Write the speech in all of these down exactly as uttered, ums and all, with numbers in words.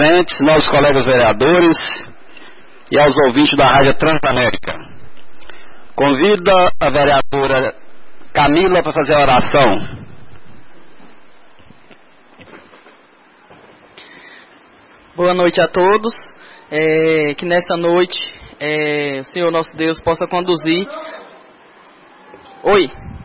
nossos colegas vereadores e aos ouvintes da Rádio Transamérica. Convido a vereadora Camila para fazer a oração. Boa noite a todos. É, que nessa noite é, o Senhor nosso Deus possa conduzir. Oi.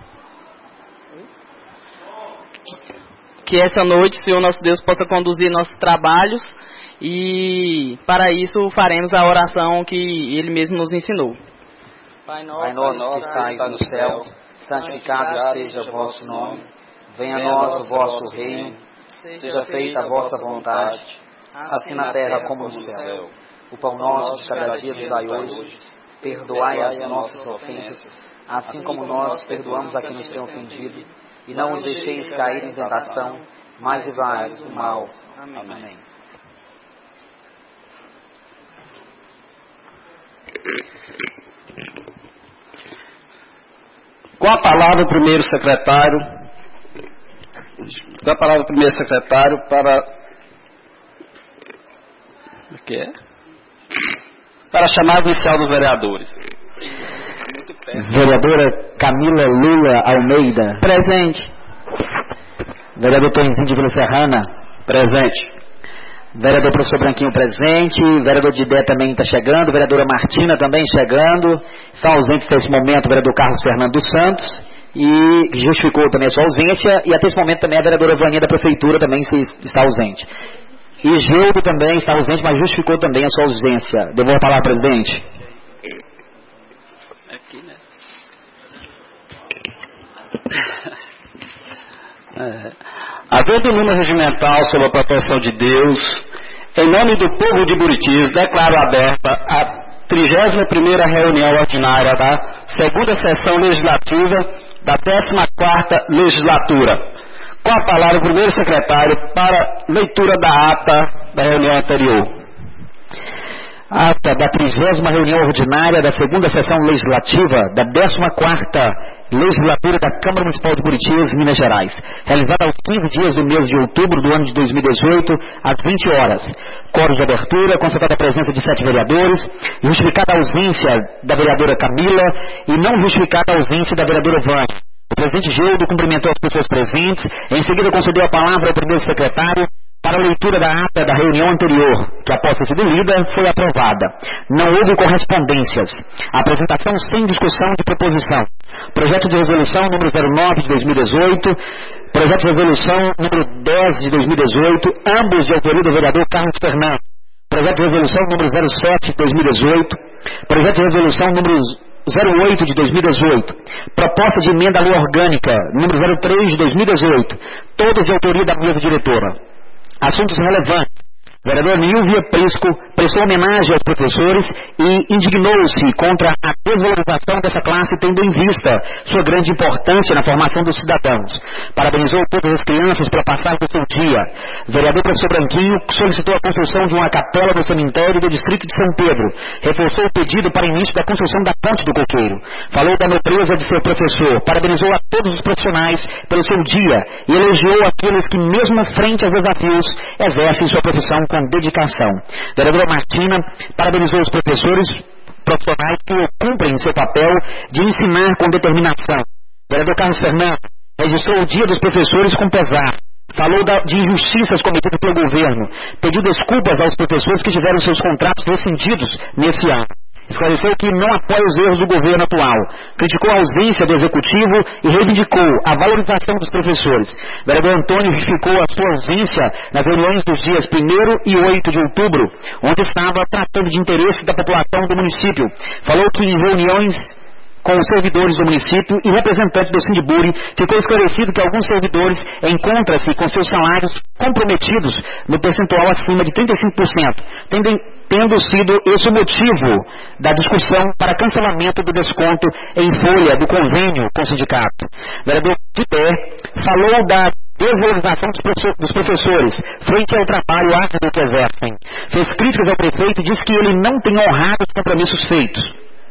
Que essa noite o Senhor nosso Deus possa conduzir nossos trabalhos e para isso faremos a oração que Ele mesmo nos ensinou. Pai nosso, Pai nosso que estais no céu, santificado seja o vosso nome. Venha a nós o vosso reino. Seja feita a vossa vontade, assim na terra como no céu. O pão nosso de cada dia nos dai hoje. Perdoai as nossas ofensas, assim como nós perdoamos a quem nos tem ofendido. E não os deixeis cair em tentação, mas livrai-nos do mal. Amém. Amém. Com a palavra o primeiro secretário, com a palavra o primeiro secretário para o que é? Para a chamada inicial dos vereadores. Vereadora Camila Lula Almeida. Presente. Vereador Toninho de Vila Serrana. Presente. Vereador Professor Branquinho presente. Vereador Didé também está chegando. Vereadora Martina também chegando. Está ausente nesse momento o vereador Carlos Fernando dos Santos. E justificou também a sua ausência. E até esse momento também a vereadora Vânia da Prefeitura também está ausente. E Gildo também está ausente, mas justificou também a sua ausência. Devo a palavra, presidente. Aqui, né? É. Havendo número regimental sobre a proteção de Deus, em nome do povo de Buritis, declaro aberta a trigésima primeira reunião ordinária da segunda sessão legislativa da décima quarta legislatura. Com a palavra o primeiro secretário para leitura da ata da reunião anterior. Ata da trigésima reunião ordinária da segunda sessão legislativa da décima quarta legislatura da Câmara Municipal de Buritis, Minas Gerais, realizada aos quinze dias do mês de outubro do ano de dois mil e dezoito, às vinte horas. Coro de abertura, constatada a presença de sete vereadores, justificada a ausência da vereadora Camila e não justificada a ausência da vereadora Vânia. O presidente Gildo cumprimentou as pessoas presentes, em seguida concedeu a palavra ao primeiro secretário para a leitura da ata da reunião anterior, que após ter sido lida, foi aprovada. Não houve correspondências. Apresentação sem discussão de proposição. Projeto de resolução número zero nove de dois mil e dezoito, projeto de resolução número dez de dois mil e dezoito, ambos de autoria do vereador Carlos Fernando. Projeto de resolução número zero sete de dois mil e dezoito, projeto de resolução número zero oito de dois mil e dezoito, proposta de emenda à lei orgânica número zero três de dois mil e dezoito, todos de autoria da mesa diretora. Assuntos relevantes. O vereador Nilvia Prisco prestou homenagem aos professores e indignou-se contra a desvalorização dessa classe, tendo em vista sua grande importância na formação dos cidadãos. Parabenizou todas as crianças pela passagem do seu dia. O vereador Professor Branquinho solicitou a construção de uma capela no cemitério do distrito de São Pedro. Reforçou o pedido para início da construção da ponte do Coqueiro. Falou da nobreza de ser professor. Parabenizou a todos os profissionais pelo seu dia e elogiou aqueles que, mesmo frente aos desafios, exercem sua profissão com dedicação. Vereadora Martina parabenizou os professores profissionais que cumprem seu papel de ensinar com determinação. Vereador Carlos Fernando registrou o Dia dos Professores com pesar. Falou da, de injustiças cometidas pelo governo. Pediu desculpas aos professores que tiveram seus contratos rescindidos nesse ano. Esclareceu que não apoia os erros do governo atual. Criticou a ausência do executivo e reivindicou a valorização dos professores. O vereador Antônio justificou a sua ausência nas reuniões dos dias primeiro e oito de outubro, onde estava tratando de interesse da população do município. Falou que em reuniões com os servidores do município e representantes do Sindiburi, ficou esclarecido que alguns servidores encontram-se com seus salários comprometidos no percentual acima de trinta e cinco por cento, tendo, tendo sido esse o motivo da discussão para cancelamento do desconto em folha do convênio com o sindicato. O vereador Tité falou da desvalorização dos professores frente ao trabalho árduo que exercem. Fez críticas ao prefeito e disse que ele não tem honrado os compromissos feitos.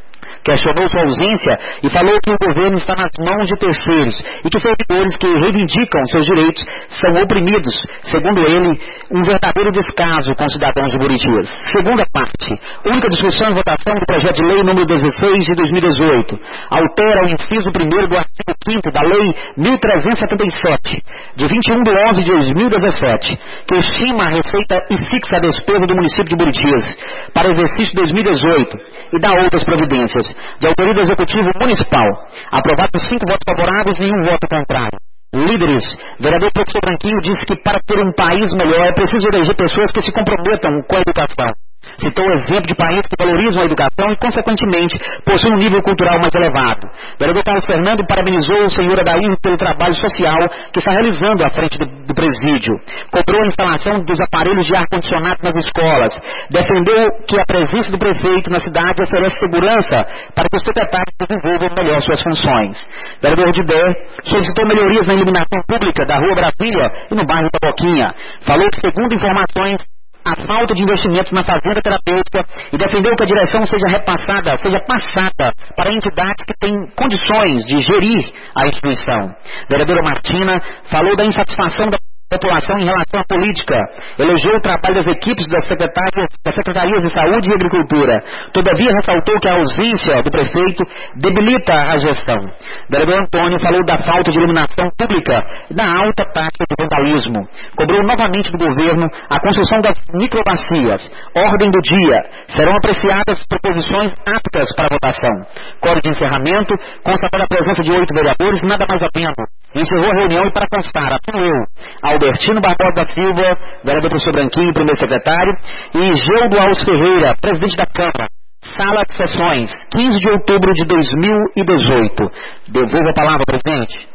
questionou sua ausência e falou que o governo está nas mãos de terceiros e que servidores que reivindicam seus direitos são oprimidos, segundo ele, um verdadeiro descaso com os cidadãos de Buritis. Segunda parte, única discussão e votação do projeto de lei número dezesseis de dois mil e dezoito, altera o inciso primeiro do artigo quinto da lei mil trezentos e setenta e sete, de vinte e um de onze de dois mil e dezessete, que estima a receita e fixa a despesa do município de Buritis para o exercício de dois mil e dezoito e dá outras providências, de autoria do Executivo Municipal, aprovado por cinco votos favoráveis e nenhum voto contrário. Líderes, vereador professor Branquinho disse que para ter um país melhor é preciso eleger pessoas que se comprometam com a educação. Citou o exemplo de países que valorizam a educação e, consequentemente, possuem um nível cultural mais elevado. O vereador Carlos Fernando parabenizou o senhor Adair pelo trabalho social que está realizando à frente do, do presídio. Cobrou a instalação dos aparelhos de ar-condicionado nas escolas. Defendeu que a presença do prefeito na cidade oferece segurança para que os proprietários desenvolvam melhor suas funções. O vereador Dibé solicitou melhorias na iluminação pública da Rua Brasília e no bairro Taboquinha. Falou que, segundo informações, a falta de investimentos na fazenda terapêutica e defendeu que a direção seja repassada, seja passada para entidades que têm condições de gerir a instituição. A vereadora Martina falou da insatisfação da população em relação à política, elogiou o trabalho das equipes das secretarias, das secretarias de Saúde e Agricultura. Todavia, ressaltou que a ausência do prefeito debilita a gestão. O vereador Antônio falou da falta de iluminação pública e da alta taxa de vandalismo. Cobrou novamente do governo a construção das microbacias. Ordem do dia. Serão apreciadas proposições aptas para votação. Código de encerramento, constatada a presença de oito vereadores, nada mais atento. Encerrou a reunião e, para constar, assino eu, Albertino Barbosa da Silva, vereador professor Branquinho, primeiro secretário, e Geudo Alves Ferreira, presidente da Câmara. Sala de sessões, quinze de outubro de dois mil e dezoito. Devolvo a palavra, presidente.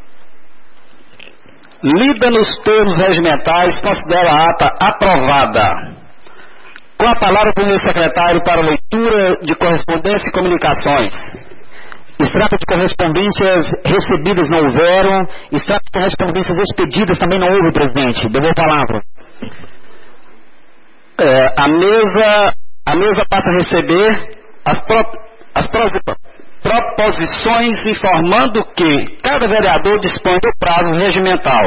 Lida nos termos regimentais, considera a ata aprovada. Com a palavra, o primeiro secretário para leitura de correspondência e comunicações. Extrato de correspondências recebidas não houveram. Extrato de correspondências expedidas também não houve, presidente. Devolvo a palavra. É, a mesa, a mesa passa a receber as, pro, as pro, proposições informando que cada vereador dispõe do prazo regimental.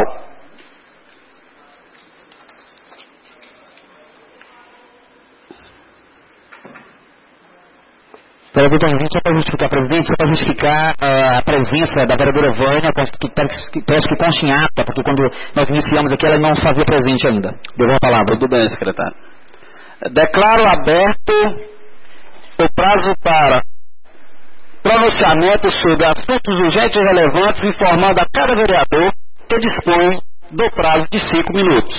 Vereador Tonho, só para justificar, presidente, só para justificar uh, a presença da vereadora Vânia, que peço que conste em ata, porque quando nós iniciamos aqui ela não fazia presente ainda. Devolvo a palavra. Tudo bem, secretário. Declaro aberto o prazo para pronunciamento sobre assuntos urgentes e relevantes, informando a cada vereador que dispõe do prazo de cinco minutos.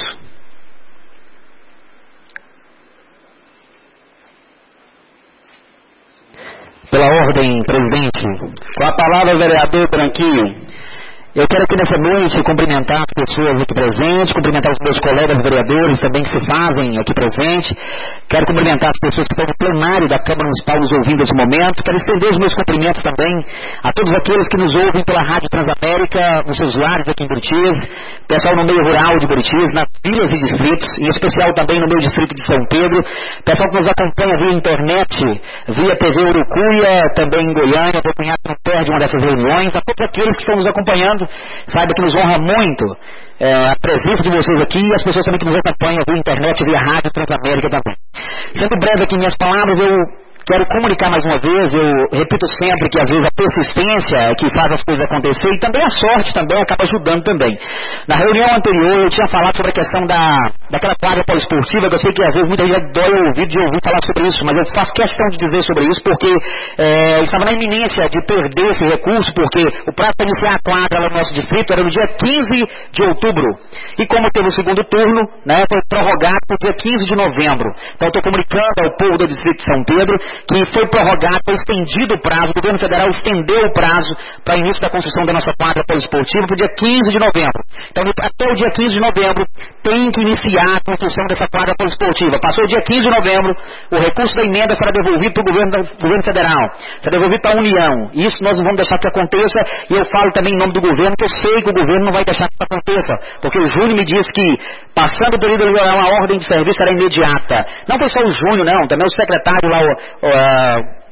Pela ordem, presidente. Com a palavra, vereador Branquinho. Eu quero aqui nessa noite cumprimentar as pessoas aqui presentes, cumprimentar os meus colegas vereadores também que se fazem aqui presentes. Quero cumprimentar as pessoas que estão no plenário da Câmara Municipal nos ouvindo nesse momento. Quero estender os meus cumprimentos também a todos aqueles que nos ouvem pela Rádio Transamérica, nos seus lares aqui em Buritis, pessoal no meio rural de Buritis, nas vilas e distritos, em especial também no meu distrito de São Pedro, pessoal que nos acompanha via internet, via T V Urucuia, também em Goiânia, o cunhado não perde uma dessas reuniões, a todos aqueles que estão nos acompanhando. Saiba que nos honra muito é, a presença de vocês aqui e as pessoas também que nos acompanham via internet, via rádio Transamérica também. Sendo breve aqui minhas palavras, eu quero comunicar mais uma vez, eu repito sempre que às vezes a persistência é que faz as coisas acontecer e também a sorte também acaba ajudando também. Na reunião anterior eu tinha falado sobre a questão da, daquela quadra poliesportiva, que eu sei que às vezes muita gente dói o ouvido de ouvir falar sobre isso, mas eu faço questão de dizer sobre isso porque é, estava na iminência de perder esse recurso, porque o prazo para iniciar a quadra lá no nosso distrito era no dia quinze de outubro. E como teve o segundo turno, né, foi prorrogado para o dia quinze de novembro. Então eu estou comunicando ao povo do distrito de São Pedro que foi prorrogado, foi estendido o prazo, o governo federal estendeu o prazo para o início da construção da nossa quadra poliesportiva para o dia quinze de novembro. Então, até o dia quinze de novembro, tem que iniciar a construção dessa quadra poliesportiva. Passou o dia quinze de novembro, o recurso da emenda será devolvido para o governo, governo federal, será devolvido para a União. Isso nós não vamos deixar que aconteça, e eu falo também em nome do governo, que eu sei que o governo não vai deixar que isso aconteça, porque o Júnior me disse que, passando o período eleitoral, a ordem de serviço era imediata. Não foi só o Júnior, não, também o secretário lá, o Uh,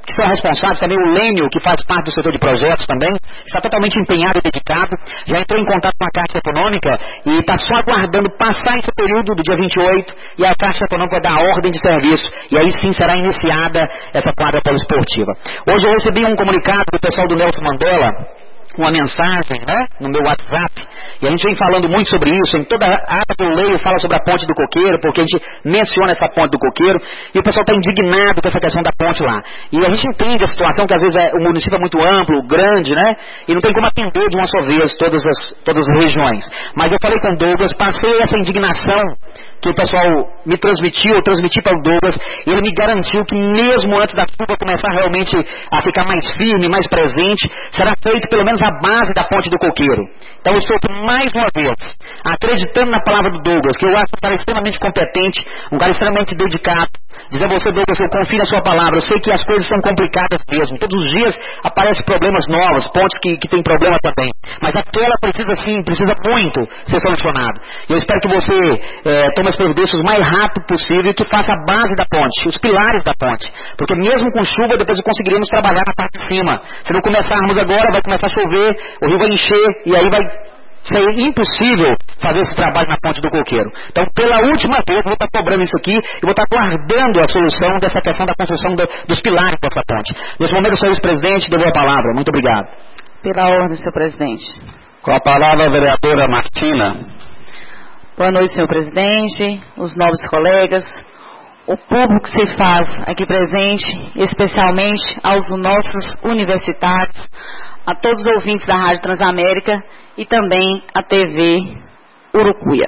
que são responsáveis, também o Lênio, que faz parte do setor de projetos também, está totalmente empenhado e dedicado, já entrou em contato com a Caixa Econômica e está só aguardando passar esse período do dia vinte e oito e a Caixa Econômica vai dar a ordem de serviço e aí sim será iniciada essa quadra poliesportiva. Hoje eu recebi um comunicado do pessoal do Nelson Mandela, uma mensagem, né, no meu WhatsApp, e a gente vem falando muito sobre isso, em toda a ata que eu leio fala sobre a ponte do Coqueiro, porque a gente menciona essa ponte do Coqueiro, e o pessoal está indignado com essa questão da ponte lá. E a gente entende a situação, que às vezes é, o município é muito amplo, grande, né, e não tem como atender de uma só vez todas as, todas as regiões. Mas eu falei com o Douglas, passei essa indignação que o pessoal me transmitiu, eu transmiti para o Douglas, e ele me garantiu que mesmo antes da chuva começar realmente a ficar mais firme, mais presente, será feito pelo menos a base da ponte do Coqueiro. Então eu estou mais uma vez acreditando na palavra do Douglas, que eu acho um cara extremamente competente, um cara extremamente dedicado. Dizer a você, Douglas, eu confio na sua palavra, eu sei que as coisas são complicadas mesmo, todos os dias aparecem problemas novos, pontes que, que tem problema também, mas aquela precisa sim, precisa muito ser solucionada. Eu espero que você é, tome as providências o mais rápido possível e que faça a base da ponte, os pilares da ponte, porque mesmo com chuva depois conseguiremos trabalhar na parte de cima. Se não começarmos agora, vai começar a chover, o rio vai encher e aí vai ser impossível fazer esse trabalho na ponte do Coqueiro. Então, pela última vez, eu vou estar cobrando isso aqui e vou estar guardando a solução dessa questão da construção do, dos pilares dessa ponte. Nesse momento, senhor vice-presidente, devolvo a palavra. Muito obrigado. Pela ordem, senhor presidente. Com a palavra, a vereadora Martina. Boa noite, senhor presidente, os novos colegas, o público que se faz aqui presente, especialmente aos nossos universitários, a todos os ouvintes da Rádio Transamérica e também a T V Urucuia.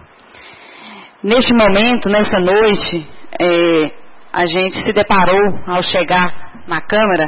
Neste momento, nessa noite, é, a gente se deparou ao chegar na Câmara.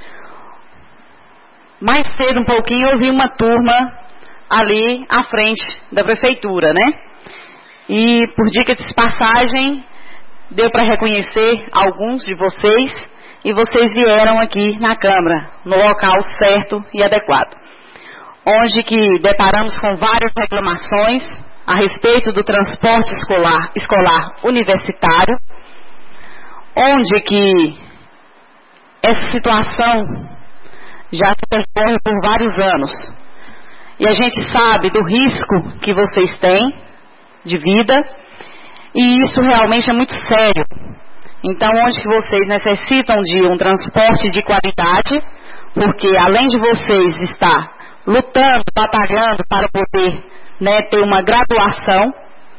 Mais cedo um pouquinho eu vi uma turma ali à frente da prefeitura, né? E por dica de passagem, deu para reconhecer alguns de vocês e vocês vieram aqui na Câmara, no local certo e adequado, onde que deparamos com várias reclamações a respeito do transporte escolar, escolar universitário, onde que essa situação já se percorre por vários anos. E a gente sabe do risco que vocês têm de vida, e isso realmente é muito sério. Então, onde que vocês necessitam de um transporte de qualidade, porque além de vocês estar lutando, batalhando para poder, né, ter uma graduação,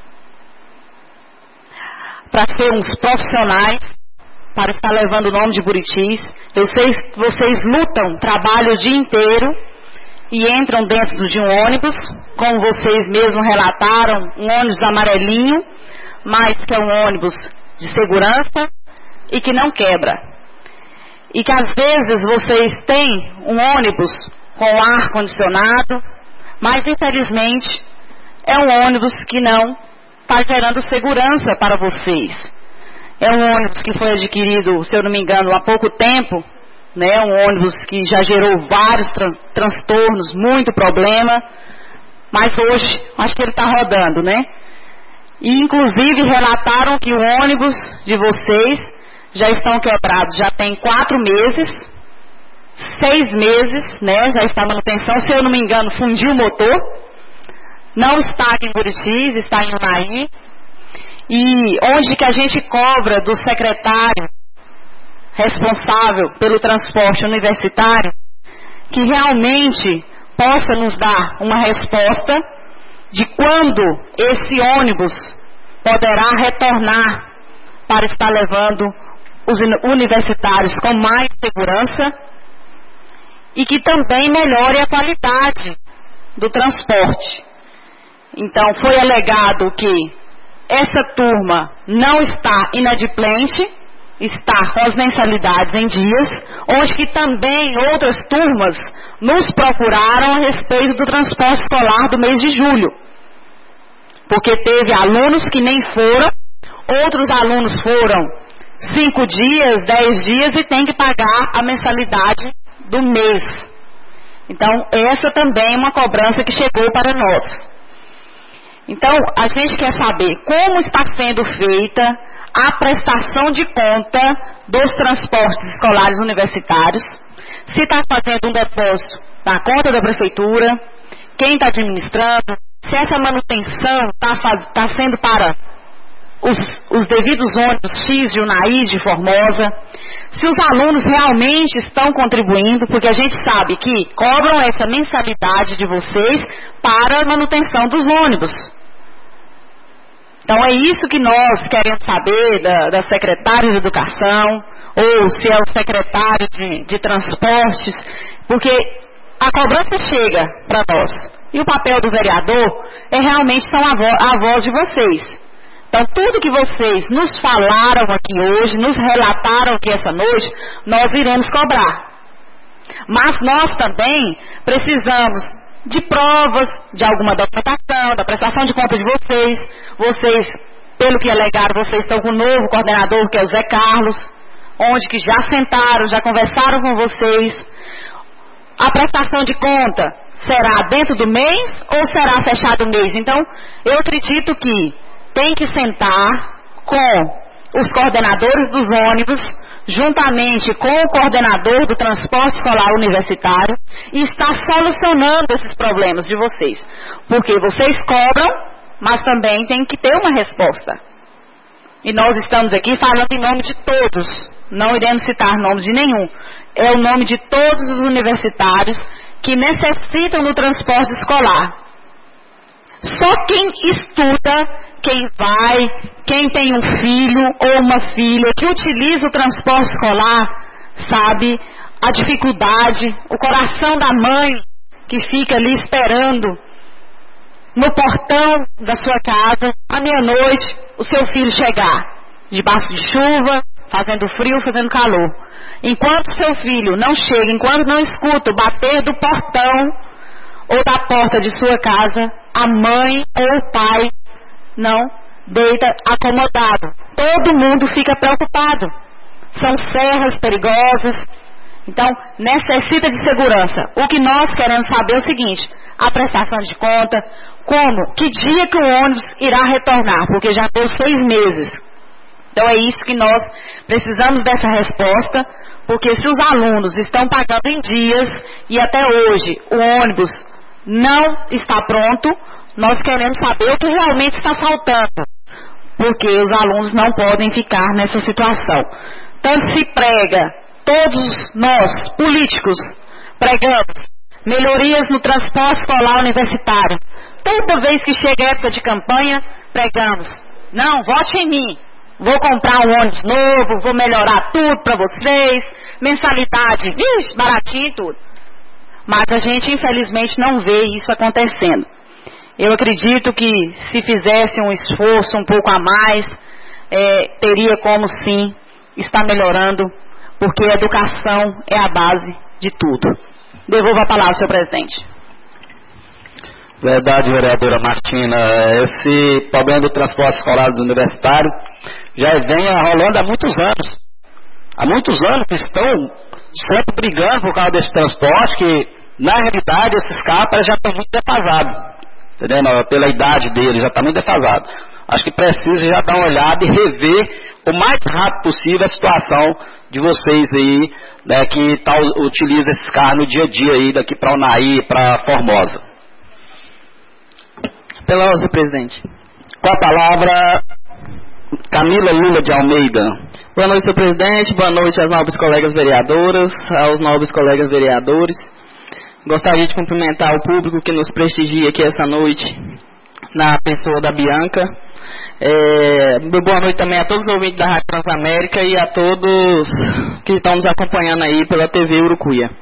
para ser uns profissionais, para estar levando o nome de Buritis, eu sei que vocês lutam, trabalham o dia inteiro e entram dentro de um ônibus, como vocês mesmos relataram, um ônibus amarelinho, mas que é um ônibus de segurança e que não quebra. E que às vezes vocês têm um ônibus com ar condicionado, mas infelizmente é um ônibus que não está gerando segurança para vocês. É um ônibus que foi adquirido, se eu não me engano, há pouco tempo, né? Um ônibus que já gerou vários trans, transtornos, muito problema, mas hoje acho que ele está rodando, né? E inclusive relataram que o ônibus de vocês já estão quebrados, já tem quatro meses, seis meses, né? Já está em manutenção, se eu não me engano, fundiu o motor, não está aqui em Buritis, está em Unaí, e onde que a gente cobra do secretário responsável pelo transporte universitário que realmente possa nos dar uma resposta de quando esse ônibus poderá retornar para estar levando os universitários com mais segurança e que também melhore a qualidade do transporte. Então, foi alegado que essa turma não está inadimplente, está com as mensalidades em dias, onde que também outras turmas nos procuraram a respeito do transporte escolar do mês de julho. Porque teve alunos que nem foram, outros alunos foram cinco dias, dez dias e tem que pagar a mensalidade do mês. Então, essa também é uma cobrança que chegou para nós. Então, a gente quer saber como está sendo feita a prestação de conta dos transportes escolares universitários, se está fazendo um depósito na conta da prefeitura, quem está administrando, se essa manutenção está tá sendo para os, os devidos ônibus X de Unai de Formosa, se os alunos realmente estão contribuindo, porque a gente sabe que cobram essa mensalidade de vocês para a manutenção dos ônibus. Então é isso que nós queremos saber da, da secretária de Educação, ou se é o secretário de, de Transportes, porque a cobrança chega para nós. E o papel do vereador é realmente são a, vo a voz de vocês. Então tudo que vocês nos falaram aqui hoje, nos relataram aqui essa noite, nós iremos cobrar. Mas nós também precisamos de provas, de alguma documentação, da prestação de conta de vocês. Vocês, pelo que alegaram, vocês estão com o novo coordenador, que é o Zé Carlos, onde que já sentaram, já conversaram com vocês. A prestação de conta será dentro do mês ou será fechado o mês? Então, eu acredito que tem que sentar com os coordenadores dos ônibus, juntamente com o coordenador do transporte escolar universitário, e estar solucionando esses problemas de vocês. Porque vocês cobram, mas também tem que ter uma resposta. E nós estamos aqui falando em nome de todos, não iremos citar nomes de nenhum. É o nome de todos os universitários que necessitam do transporte escolar. Só quem estuda, quem vai, quem tem um filho ou uma filha que utiliza o transporte escolar, sabe a dificuldade, o coração da mãe que fica ali esperando no portão da sua casa, à meia-noite, o seu filho chegar, debaixo de chuva, fazendo frio, fazendo calor. Enquanto seu filho não chega, enquanto não escuta o bater do portão ou da porta de sua casa, a mãe ou o pai não deita acomodado. Todo mundo fica preocupado. São serras perigosas. Então, necessita de segurança. O que nós queremos saber é o seguinte: a prestação de conta, como, que dia que o ônibus irá retornar, porque já deu seis meses. Então é isso que nós precisamos dessa resposta, porque se os alunos estão pagando em dias e até hoje o ônibus não está pronto, nós queremos saber o que realmente está faltando, porque os alunos não podem ficar nessa situação. Tanto se prega, todos nós, políticos, pregamos melhorias no transporte escolar universitário. Toda vez que chega a época de campanha, pregamos: não, vote em mim, vou comprar um ônibus novo, vou melhorar tudo para vocês, mensalidade, vixe, baratinho e tudo. Mas a gente, infelizmente, não vê isso acontecendo. Eu acredito que se fizesse um esforço um pouco a mais, é, teria como sim estar melhorando, porque a educação é a base de tudo. Devolvo a palavra, senhor presidente. Verdade, vereadora Martina. Esse problema do transporte escolar dos universitários já vem rolando há muitos anos. Há muitos anos que estão sempre brigando por causa desse transporte, que na realidade esses carros já estão muito defasados. Entendeu? Pela idade deles, já está muito defasado. Acho que precisa já dar uma olhada e rever o mais rápido possível a situação de vocês aí, né, que tá, utiliza esses carros no dia a dia aí, daqui para Unai, para Formosa. Pela ordem, presidente. Com a palavra, Camila Lula de Almeida. Boa noite, senhor presidente. Boa noite às nobres colegas vereadoras, aos nobres colegas vereadores. Gostaria de cumprimentar o público que nos prestigia aqui essa noite, na pessoa da Bianca. É, boa noite também a todos os ouvintes da Rádio Transamérica e a todos que estão nos acompanhando aí pela T V Urucuia.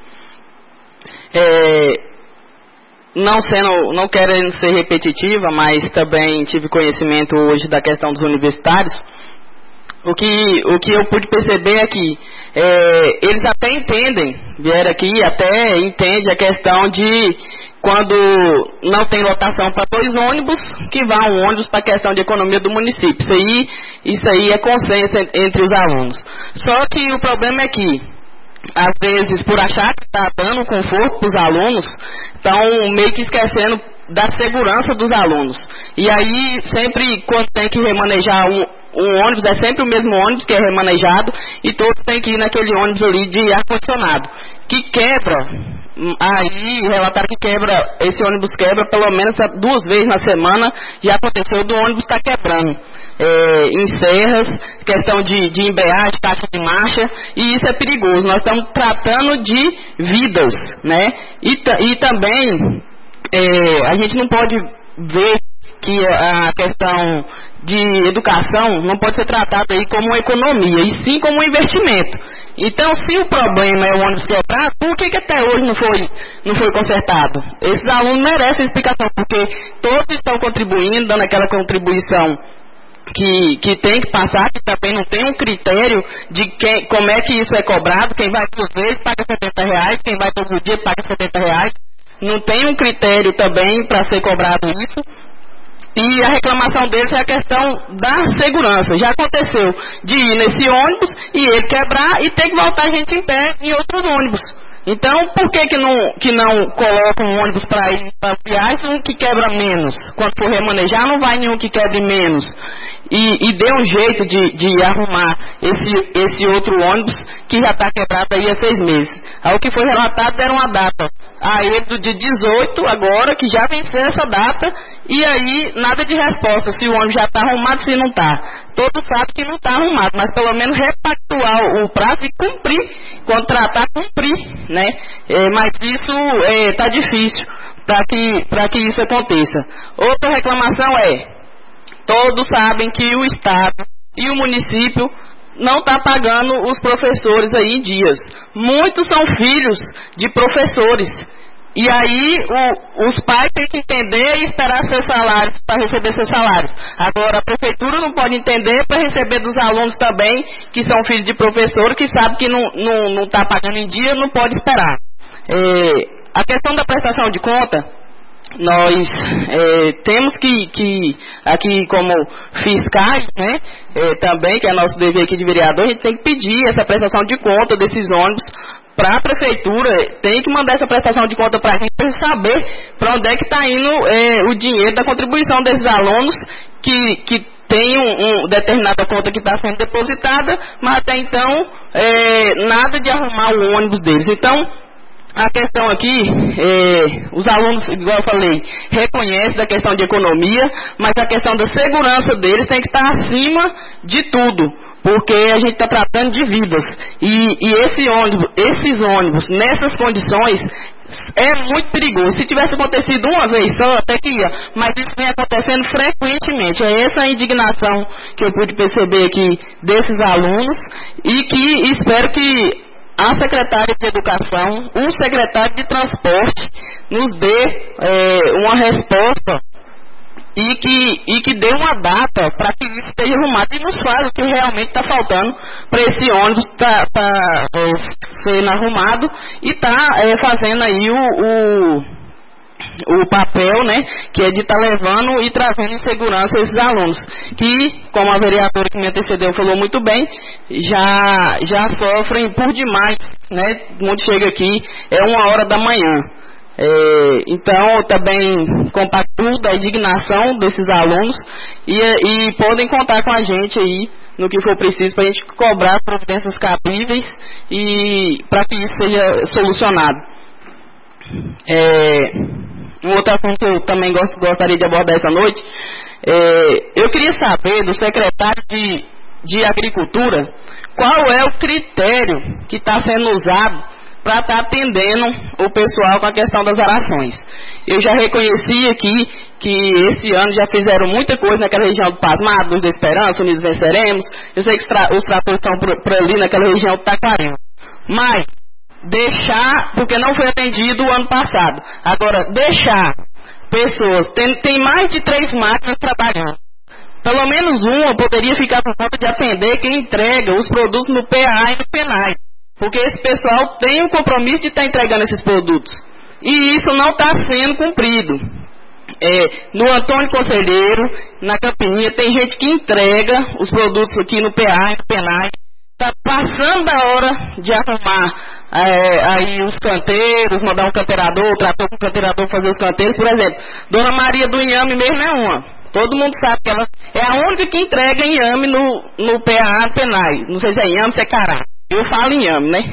É, não, sendo, não querendo ser repetitiva, mas também tive conhecimento hoje da questão dos universitários. O que, o que eu pude perceber é que é, eles até entendem, vieram aqui, até entendem a questão de quando não tem lotação para dois ônibus, que vá um ônibus para a questão de economia do município. Isso aí, isso aí é consenso entre os alunos. Só que o problema é que, às vezes, por achar que está dando conforto para os alunos, estão meio que esquecendo da segurança dos alunos. E aí, sempre quando tem que remanejar um, um ônibus, é sempre o mesmo ônibus que é remanejado, e todos têm que ir naquele ônibus ali de ar-condicionado, que quebra, aí relataram que quebra, esse ônibus quebra pelo menos duas vezes na semana, já aconteceu do ônibus estar quebrando. É, em serras, questão de, de embreagem, taxa de marcha, e isso é perigoso. Nós estamos tratando de vidas, né? E, e também é, a gente não pode ver que a questão de educação não pode ser tratada aí como uma economia, e sim como um investimento. Então, se o problema é o ônibus quebrar, por que, que até hoje não foi, não foi consertado? Esses alunos merecem explicação, porque todos estão contribuindo, dando aquela contribuição Que, que tem que passar, que também não tem um critério de quem, como é que isso é cobrado. Quem vai duas vezes paga setenta reais, quem vai todos os dias paga setenta reais. Não tem um critério também para ser cobrado isso. E a reclamação deles é a questão da segurança. Já aconteceu de ir nesse ônibus e ele quebrar e ter que voltar a gente em pé em outro ônibus. Então, por que que não, que não colocam um ônibus para ir passear, um que quebra menos? Quando for remanejar, não vai nenhum que quebre menos. E, e dê um jeito de, de arrumar esse, esse outro ônibus que já está quebrado aí há seis meses. Aí o que foi relatado deram uma data. Aí do dia dezoito agora, que já venceu essa data, e aí nada de resposta, se o ônibus já está arrumado, se não está. Todos sabem que não está arrumado, mas pelo menos repactuar o prazo e cumprir, contratar, cumprir, né? É, mas isso está é, difícil para que, para que isso aconteça. Outra reclamação é, todos sabem que o Estado e o município não está pagando os professores aí em dias. Muitos são filhos de professores. E aí o, os pais têm que entender e esperar seus salários para receber seus salários. Agora a prefeitura não pode entender para receber dos alunos também, que são filhos de professor, que sabe que não está não, não tá pagando em dia, não pode esperar. É, a questão da prestação de conta, nós é, temos que, que, aqui como fiscais, né, é, também, que é nosso dever aqui de vereador, a gente tem que pedir essa prestação de conta desses ônibus para a prefeitura, tem que mandar essa prestação de conta para a gente, para saber para onde é que está indo é, o dinheiro da contribuição desses alunos que, que tem um, um determinada conta que está sendo depositada, mas até então é, nada de arrumar o ônibus deles. Então, a questão aqui, é, os alunos, igual eu falei, reconhecem da questão de economia, mas a questão da segurança deles tem que estar acima de tudo, porque a gente está tratando de vidas. E, e esse ônibus, esses ônibus, nessas condições, é muito perigoso. Se tivesse acontecido uma vez só, até que ia, mas isso vem acontecendo frequentemente. É essa a indignação que eu pude perceber aqui desses alunos, e que espero que a secretária de Educação, o secretário de Transporte, nos dê é, uma resposta e que, e que dê uma data para que isso esteja arrumado e nos fale o que realmente está faltando para esse ônibus tá, tá, é, sendo arrumado e está é, fazendo aí o, o o papel, né, que é de estar tá levando e trazendo em segurança esses alunos, que, como a vereadora que me antecedeu falou muito bem, já, já sofrem por demais, né, quando chega aqui, é uma hora da manhã. É, então, também compactuo da indignação desses alunos e, e podem contar com a gente aí no que for preciso para a gente cobrar as providências cabíveis e para que isso seja solucionado. É, um outro assunto que eu também gost, gostaria de abordar essa noite, é, eu queria saber do secretário de, de Agricultura qual é o critério que está sendo usado para estar tá atendendo o pessoal com a questão das arações. Eu já reconheci aqui que esse ano já fizeram muita coisa naquela região do Pasmado, Luz da Esperança, Unidos Venceremos. Eu sei que os, tra os tratores estão por, por ali naquela região do Taquarema. Mas deixar, porque não foi atendido o ano passado. Agora, deixar pessoas, tem, tem mais de três máquinas trabalhando. Pelo menos uma poderia ficar por conta de atender quem entrega os produtos no P A e no P N A I. Porque esse pessoal tem o compromisso de estar entregando esses produtos. E isso não está sendo cumprido. É, no Antônio Conselheiro, na Campininha, tem gente que entrega os produtos aqui no P A e no P N A I. Está passando a hora de arrumar é, aí os canteiros, mandar um canteirador, o trator com o canteirador fazer os canteiros, por exemplo. Dona Maria do Inhame mesmo é uma. Todo mundo sabe que ela é a única que entrega inhame no, no P A A Penai. Não sei se é inhame, se é cará. Eu falo inhame, né?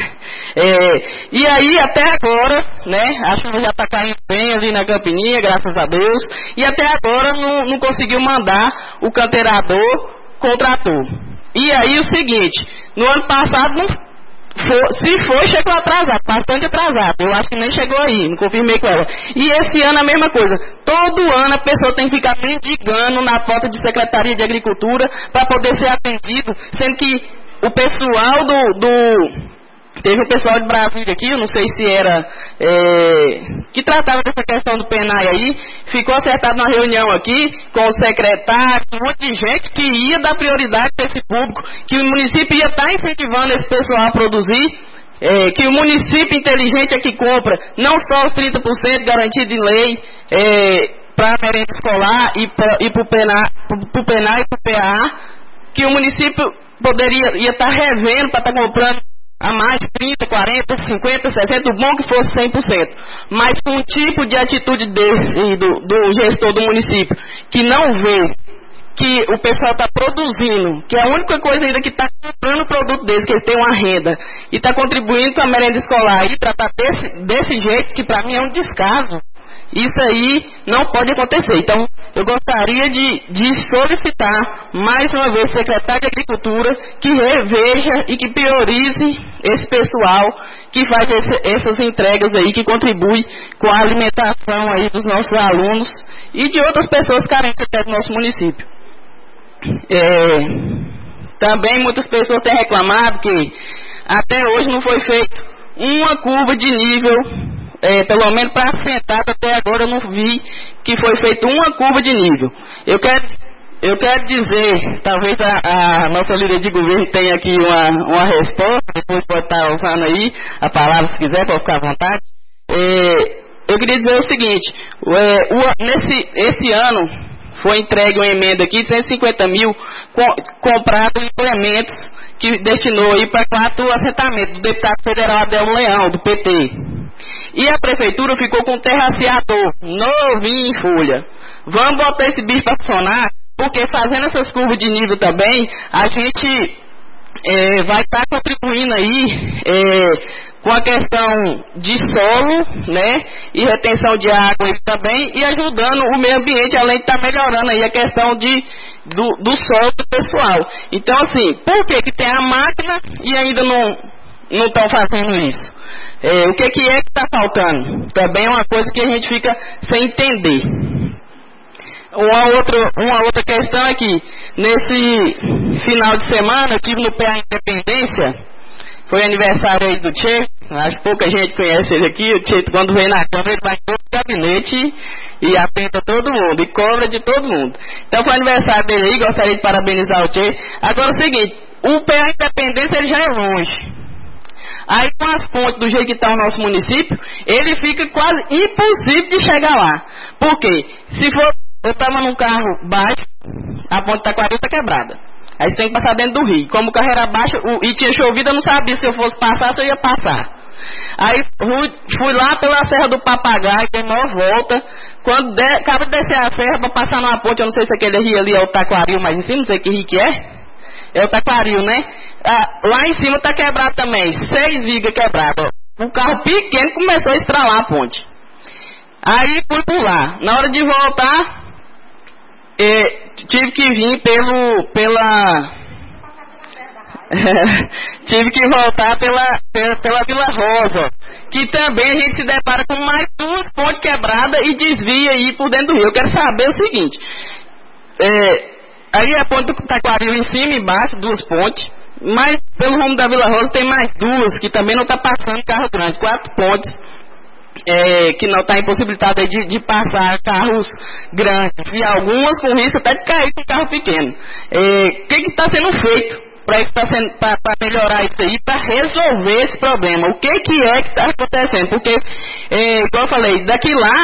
é, e aí, até agora, né? A chuva já está caindo bem ali na Campininha, graças a Deus. E até agora não, não conseguiu mandar o canteirador com o trator. E aí, o seguinte, no ano passado, não, for, se foi, chegou atrasado, bastante atrasado. Eu acho que nem chegou aí, não confirmei com ela. E esse ano a mesma coisa. Todo ano a pessoa tem que ficar mendigando na porta de Secretaria de Agricultura para poder ser atendido, sendo que o pessoal do, do... Teve um pessoal de Brasília aqui, eu não sei se era... É, que tratava dessa questão do Penai aí, ficou acertado na reunião aqui com o secretário, um monte de gente que ia dar prioridade para esse público, que o município ia estar incentivando esse pessoal a produzir, é, que o município inteligente é que compra não só os trinta por cento garantido em lei, é, para a merenda escolar e para o Penai e para o P A A, que o município poderia ia estar revendo para estar comprando a mais de trinta, quarenta, cinquenta, sessenta, o bom que fosse cem por cento. Mas com um tipo de atitude desse do, do gestor do município, que não vê que o pessoal está produzindo, que é a única coisa ainda que está comprando o produto desse, que ele tem uma renda, e está contribuindo com a merenda escolar, e tratar desse, desse jeito, que para mim é um descaso. Isso aí não pode acontecer. Então, eu gostaria de, de solicitar, mais uma vez, o secretário de Agricultura, que reveja e que priorize esse pessoal que faz esse, essas entregas aí, que contribui com a alimentação aí dos nossos alunos e de outras pessoas carentes até do nosso município. É, também muitas pessoas têm reclamado que até hoje não foi feito uma curva de nível. É, pelo menos para assentar, até agora eu não vi que foi feita uma curva de nível. Eu quero, eu quero dizer, talvez a, a nossa líder de governo tenha aqui uma, uma resposta, depois pode estar usando aí a palavra se quiser, pode ficar à vontade. É, eu queria dizer o seguinte, é, o, nesse esse ano foi entregue uma emenda aqui de cento e cinquenta mil com, comprado implementos que destinou aí para quatro assentamentos do deputado federal Adelmo Leão, do P T. E a prefeitura ficou com um terraceador novinho em folha. Vamos botar esse bicho para funcionar, porque fazendo essas curvas de nível também, a gente é, vai estar tá contribuindo aí é, com a questão de solo, né, e retenção de água também, e ajudando o meio ambiente, além de estar tá melhorando aí a questão de, do, do solo do pessoal. Então, assim, por que que tem a máquina e ainda não não estão fazendo isso? É, o que, que é que está faltando? Também é uma coisa que a gente fica sem entender. Uma outra, uma outra questão é que, nesse final de semana, aqui no P A Independência, foi aniversário aí do Tchê, acho que pouca gente conhece ele aqui, o Tchê, quando vem na Câmara, ele vai em todo o gabinete e atenta todo mundo, e cobra de todo mundo. Então foi aniversário dele aí, gostaria de parabenizar o Tchê. Agora é o seguinte, o P A Independência ele já é longe. Aí com as pontes do jeito que está o nosso município, ele fica quase impossível de chegar lá. Por quê? Se for, eu estava num carro baixo, a ponte Taquari está quebrada. Aí você tem que passar dentro do rio. Como o carro era baixo o, e tinha chovido, eu não sabia se eu fosse passar, se eu ia passar. Aí fui, fui lá pela Serra do Papagaio, dei uma volta. Quando de, acaba de descer a serra para passar numa ponte, eu não sei se aquele rio ali é o Taquari, mas em cima, não sei que rio que é. É o Taquaril, né? Ah, lá em cima tá quebrado também, seis vigas quebradas. Um carro pequeno começou a estralar a ponte. Aí fui por lá. Na hora de voltar, eh, tive que vir pelo, pela... tive que voltar pela, pela, pela Vila Rosa, que também a gente se depara com mais duas pontes quebradas e desvia aí por dentro do rio. Eu quero saber o seguinte... Eh, Aí a ponte do Taquaril em cima e embaixo, duas pontes. Mas pelo rumo da Vila Rosa tem mais duas, que também não está passando carro grande. Quatro pontes é, que não está impossibilitado de, de passar carros grandes. E algumas com risco até de cair com carro pequeno. O é, que está sendo feito para melhorar isso aí, para resolver esse problema? O que, que é que está acontecendo? Porque, é, como eu falei, daqui lá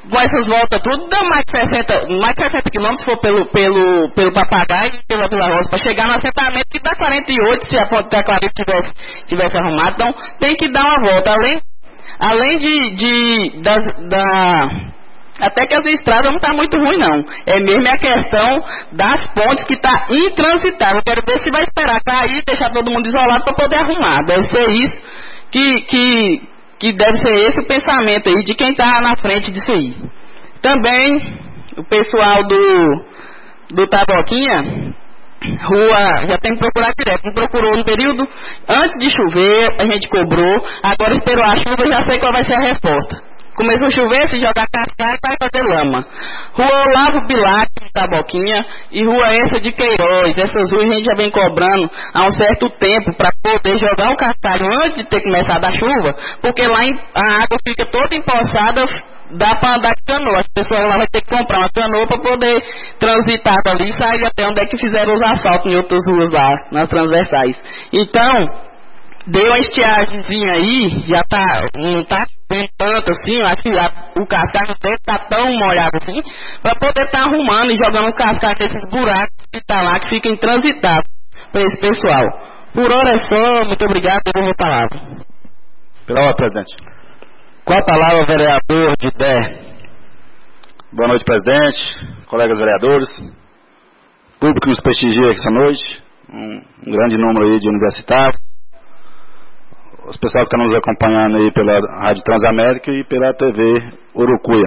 com essas voltas tudo, dá mais de sessenta, mais de sessenta quilômetros se for pelo, pelo, pelo Papagaio e pela Vila Rosa, para chegar no assentamento que dá quarenta e oito, se a ponte da Clarice tivesse, tivesse arrumado. Então, tem que dar uma volta. Além, além de, de da, da, até que as estradas não tá muito ruim, não. É mesmo a questão das pontes que tá intransitável. Eu quero ver se vai esperar cair, deixar todo mundo isolado para poder arrumar. Deve ser isso que... que que deve ser esse o pensamento aí de quem está na frente disso aí. Também, o pessoal do, do Taboquinha, rua, já tem que procurar direto. Não procurou no período antes de chover, a gente cobrou, agora esperou a chuva, já sei qual vai ser a resposta. Começou a chover, se jogar cascalho, vai fazer lama. Rua Olavo Bilac, de Taboquinha, e rua essa de Queiroz. Essas ruas a gente já vem cobrando há um certo tempo para poder jogar o cascalho antes de ter começado a chuva, porque lá em, a água fica toda empoçada, dá para andar de canoa. As pessoas lá vão ter que comprar uma canoa para poder transitar dali e sair até onde é que fizeram os asfaltos em outras ruas lá, nas transversais. Então, deu uma estiagemzinha aí, já tá, não tá chovendo tanto assim, eu acho que a, o cascalho não deve tá tão molhado assim, para poder estar tá arrumando e jogando o cascalho nesses buracos que tá lá, que fica intransitável para esse pessoal. Por hora é só, muito obrigado, eu vou palavra. Pela hora, presidente. Com a palavra, vereador de Dé. Boa noite, presidente, colegas vereadores, público que nos prestigia essa noite, um, um grande número aí de universitários, os pessoal que estão nos acompanhando aí pela Rádio Transamérica e pela T V Urucuia.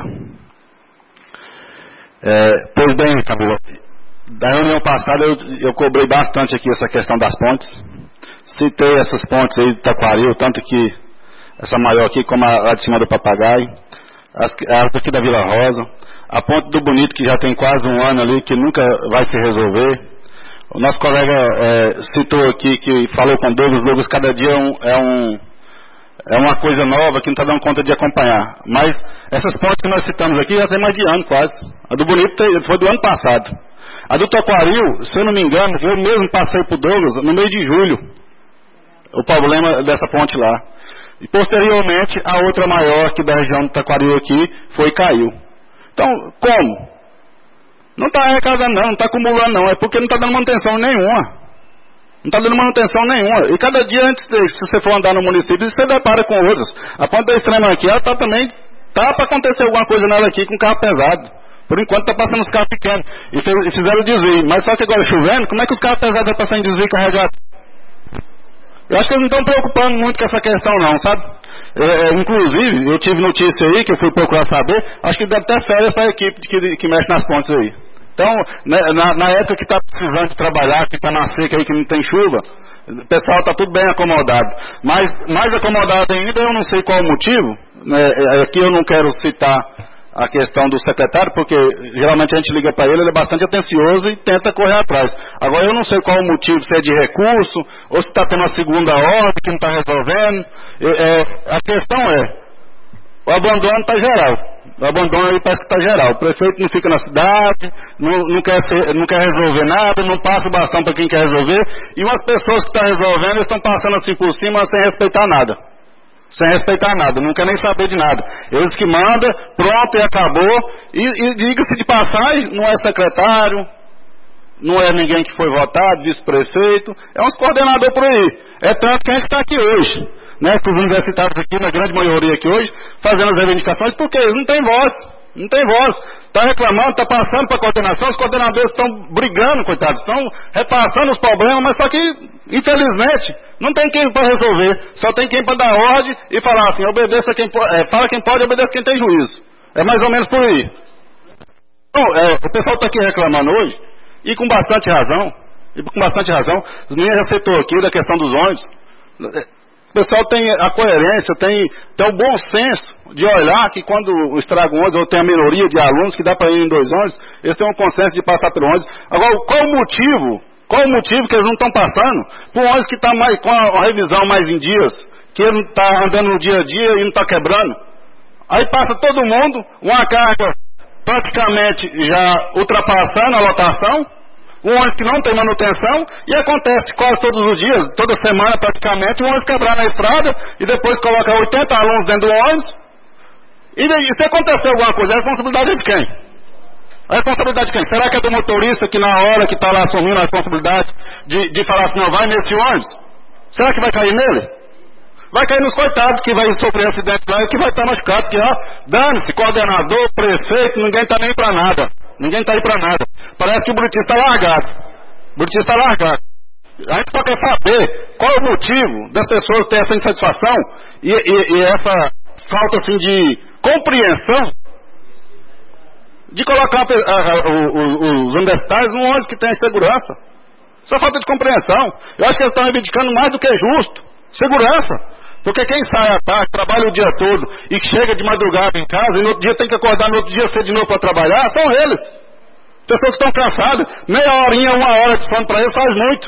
É, pois bem, Cabo, da reunião passada eu, eu cobrei bastante aqui essa questão das pontes. Citei essas pontes aí de Taquaril, tanto que essa maior aqui como a lá de cima do Papagaio, as, as aqui da Vila Rosa, a ponte do Bonito que já tem quase um ano ali que nunca vai se resolver. O nosso colega é, citou aqui que falou com o Douglas, Douglas cada dia é, um, é, um, é uma coisa nova que não está dando conta de acompanhar. Mas essas pontes que nós citamos aqui já tem mais de ano quase. A do Bonito foi do ano passado. A do Taquaril, se eu não me engano, eu mesmo passei por Douglas no mês de julho, o problema dessa ponte lá. E posteriormente a outra maior aqui da região do Taquaril aqui foi e caiu. Então, como? Não está arrecadando não, não está acumulando não, é porque não está dando manutenção nenhuma. Não está dando manutenção nenhuma. E cada dia, antes de, se você for andar no município, você depara com outros. A ponte da Extrema aqui, ela está também, tá para acontecer alguma coisa nela aqui com carro pesado. Por enquanto está passando os carros pequenos. E, fez, e fizeram desvio. Mas só que agora chovendo, como é que os carros pesados vão passar em desvio carregado? Eu acho que eles não estão preocupando muito com essa questão não, sabe? É, é, inclusive, eu tive notícia aí, que eu fui procurar saber, acho que deve ter férias para a equipe que, que mexe nas pontes aí. Então, né, na, na época que está precisando de trabalhar, que está na seca aí, que não tem chuva, o pessoal está tudo bem acomodado. Mas mais acomodado ainda, eu não sei qual o motivo, né, aqui eu não quero citar a questão do secretário, porque geralmente a gente liga para ele, ele é bastante atencioso e tenta correr atrás. Agora eu não sei qual o motivo, se é de recurso, ou se está tendo uma segunda ordem que não está resolvendo. É, a questão é, o abandono está geral. O abandono aí parece que está geral. O prefeito não fica na cidade, não, não, quer ser, não quer resolver nada, não passa o bastão para quem quer resolver, e umas pessoas que estão resolvendo estão passando assim por cima sem respeitar nada. Sem respeitar nada, não quer nem saber de nada. Eles que mandam, pronto e acabou. E, e diga-se de passagem, não é secretário, não é ninguém que foi votado, vice-prefeito, é uns coordenadores por aí. É tanto que a gente está aqui hoje, né? Para os universitários aqui, na grande maioria aqui hoje, fazendo as reivindicações, porque eles não têm voz. Não tem voz. Está reclamando, está passando para a coordenação, os coordenadores estão brigando, coitados, estão repassando os problemas, mas só que, infelizmente, não tem quem para resolver. Só tem quem para dar ordem e falar assim, obedeça quem pode, é, fala quem pode, obedeça quem tem juízo. É mais ou menos por aí. Então, é, o pessoal está aqui reclamando hoje, e com bastante razão, e com bastante razão, os meninos já citou aqui da questão dos ônibus. O pessoal tem a coerência, tem, tem o bom senso de olhar que quando estraga um ônibus, ou tem a minoria de alunos que dá para ir em dois ônibus, eles têm um consenso de passar pelo ônibus. Agora, qual o motivo, qual o motivo que eles não estão passando? Por um ônibus que está mais, com a, a revisão mais em dias, que ele está andando no dia a dia e não está quebrando. Aí passa todo mundo, uma carga praticamente já ultrapassando a lotação, um ônibus que não tem manutenção, e acontece quase todos os dias, toda semana praticamente, um ônibus quebrar na estrada, e depois coloca oitenta alunos dentro do ônibus, E, e se acontecer alguma coisa, a responsabilidade é de quem? A responsabilidade de quem? Será que é do motorista que na hora que está lá assumindo a responsabilidade de, de falar assim, não, vai nesse ônibus? Será que vai cair nele? Vai cair nos coitados que vai sofrer acidente lá e que vai estar machucado, que ó, dane-se, coordenador, prefeito, ninguém está nem para nada. Ninguém está aí para nada. Parece que o Buritis está largado. O Buritis está largado. A gente só quer saber qual é o motivo das pessoas terem essa insatisfação e, e, e essa falta assim de compreensão de colocar a, a, a, os universitários num ônibus que tem segurança. Isso é falta de compreensão. Eu acho que eles estão reivindicando mais do que justo. Segurança. Porque quem sai à tarde, trabalha o dia todo e chega de madrugada em casa e no outro dia tem que acordar no outro dia cedo de novo para trabalhar, são eles. Pessoas que estão cansadas, meia horinha, uma hora de sono para eles faz muito.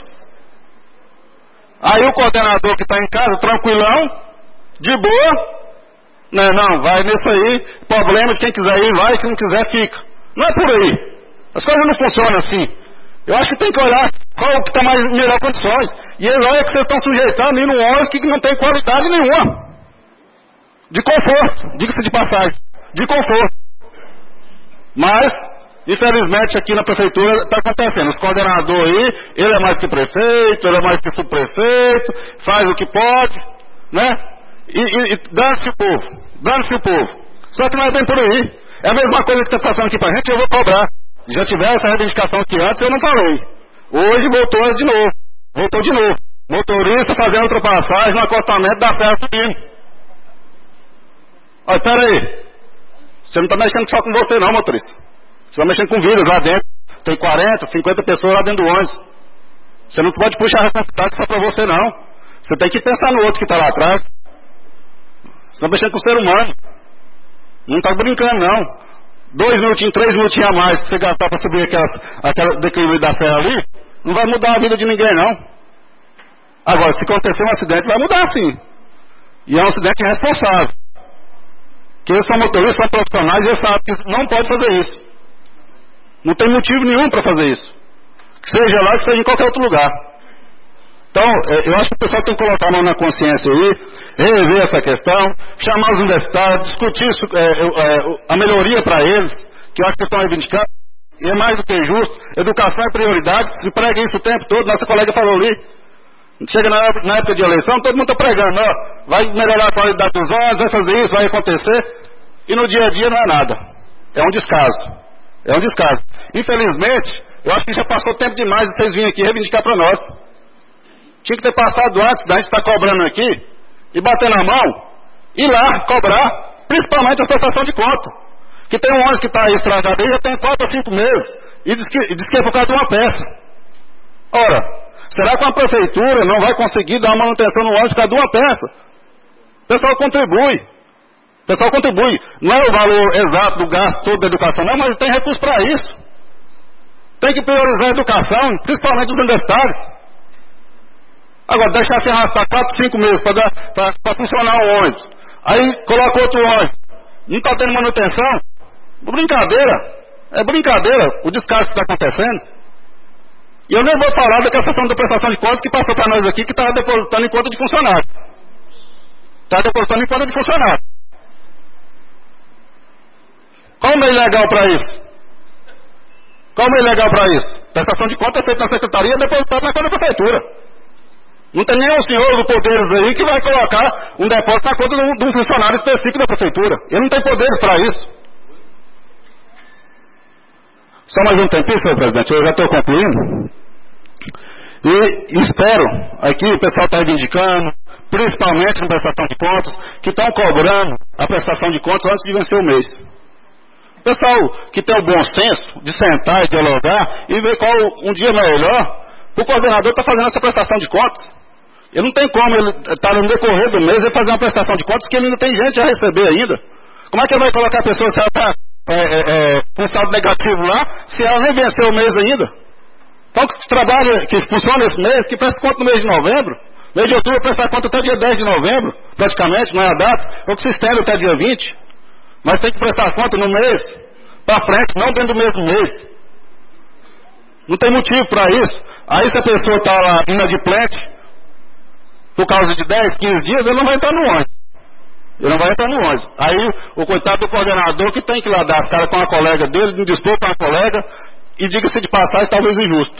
Aí o coordenador que está em casa, tranquilão, de boa, não, não, vai nisso aí, problema de quem quiser ir, vai, quem não quiser fica. Não é por aí. As coisas não funcionam assim. Eu acho que tem que olhar qual que está mais em melhor condições. E eles olham que vocês estão sujeitando ir num ônibus que não tem qualidade nenhuma. De conforto, diga-se de passagem. De conforto. Mas, infelizmente, aqui na prefeitura está acontecendo. Os coordenadores aí, ele é mais que prefeito, ele é mais que subprefeito, faz o que pode, né? E, e, e dane-se o povo. Dane-se o povo. Só que não é bem por aí. É a mesma coisa que está passando aqui pra gente, eu vou cobrar. Já tivesse essa reivindicação aqui antes, eu não falei. Hoje voltou de novo. Voltou de novo. Motorista fazendo ultrapassagem no acostamento da Serra subindo. Olha, pera aí. Você não está mexendo só com você não, motorista. Você está mexendo com vírus lá dentro. Tem quarenta, cinquenta pessoas lá dentro do ônibus. Você não pode puxar a responsabilidade só para você não. Você tem que pensar no outro que está lá atrás. Você está mexendo com o ser humano. Não está brincando não. Dois minutinhos, três minutinhos a mais que você gastar para subir aquelas, aquela declive da serra ali, não vai mudar a vida de ninguém não. Agora, se acontecer um acidente, vai mudar sim. E é um acidente irresponsável. Que eles são motoristas, são profissionais e eles sabem que não pode fazer isso. Não tem motivo nenhum para fazer isso. Que seja lá, que seja em qualquer outro lugar. Então, eu acho que o pessoal tem que colocar a mão na consciência aí, rever essa questão, chamar os universitários, discutir isso, é, é, a melhoria para eles, que eu acho que estão reivindicando, e é mais do que justo. Educação é prioridade, se prega isso o tempo todo, nossa colega falou ali. Chega na, na época de eleição, todo mundo está pregando, ó, vai melhorar a qualidade dos ônibus, vai fazer isso, vai acontecer, e no dia a dia não é nada. É um descaso. É um descaso. Infelizmente, eu acho que já passou tempo demais de vocês virem aqui reivindicar para nós. Tinha que ter passado antes da gente estar cobrando aqui e bater na mão e lá cobrar, principalmente a prestação de conta. Que tem um ônibus que está aí estragado aí já tem quatro ou cinco meses e diz que, diz que é por causa de uma peça. Ora, será que a prefeitura não vai conseguir dar manutenção no ônibus por causa de uma peça? O pessoal contribui. O pessoal contribui. Não é o valor exato do gasto todo da educação, não, mas tem recurso para isso. Tem que priorizar a educação, principalmente os universitários. Agora, deixar se arrastar quatro, cinco meses para funcionar o ônibus. Aí coloca outro ônibus. Não está tendo manutenção. Brincadeira. É brincadeira o descaso que está acontecendo. E eu nem vou falar da questão da prestação de conta que passou para nós aqui, que estava depositando em conta de funcionário. Está depositando em conta de funcionário. Qual o meio legal para isso? Qual o meio legal para isso? Prestação de conta é feita na secretaria e depositada na conta da prefeitura. Não tem nenhum senhor do Poderes aí que vai colocar um depósito na conta de um, de um funcionário específico da prefeitura. Ele não tem poderes para isso. Só mais um tempinho, senhor presidente, eu já estou concluindo. E espero, aqui o pessoal está reivindicando, principalmente na prestação de contas, que estão cobrando a prestação de contas antes de vencer o mês. O pessoal que tem o bom senso de sentar e dialogar e ver qual um dia melhor, o coordenador está fazendo essa prestação de contas. Ele não tem como ele estar tá no decorrer do mês e fazer uma prestação de contas que ele ainda tem gente a receber ainda. Como é que ele vai colocar a pessoa se ela está é, é, é, com saldo negativo lá, se ela nem venceu o mês ainda? Então que trabalho que funciona esse mês, que presta conta no mês de novembro, mês de outubro presta conta até dia dez de novembro, praticamente, não é a data, ou que se estende até dia vinte. Mas tem que prestar conta no mês, para frente, não dentro do mesmo mês. Não tem motivo para isso. Aí se a pessoa está lá inadimplente, por causa de dez, quinze dias, ele não vai entrar no ônibus. Ele não vai entrar no ônibus. Aí o coitado do coordenador que tem que ir lá dar as caras com a colega dele, dispor com a colega, e diga-se de passagem, talvez injusto.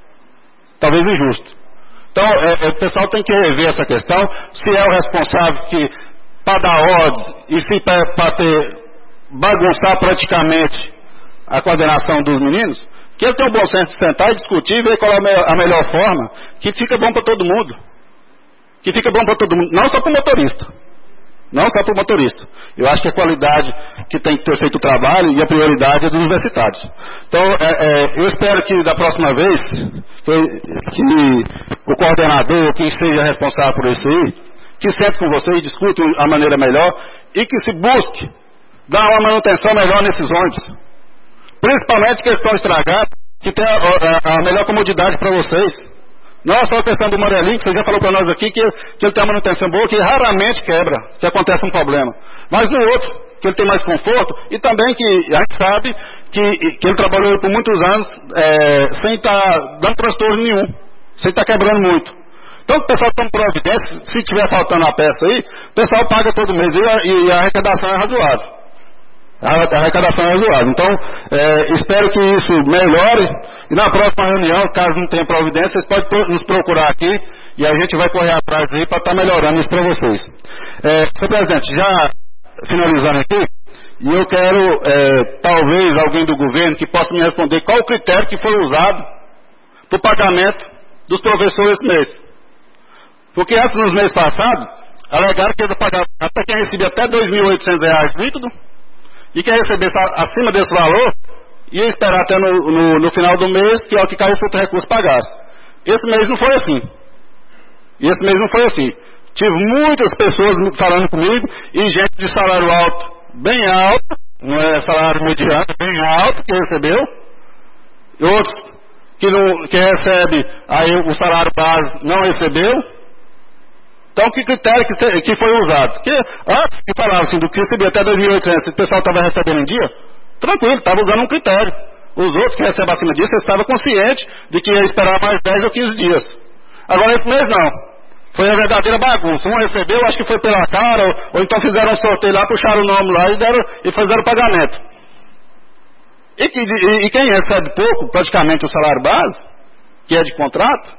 Talvez injusto. Então, é, é, o pessoal tem que rever essa questão, se é o responsável que, para dar ordem, e se para ter, bagunçar praticamente a coordenação dos meninos, que ele tem o bom senso de sentar e discutir e ver qual é a melhor forma, que fica bom para todo mundo. Que fica bom para todo mundo, não só para o motorista. Não só para o motorista. Eu acho que a qualidade que tem que ter feito o trabalho e a prioridade é dos universitários. Então, é, é, eu espero que da próxima vez, que, que o coordenador, quem seja responsável por isso aí, que sente com você e discute a maneira melhor e que se busque dar uma manutenção melhor nesses ônibus. Principalmente que eles estão estragados, que tem a, a, a melhor comodidade para vocês. Não é só a questão do amarelinho, que você já falou para nós aqui, que, que ele tem uma manutenção boa, que raramente quebra, que acontece um problema. Mas no outro, que ele tem mais conforto, e também que a gente sabe que, que ele trabalhou por muitos anos é, sem estar tá dando transtorno nenhum, sem estar tá quebrando muito. Então o pessoal toma providência, se estiver faltando a peça aí, o pessoal paga todo mês e a, e a arrecadação é razoável. A arrecadação é razoável. Então, é, espero que isso melhore. E na próxima reunião, caso não tenha providência, vocês podem nos procurar aqui e a gente vai correr atrás aí para estar tá melhorando isso para vocês. É, senhor presidente, já finalizando aqui, e eu quero, é, talvez, alguém do governo que possa me responder qual o critério que foi usado para o pagamento dos professores esse mês. Porque antes, nos meses passados, alegaram que ia pagar até quem recebia até dois mil e oitocentos reais líquido. E quem recebesse acima desse valor, ia esperar até no, no, no final do mês, que é o que caiu outro recurso pagasse. Esse mês não foi assim. Esse mês não foi assim. Tive muitas pessoas falando comigo, e gente de salário alto, bem alto, não é salário mediano, bem alto, que recebeu. E outros que, não, que recebe, aí o salário base não recebeu. Então, que critério que, que foi usado? Porque antes que falava assim, do que recebia até dois mil e oitocentos, o pessoal estava recebendo em dia, tranquilo, estava usando um critério. Os outros que recebem acima disso, eles estavam conscientes de que ia esperar mais dez ou quinze dias. Agora, esse mês não. Foi a verdadeira bagunça. Um recebeu, acho que foi pela cara, ou, ou então fizeram um sorteio lá, puxaram o nome lá e, deram, e fizeram o pagamento. E, que, e, e quem recebe pouco, praticamente o salário base, que é de contrato,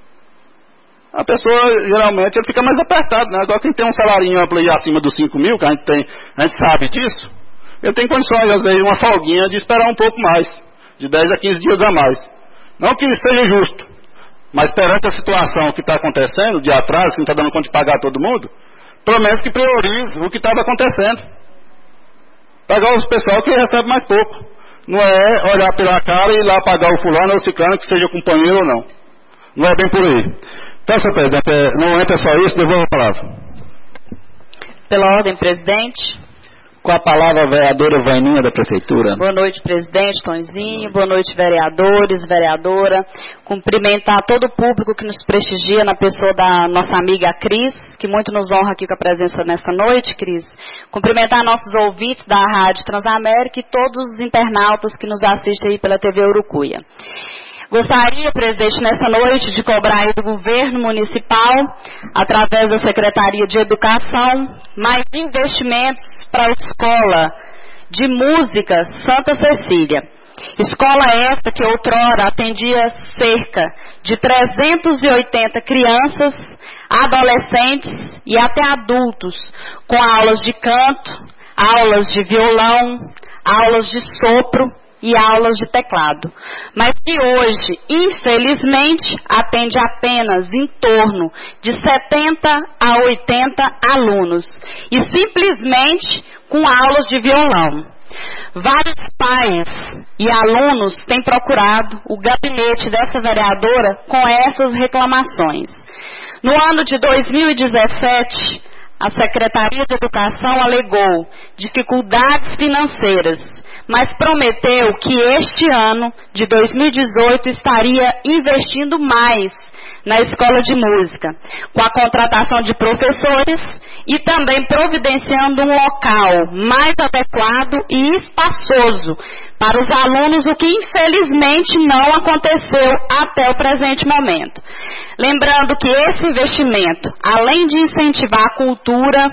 a pessoa, geralmente, ele fica mais apertado, né? Agora, quem tem um salarinho amplo aí acima dos cinco mil, que a gente, tem, a gente sabe disso, ele tem condições, às vezes, uma folguinha de esperar um pouco mais, de dez a quinze dias a mais. Não que seja justo, mas perante a situação que está acontecendo, de atraso, que não está dando conta de pagar todo mundo, pelo menos que priorize o que estava acontecendo. Pagar os pessoal que recebe mais pouco. Não é olhar pela cara e ir lá pagar o fulano ou o ciclano, que seja companheiro ou não. Não é bem por aí. Então, senhor presidente, não entra só isso, devolvo a palavra. Pela ordem, presidente. Com a palavra a vereadora Vaininha da Prefeitura. Boa noite, presidente Tonzinho. Boa noite, vereadores, vereadora. Cumprimentar todo o público que nos prestigia na pessoa da nossa amiga Cris, que muito nos honra aqui com a presença nesta noite, Cris. Cumprimentar nossos ouvintes da Rádio Transamérica e todos os internautas que nos assistem aí pela T V Urucuia. Gostaria, presidente, nessa noite de cobrar aí do governo municipal, através da Secretaria de Educação, mais investimentos para a Escola de Música Santa Cecília. Escola esta que outrora atendia cerca de trezentas e oitenta crianças, adolescentes e até adultos, com aulas de canto, aulas de violão, aulas de sopro e aulas de teclado, mas que hoje, infelizmente, atende apenas em torno de setenta a oitenta alunos, e simplesmente com aulas de violão. Vários pais e alunos têm procurado o gabinete dessa vereadora com essas reclamações. No ano de dois mil e dezessete, a Secretaria de Educação alegou dificuldades financeiras, mas prometeu que este ano, de dois mil e dezoito, estaria investindo mais na escola de música, com a contratação de professores e também providenciando um local mais adequado e espaçoso para os alunos, o que infelizmente não aconteceu até o presente momento. Lembrando que esse investimento, além de incentivar a cultura,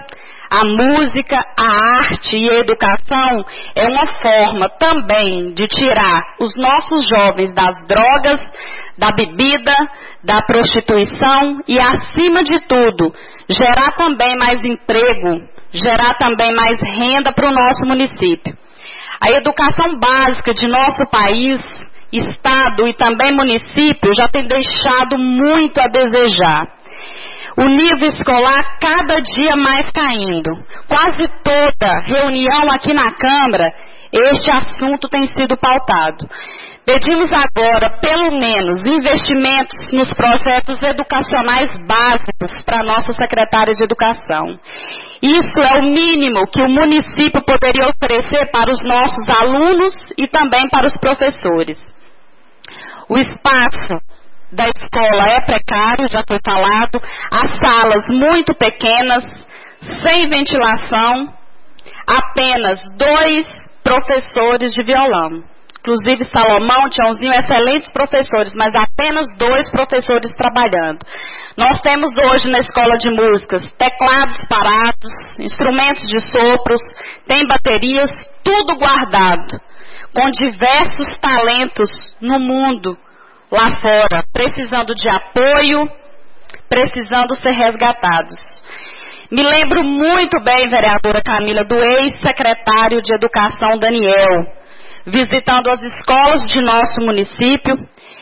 A música, a arte e a educação é uma forma também de tirar os nossos jovens das drogas, da bebida, da prostituição e, acima de tudo, gerar também mais emprego, gerar também mais renda para o nosso município. A educação básica de nosso país, estado e também município já tem deixado muito a desejar. O nível escolar cada dia mais caindo. Quase toda reunião aqui na Câmara, este assunto tem sido pautado. Pedimos agora, pelo menos, investimentos nos projetos educacionais básicos para a nossa secretária de Educação. Isso é o mínimo que o município poderia oferecer para os nossos alunos e também para os professores. O espaço da escola é precário, já foi falado, as salas muito pequenas, sem ventilação, apenas dois professores de violão. Inclusive Salomão, Tiãozinho, excelentes professores, mas apenas dois professores trabalhando. Nós temos hoje na escola de músicas teclados parados, instrumentos de sopros, tem baterias, tudo guardado, com diversos talentos no mundo, lá fora, precisando de apoio, precisando ser resgatados. Me lembro muito bem, vereadora Camila, do ex-secretário de Educação, Daniel, visitando as escolas de nosso município,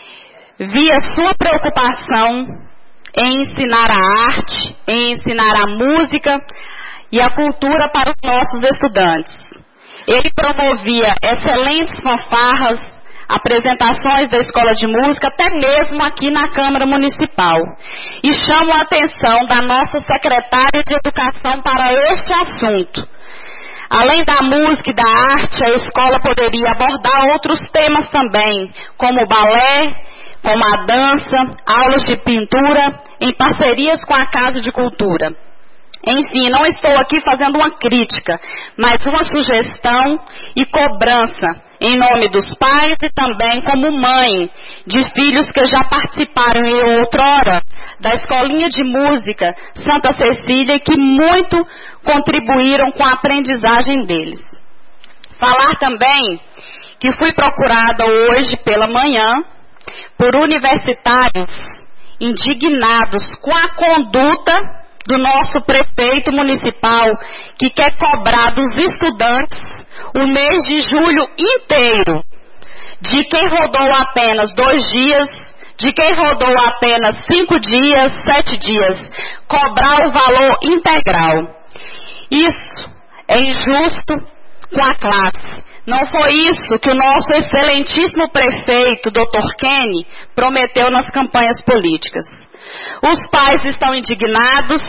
vi a sua preocupação em ensinar a arte, em ensinar a música e a cultura para os nossos estudantes. Ele promovia excelentes fanfarras, apresentações da escola de música, até mesmo aqui na Câmara Municipal. E chamo a atenção da nossa secretária de Educação para este assunto. Além da música e da arte, a escola poderia abordar outros temas também, como o balé, como a dança, aulas de pintura, em parcerias com a Casa de Cultura. Enfim, não estou aqui fazendo uma crítica, mas uma sugestão e cobrança em nome dos pais e também como mãe de filhos que já participaram em outrora da Escolinha de Música Santa Cecília e que muito contribuíram com a aprendizagem deles. Falar também que fui procurada hoje pela manhã por universitários indignados com a conduta do nosso prefeito municipal, que quer cobrar dos estudantes o mês de julho inteiro, de quem rodou apenas dois dias, de quem rodou apenas cinco dias, sete dias, cobrar o valor integral. Isso é injusto com a classe. Não foi isso que o nosso excelentíssimo prefeito, doutor Kenny, prometeu nas campanhas políticas. Os pais estão indignados,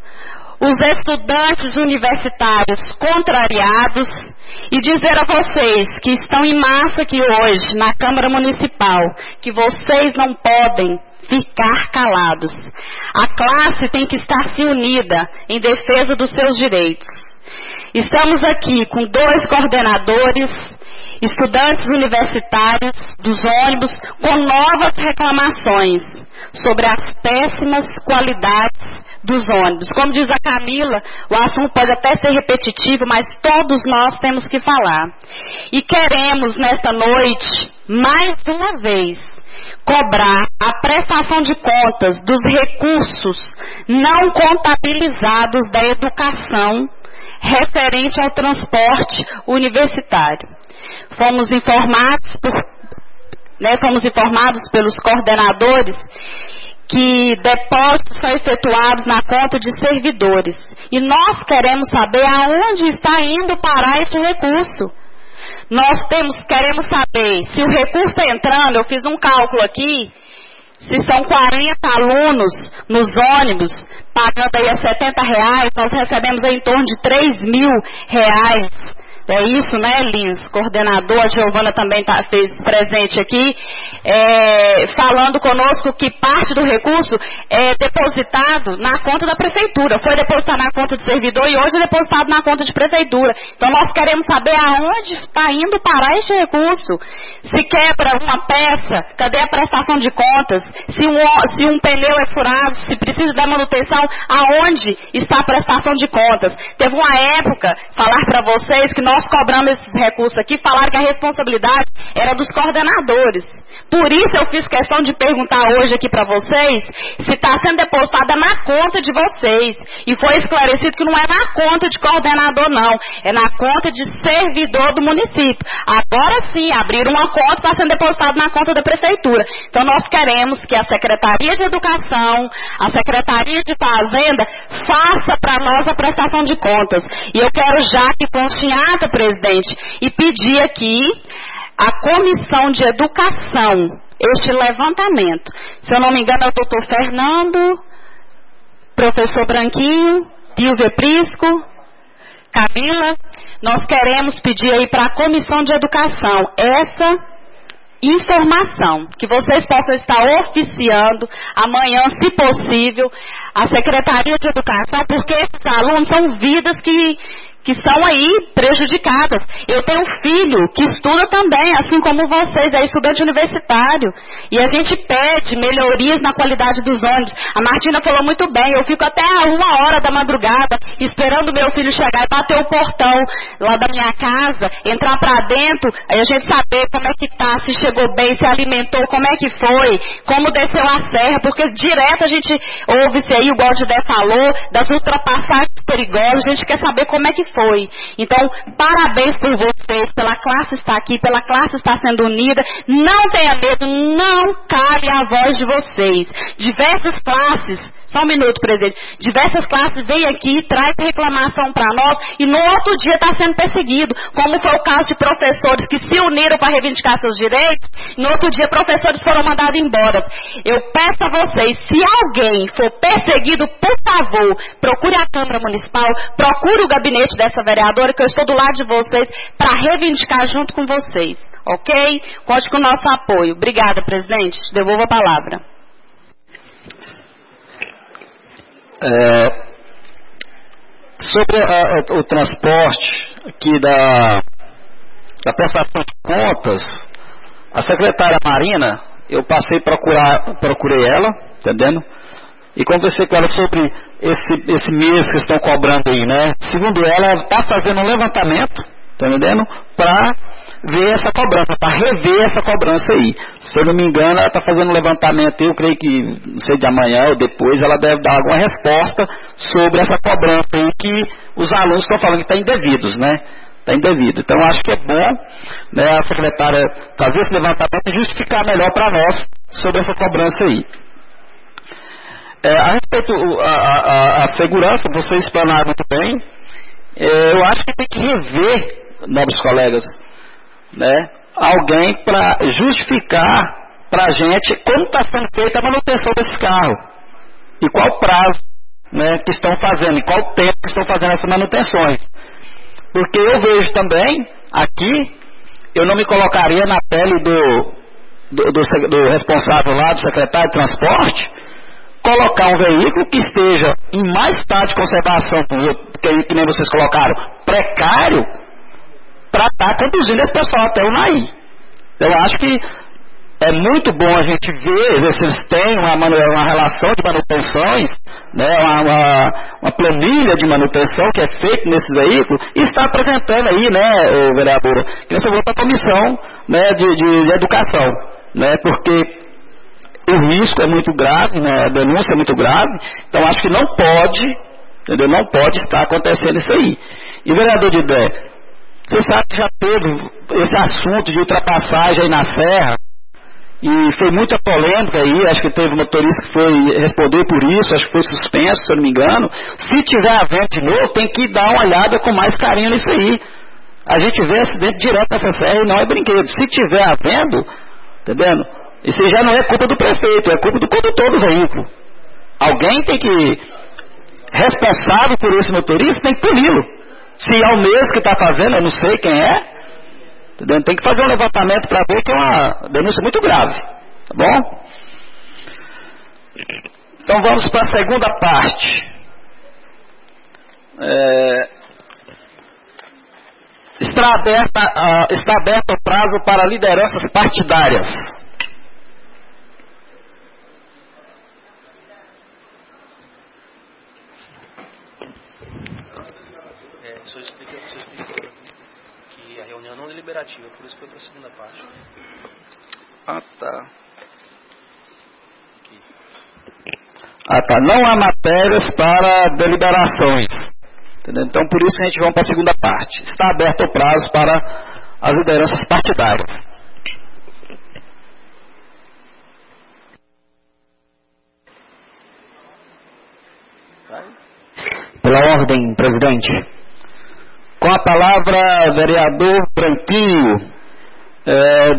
os estudantes universitários contrariados, e dizer a vocês que estão em massa aqui hoje na Câmara Municipal, que vocês não podem ficar calados. A classe tem que estar se unida em defesa dos seus direitos. Estamos aqui com dois coordenadores, estudantes universitários dos ônibus, com novas reclamações sobre as péssimas qualidades dos ônibus. Como diz a Camila, o assunto pode até ser repetitivo, mas todos nós temos que falar. E queremos, nesta noite, mais uma vez, cobrar a prestação de contas dos recursos não contabilizados da educação referente ao transporte universitário. Fomos informados, por, né, fomos informados pelos coordenadores que depósitos são efetuados na conta de servidores. E nós queremos saber aonde está indo parar esse recurso. Nós temos, queremos saber se o recurso está entrando. Eu fiz um cálculo aqui, se são quarenta alunos nos ônibus, pagando aí a setenta reais, nós recebemos aí em torno de três mil reais É isso, né, Lins? Coordenador, a Giovana também tá, fez presente aqui, é, falando conosco que parte do recurso é depositado na conta da prefeitura. Foi depositado na conta do servidor e hoje é depositado na conta de prefeitura. Então nós queremos saber aonde está indo parar este recurso. Se quebra uma peça, cadê a prestação de contas? Se um, se um pneu é furado, se precisa da manutenção, aonde está a prestação de contas? Teve uma época, falar para vocês, que nós cobramos esses recursos aqui, falaram que a responsabilidade era dos coordenadores. Por isso eu fiz questão de perguntar hoje aqui para vocês se está sendo depositada na conta de vocês. E foi esclarecido que não é na conta de coordenador, não. É na conta de servidor do município. Agora sim, abriram uma conta, está sendo depositado na conta da prefeitura. Então nós queremos que a Secretaria de Educação, a Secretaria de Fazenda, faça para nós a prestação de contas. E eu quero já que conste em ata, presidente, e pedir aqui a Comissão de Educação, este levantamento. Se eu não me engano é o doutor Fernando, professor Branquinho, Dilvia Prisco, Camila. Nós queremos pedir aí para a Comissão de Educação essa informação, que vocês possam estar oficiando amanhã, se possível, a Secretaria de Educação, porque esses alunos são vidas que, que são aí prejudicadas. Eu tenho um filho que estuda também, assim como vocês, é estudante universitário, e a gente pede melhorias na qualidade dos ônibus. A Martina falou muito bem, eu fico até a uma hora da madrugada esperando meu filho chegar e bater o portão lá da minha casa, entrar pra dentro, aí a gente saber como é que tá, se chegou bem, se alimentou, como é que foi, como desceu a serra, porque direto a gente ouve-se aí, o Galdidé falou, das ultrapassagens perigosas, a gente quer saber como é que foi. Então, parabéns por vocês, pela classe estar aqui, pela classe estar sendo unida. Não tenha medo, não cale a voz de vocês. Diversas classes, só um minuto, presidente, diversas classes vêm aqui, traz reclamação para nós e no outro dia está sendo perseguido, como foi o caso de professores que se uniram para reivindicar seus direitos, no outro dia professores foram mandados embora. Eu peço a vocês, se alguém for perseguido, por favor, procure a Câmara Municipal, procure o gabinete dessa vereadora, que eu estou do lado de vocês para reivindicar junto com vocês, ok? Conte com o nosso apoio. Obrigada, presidente. Devolvo a palavra. É, sobre a, a, o transporte aqui da, da prestação de contas, a secretária Marina, eu passei a procurar, procurei ela, entendendo? E conversei com ela sobre esse, esse mês que estão cobrando aí, né? Segundo ela, ela está fazendo um levantamento, tá entendendo? Para ver essa cobrança, para rever essa cobrança aí. Se eu não me engano, ela está fazendo um levantamento, eu creio que, não sei, de amanhã ou depois, ela deve dar alguma resposta sobre essa cobrança aí que os alunos estão falando que está indevidos, né? Está indevido. Então, acho que é bom, né, a secretária fazer esse levantamento e justificar melhor para nós sobre essa cobrança aí. É, a respeito a, a, a segurança, vocês explanaram muito bem, é, eu acho que tem que rever, nobres colegas, né, alguém para justificar para a gente como está sendo feita a manutenção desse carro e qual o prazo, né, que estão fazendo e qual o tempo que estão fazendo essas manutenções. Porque eu vejo também, aqui, eu não me colocaria na pele do, do, do, do responsável lá, do secretário de transporte, colocar um veículo que esteja em mais estado de conservação, que, que nem vocês colocaram, precário, para estar conduzindo esse pessoal até o Naí. Eu acho que é muito bom a gente ver, ver se eles têm uma, uma relação de manutenções, né, uma, uma, uma planilha de manutenção que é feita nesses veículos, e está apresentando aí, né, vereadora, que nessa volta a comissão, né, de, de, de educação, né, porque o risco é muito grave, né, a denúncia é muito grave, então acho que não pode, entendeu, não pode estar acontecendo isso aí. E vereador de Dé, você sabe que já teve esse assunto de ultrapassagem aí na serra, e foi muita polêmica aí, acho que teve um motorista que foi responder por isso, acho que foi suspenso, se eu não me engano. Se tiver havendo de novo, tem que dar uma olhada com mais carinho nisso aí. A gente vê acidente direto nessa serra e não é brinquedo. Se tiver havendo, entendendo? Isso já não é culpa do prefeito, é culpa do condutor do veículo. Alguém tem que, responsável por esse motorista, tem que puni-lo. Se é o mesmo que está fazendo, eu não sei quem é. Entendeu? Tem que fazer um levantamento para ver que é uma denúncia muito grave. Tá bom? Então vamos para a segunda parte. É, está, aberta, uh, está aberto o prazo para lideranças partidárias. É, só explica, só explica que a reunião não é deliberativa, por isso foi para a segunda parte. Ah, tá. Aqui. Ah, tá. Não há matérias para deliberações. Entendeu? Então, por isso que a gente vai para a segunda parte. Está aberto o prazo para as lideranças partidárias. Pela ordem, presidente. Com a palavra, vereador Branquinho, é,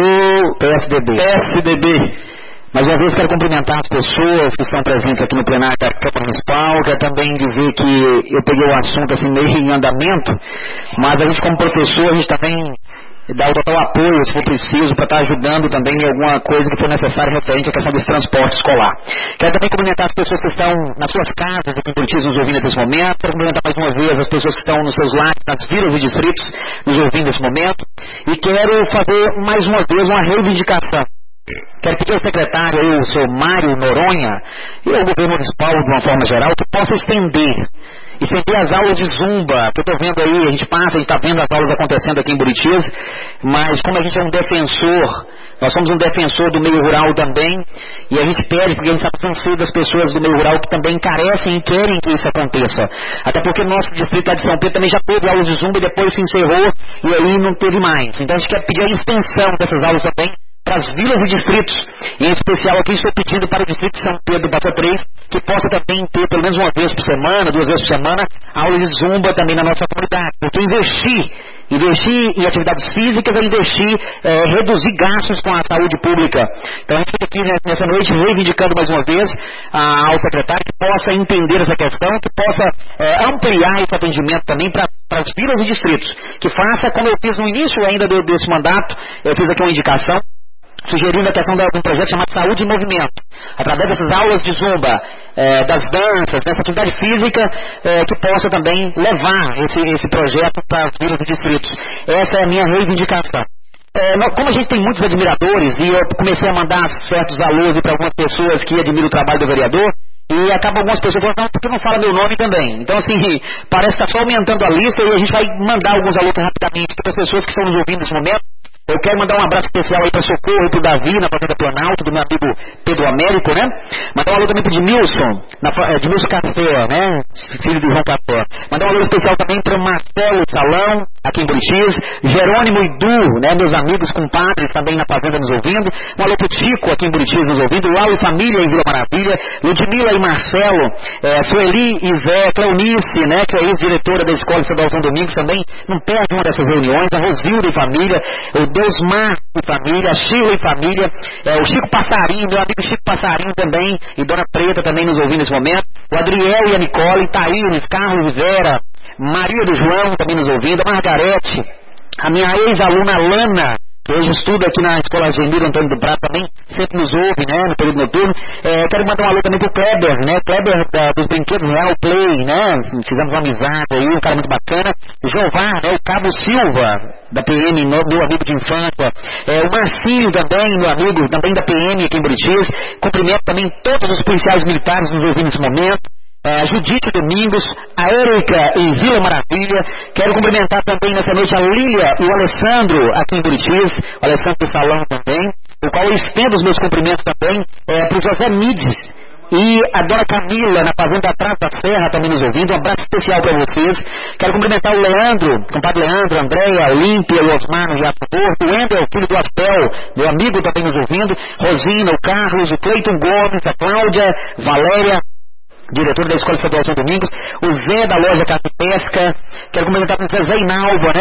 do P S D B. P S D B. Mais uma vez quero cumprimentar as pessoas que estão presentes aqui no plenário da Câmara Municipal. Quero também dizer que eu peguei o assunto assim meio em andamento, mas a gente como professor, a gente também dá o total apoio, se for preciso, para estar ajudando também em alguma coisa que for necessária referente à questão desse transporte escolar. Quero também cumprimentar as pessoas que estão nas suas casas aqui em Buritis nos ouvindo nesse momento. Quero cumprimentar mais uma vez as pessoas que estão nos seus lares, nas vilas e distritos nos ouvindo nesse momento. E quero fazer mais uma vez uma reivindicação. Quero pedir ao secretário, aí, o senhor Mário Noronha, e ao governo municipal, de uma forma geral, que possa estender, estender as aulas de zumba, que eu estou vendo aí, a gente passa, a gente está vendo as aulas acontecendo aqui em Buritis, mas como a gente é um defensor, nós somos um defensor do meio rural também, e a gente pede, porque a gente sabe que são das pessoas do meio rural que também carecem e querem que isso aconteça. Até porque nosso distrito lá de São Pedro também já teve aulas de zumba e depois se encerrou, e aí não teve mais. Então a gente quer pedir a extensão dessas aulas também, para as vilas e distritos, e em especial aqui estou pedindo para o distrito de São Pedro do Passa três, que possa também ter pelo menos uma vez por semana, duas vezes por semana, aulas de zumba também na nossa comunidade, porque investir, investir em atividades físicas é investir, é, reduzir gastos com a saúde pública. Então a gente fica aqui nessa noite reivindicando mais uma vez a, ao secretário que possa entender essa questão, que possa é, ampliar esse atendimento também para as vilas e distritos, que faça como eu fiz no início ainda do, desse mandato, eu fiz aqui uma indicação, sugerindo a questão de um projeto chamado Saúde em Movimento, através dessas aulas de zumba, é, das danças, dessa atividade física, é, que possa também levar esse, esse projeto para as vilas e distritos. Essa é a minha reivindicação. É, como a gente tem muitos admiradores, e eu comecei a mandar certos valores para algumas pessoas que admiram o trabalho do vereador, e acabam algumas pessoas falando, não, porque não fala meu nome também. Então, assim, parece que está só aumentando a lista, e a gente vai mandar alguns alunos rapidamente para as pessoas que estão nos ouvindo nesse momento. Eu quero mandar um abraço especial aí para Socorro e para o Davi, na Fazenda Planalto, do meu amigo Pedro Américo, né? Mandar um alô também para o Edmilson, na, Edmilson Café, né? Filho do João Café. Mandar um alô especial também para o Marcelo Salão, aqui em Buritis, Jerônimo e Du, né? Meus amigos compadres também na Fazenda nos ouvindo. Um alô para o Tico, aqui em Buritis nos ouvindo. Lau e família em Vila Maravilha. Ludmila e Marcelo, é, Sueli e Zé, Cleonice, né? Que é ex-diretora da Escola Estadual São Domingos também. Não perde uma dessas reuniões. A Rosilda e família. O Deusmar e família, a Sheila e família, é, o Chico Passarinho, meu amigo Chico Passarinho também, e Dona Preta também nos ouvindo nesse momento, o Adriel e a Nicole, Thaís, Carlos Rivera, Maria do João também nos ouvindo, a Margarete, a minha ex-aluna Lana, que hoje estuda aqui na Escola Gemiro Antônio do Prado também, sempre nos ouve, né, no período noturno. É, quero mandar um alô também pro Kleber, né, Kleber da, dos Brinquedos Real Play, né, fizemos uma amizade aí, um cara muito bacana. O Jeová, né, o Cabo Silva, da P M, meu amigo de infância. É, o Marcinho também, meu amigo, também da P M aqui em Buritis. Cumprimento também todos os policiais militares nos ouvindo nesse momento. A Judite Domingos, a Érica em Vila Maravilha. Quero cumprimentar também nessa noite a Lília e o Alessandro aqui em Buritis, o Alessandro do Salão também, o qual eu estendo os meus cumprimentos também é, para o José Mides e a Dona Camila na Fazenda Atrás da Serra também nos ouvindo. Um abraço especial para vocês. Quero cumprimentar o Leandro, o compadre Leandro, a Andréia, a Olímpia, o Osmar no Jato Porto, o Wendel, filho do Aspel, meu amigo também nos ouvindo, Rosina, o Carlos, o Cleiton Gomes, a Cláudia, Valéria, diretor da Escola Estadual São Domingos, o Zé da loja Casa Pesca. Quero cumprimentar com o Zé Inalva, né?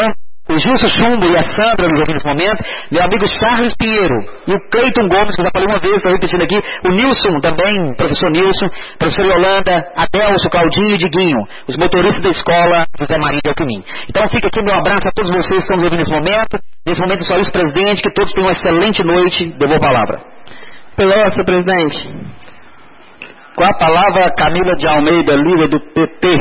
o Gilson Chumbo e a Sandra nos ouvindo nesse momento, meu amigo Charles Pinheiro e o Cleiton Gomes, que eu já falei uma vez, estou repetindo aqui, o Nilson também, professor Nilson, professor Yolanda, Adelso, Claudinho e Diguinho, os motoristas da escola José Maria de Alquimim. Então fica aqui meu abraço a todos vocês que estão nos ouvindo nesse momento, nesse momento só isso, presidente, que todos tenham uma excelente noite, devolvo a palavra. Pela senhor presidente. Com a palavra, Camila de Almeida, líder do P T.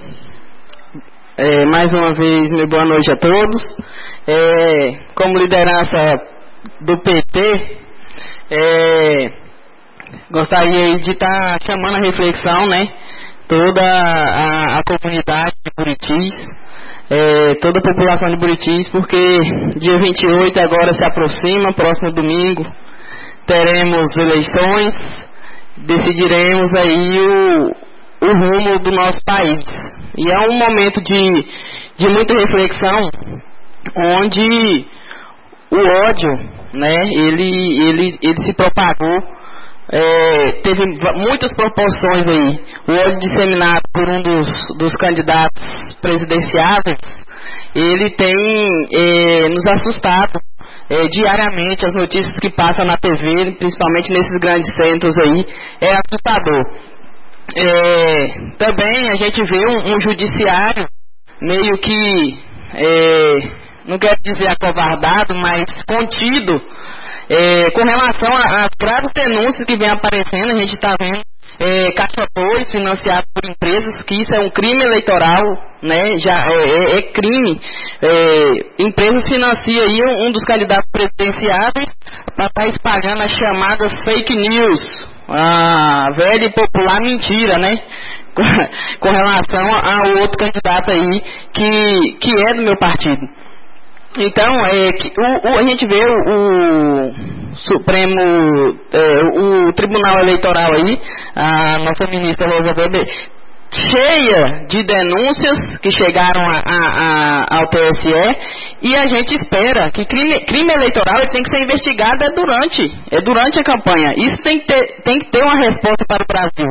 É, mais uma vez, meu boa noite a todos. É, como liderança do P T, é, gostaria de estar tá chamando a reflexão, né? Toda a, a comunidade de Buritis, é, toda a população de Buritis, porque dia vinte e oito agora se aproxima, próximo domingo, teremos eleições, decidiremos aí o, o rumo do nosso país. E é um momento de, de muita reflexão, onde o ódio, né, ele, ele, ele se propagou, é, teve muitas proporções aí. O ódio disseminado por um dos, dos candidatos presidenciáveis, ele tem é, nos assustado. É, diariamente, as notícias que passam na T V, principalmente nesses grandes centros aí, é assustador. É, também a gente vê um, um judiciário meio que, é, não quero dizer acovardado, mas contido, é, com relação às graves denúncias que vem aparecendo. A gente está vendo é, caça-boi financiado por empresas, que isso é um crime eleitoral, né? Já é, é, é crime. É, empresas financiam aí um, um dos candidatos presidenciáveis para estar espalhando as chamadas fake news, a velha e popular mentira, né? Com relação ao outro candidato aí que, que é do meu partido. Então, é, que, o, o, a gente vê o, o Supremo, é, o Tribunal Eleitoral aí, a nossa ministra Rosa Weber, cheia de denúncias que chegaram a, a, a, ao T S E, e a gente espera que crime, crime eleitoral ele tem que ser investigado é durante, é durante a campanha. Isso tem que ter, tem que ter uma resposta para o Brasil.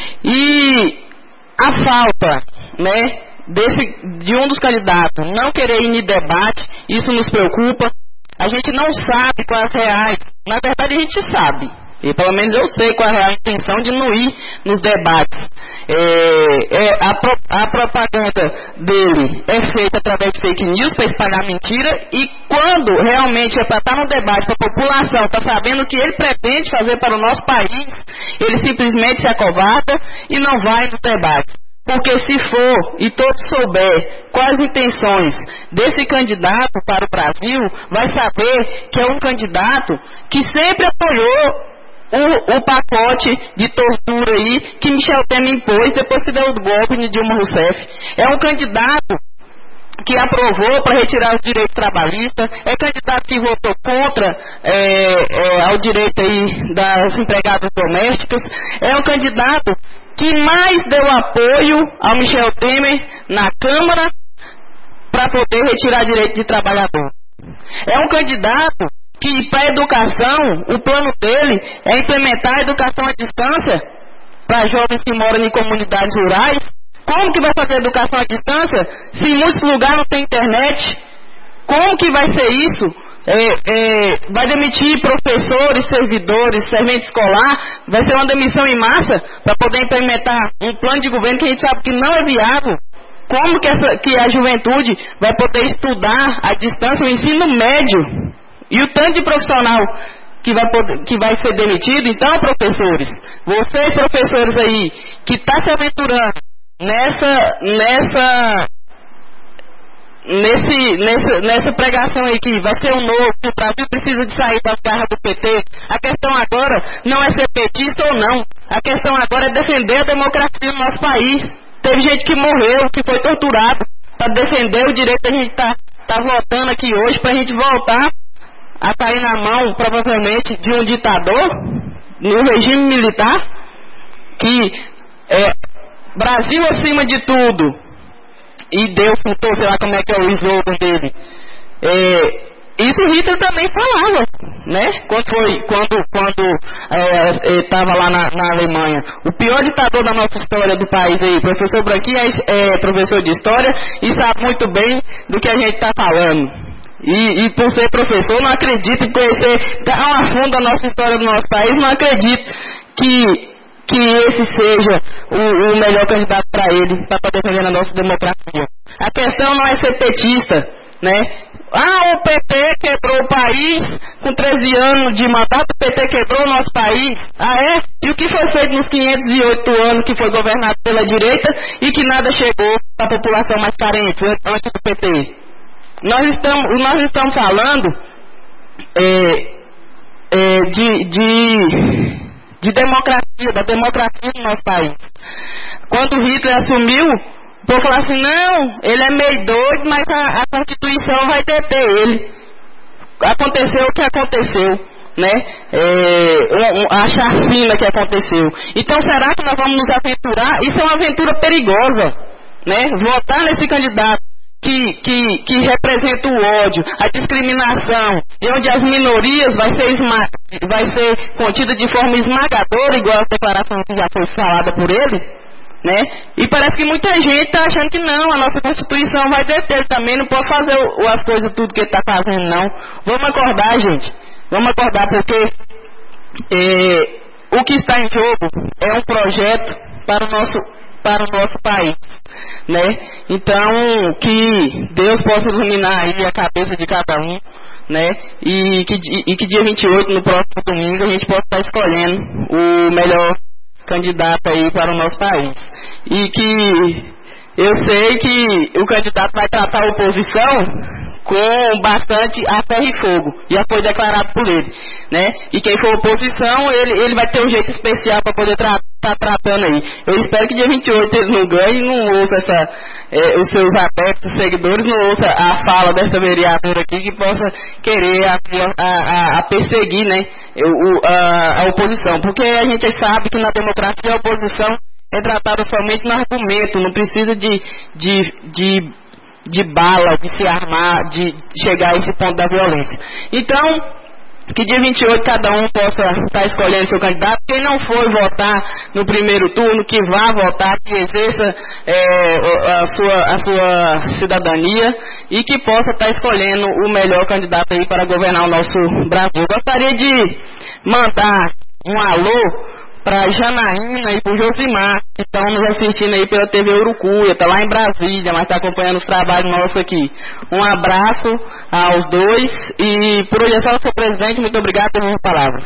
E a falta, né, desse, de um dos candidatos não querer ir em debate, isso nos preocupa. A gente não sabe quais reais, na verdade a gente sabe, e pelo menos eu sei qual é a real intenção de não ir nos debates. É, é, a, pro, a propaganda dele é feita através de fake news para espalhar mentira, e quando realmente é para estar no debate, para a população estar sabendo o que ele pretende fazer para o nosso país, ele simplesmente se acovarda e não vai nos debates. Porque se for e todos souber quais as intenções desse candidato para o Brasil, vai saber que é um candidato que sempre apoiou o, o pacote de tortura aí que Michel Temer impôs depois que deu o golpe de Dilma Rousseff. É um candidato que aprovou para retirar os direitos trabalhistas, é candidato que votou contra é, é, ao direito aí das empregadas domésticas, é um candidato que mais deu apoio ao Michel Temer na Câmara para poder retirar direito de trabalhador. É um candidato que para a educação, o plano dele é implementar a educação à distância para jovens que moram em comunidades rurais. Como que vai fazer educação à distância se em muitos lugares não tem internet? Como que vai ser isso? É, é, vai demitir professores, servidores, servente escolar? Vai ser uma demissão em massa para poder implementar um plano de governo que a gente sabe que não é viável? Como que, essa, que a juventude vai poder estudar à distância o ensino médio? E o tanto de profissional que vai, poder, que vai ser demitido? Então, professores, vocês professores aí que estão tá se aventurando nessa, nessa, nesse, nessa, nessa pregação aí que vai ser um novo, que o Brasil precisa de sair das garras do P T. A questão agora não é ser petista ou não. A questão agora é defender a democracia no nosso país. Teve gente que morreu, que foi torturado para defender o direito da gente estar tá, tá votando aqui hoje, para a gente voltar a cair na mão, provavelmente, de um ditador no regime militar, que é Brasil acima de tudo, e Deus putou, sei lá como é que é o slogan dele, é, isso Hitler também falava, né? Quando foi, quando, quando estava é, lá na, na Alemanha. O pior ditador da nossa história do país aí, professor Branquinho é, é professor de história e sabe muito bem do que a gente está falando. E, e por ser professor, não acredito em conhecer tão a fundo a nossa história do nosso país, não acredito que, que esse seja o, o melhor candidato para ele, para poder defender a nossa democracia. A questão não é ser petista, né? Ah, o P T quebrou o país com treze anos de mandato, o P T quebrou o nosso país. Ah, é? E o que foi feito nos quinhentos e oito anos que foi governado pela direita e que nada chegou para a população mais carente antes do P T? Nós estamos, nós estamos falando é, é, de, de, de democracia, da democracia no nosso país. Quando Hitler assumiu, o povo falou assim, não, ele é meio doido, mas a, a Constituição vai deter ele. Aconteceu o que aconteceu, né? É, a chacina que aconteceu. Então será que nós vamos nos aventurar? Isso é uma aventura perigosa, né? Votar nesse candidato que, que, que representa o ódio, a discriminação, e onde as minorias vai ser, esma, vai ser contida de forma esmagadora, igual a declaração que já foi falada por ele, né? E parece que muita gente está achando que não, a nossa Constituição vai deter também, não pode fazer o, as coisas tudo que ele está fazendo, não. Vamos acordar, gente. Vamos acordar, porque é, o que está em jogo é um projeto para o nosso, para o nosso país, né? Então, que Deus possa iluminar aí a cabeça de cada um, né? E que, e que dia vinte e oito, no próximo domingo, a gente possa estar escolhendo o melhor candidato aí para o nosso país. E que eu sei que o candidato vai tratar a oposição com bastante a ferro e fogo. Já foi declarado por ele, né? E quem for oposição, ele, ele vai ter um jeito especial para poder estar tra tá tratando aí. Eu espero que dia vinte e oito ele não ganhe e não ouça essa, é, os seus adeptos, seguidores, não ouça a fala dessa vereadora aqui que possa querer a, a, a perseguir, né, o, a, a oposição. Porque a gente sabe que na democracia a oposição é tratada somente no argumento, não precisa de, de, de, de bala, de se armar, de chegar a esse ponto da violência. Então, que dia vinte e oito cada um possa estar escolhendo seu candidato. Quem não for votar no primeiro turno, que vá votar, que exerça é, a, sua, a sua cidadania e que possa estar escolhendo o melhor candidato aí para governar o nosso Brasil. Eu gostaria de mandar um alô para Janaína e para o Josimar, que estão nos assistindo aí pela T V Urucuia, está lá em Brasília, mas está acompanhando os trabalhos nossos aqui. Um abraço aos dois e por hoje é só, senhor presidente, muito obrigado pela minha palavra.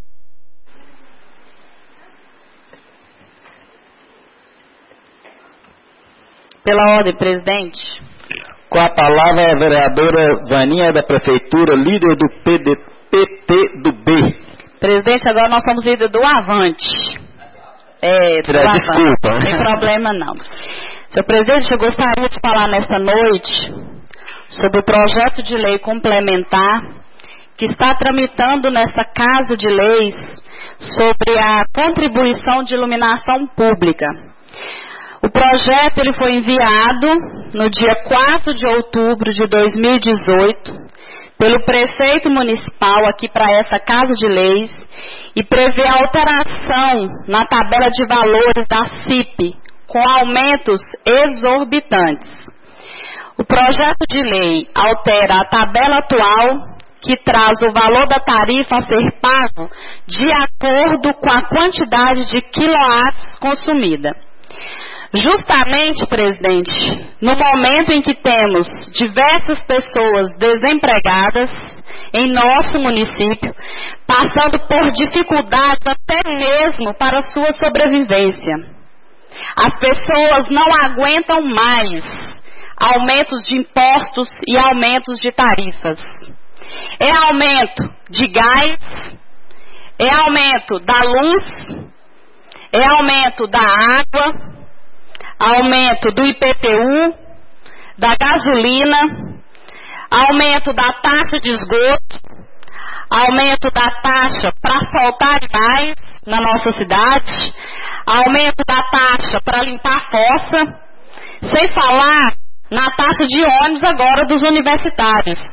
Pela ordem, presidente. Com a palavra a vereadora Vaninha da Prefeitura, líder do P T do B. Presidente, agora nós somos líder do Avante. É, do Avante. Desculpa. Não tem problema não. Senhor presidente, eu gostaria de falar nesta noite sobre o projeto de lei complementar que está tramitando nesta Casa de Leis sobre a contribuição de iluminação pública. O projeto ele foi enviado no dia quatro de outubro de dois mil e dezoito pelo prefeito municipal aqui para essa Casa de Leis e prevê alteração na tabela de valores da C I P, com aumentos exorbitantes. O projeto de lei altera a tabela atual, que traz o valor da tarifa a ser pago de acordo com a quantidade de quilowatts consumida. Justamente, presidente, no momento em que temos diversas pessoas desempregadas em nosso município, passando por dificuldades até mesmo para a sua sobrevivência. As pessoas não aguentam mais aumentos de impostos e aumentos de tarifas. É aumento de gás, é aumento da luz, é aumento da água, aumento do I P T U, da gasolina, aumento da taxa de esgoto, aumento da taxa para asfaltar mais na nossa cidade, aumento da taxa para limpar a fossa, sem falar na taxa de ônibus agora dos universitários,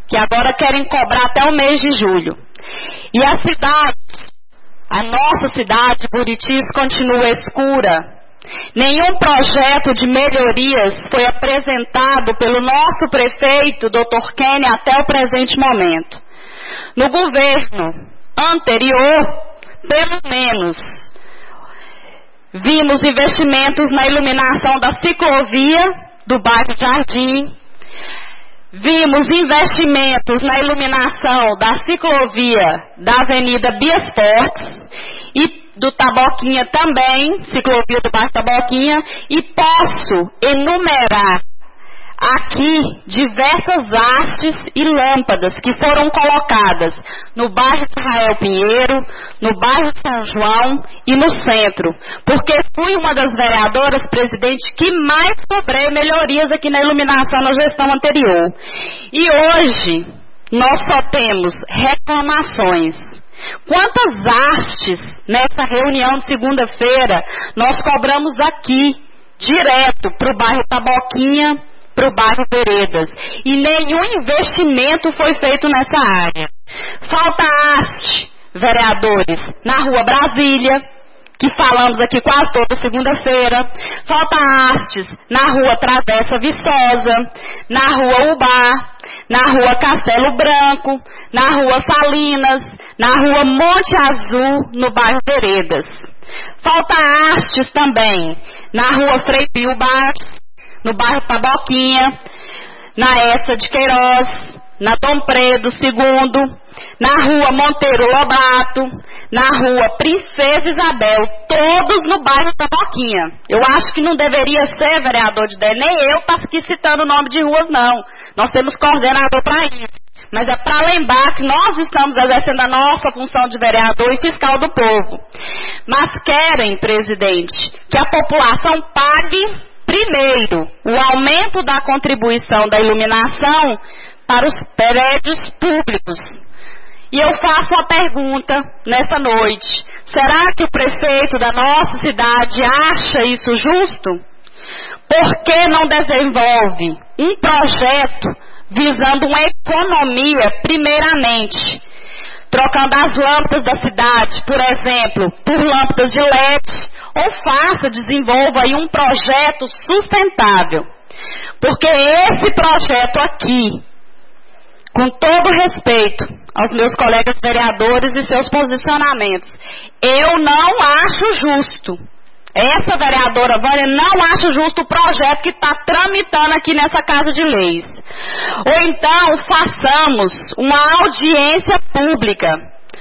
que agora querem cobrar até o mês de julho. E a cidade, a nossa cidade, Buritis, continua escura. Nenhum projeto de melhorias foi apresentado pelo nosso prefeito, doutor Kenny, até o presente momento. No governo anterior, pelo menos, vimos investimentos na iluminação da ciclovia do bairro Jardim, vimos investimentos na iluminação da ciclovia da Avenida Bias Fortes e do Taboquinha também, ciclovia do bairro Taboquinha, e posso enumerar aqui diversas hastes e lâmpadas que foram colocadas no bairro Israel Pinheiro, no bairro São João e no centro, porque fui uma das vereadoras, presidente, que mais cobrei melhorias aqui na iluminação na gestão anterior. E hoje nós só temos reclamações. Quantas hastes nessa reunião de segunda-feira nós cobramos aqui, direto para o bairro Taboquinha, para o bairro Veredas, e nenhum investimento foi feito nessa área. Falta haste, vereadores, na Rua Brasília, que falamos aqui quase toda segunda-feira. Falta hastes na Rua Travessa Viçosa, na Rua Ubá, na Rua Castelo Branco, na Rua Salinas, na Rua Monte Azul, no bairro Veredas. Falta hastes também na Rua Frei Pio Barros, no bairro Taboquinha, na Essa de Queiroz, na Dom Predo segundo, na Rua Monteiro Lobato, na Rua Princesa Isabel, todos no bairro Taboquinha. Eu acho que não deveria ser, vereador de ideia, nem eu estou aqui citando o nome de ruas, não. Nós temos coordenador para isso. Mas é para lembrar que nós estamos exercendo a nossa função de vereador e fiscal do povo. Mas querem, presidente, que a população pague primeiro o aumento da contribuição da iluminação para os prédios públicos. E eu faço uma pergunta nessa noite. Será que o prefeito da nossa cidade acha isso justo? Por que não desenvolve um projeto visando uma economia primeiramente? Trocando as lâmpadas da cidade, por exemplo, por lâmpadas de L E D, ou faça, desenvolva aí um projeto sustentável. Porque esse projeto aqui, com todo respeito aos meus colegas vereadores e seus posicionamentos, eu não acho justo. Essa vereadora Vânia não acha justo o projeto que está tramitando aqui nessa Casa de Leis. Ou então façamos uma audiência pública.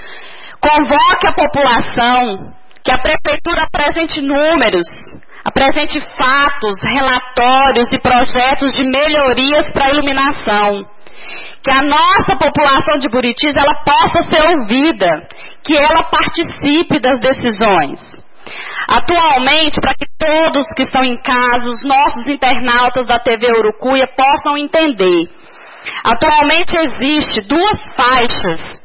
Convoque a população, que a prefeitura apresente números, apresente fatos, relatórios e projetos de melhorias para a iluminação. Que a nossa população de Buritis, ela possa ser ouvida, que ela participe das decisões. Atualmente, para que todos que estão em casa, os nossos internautas da T V Urucuia possam entender, atualmente existe duas faixas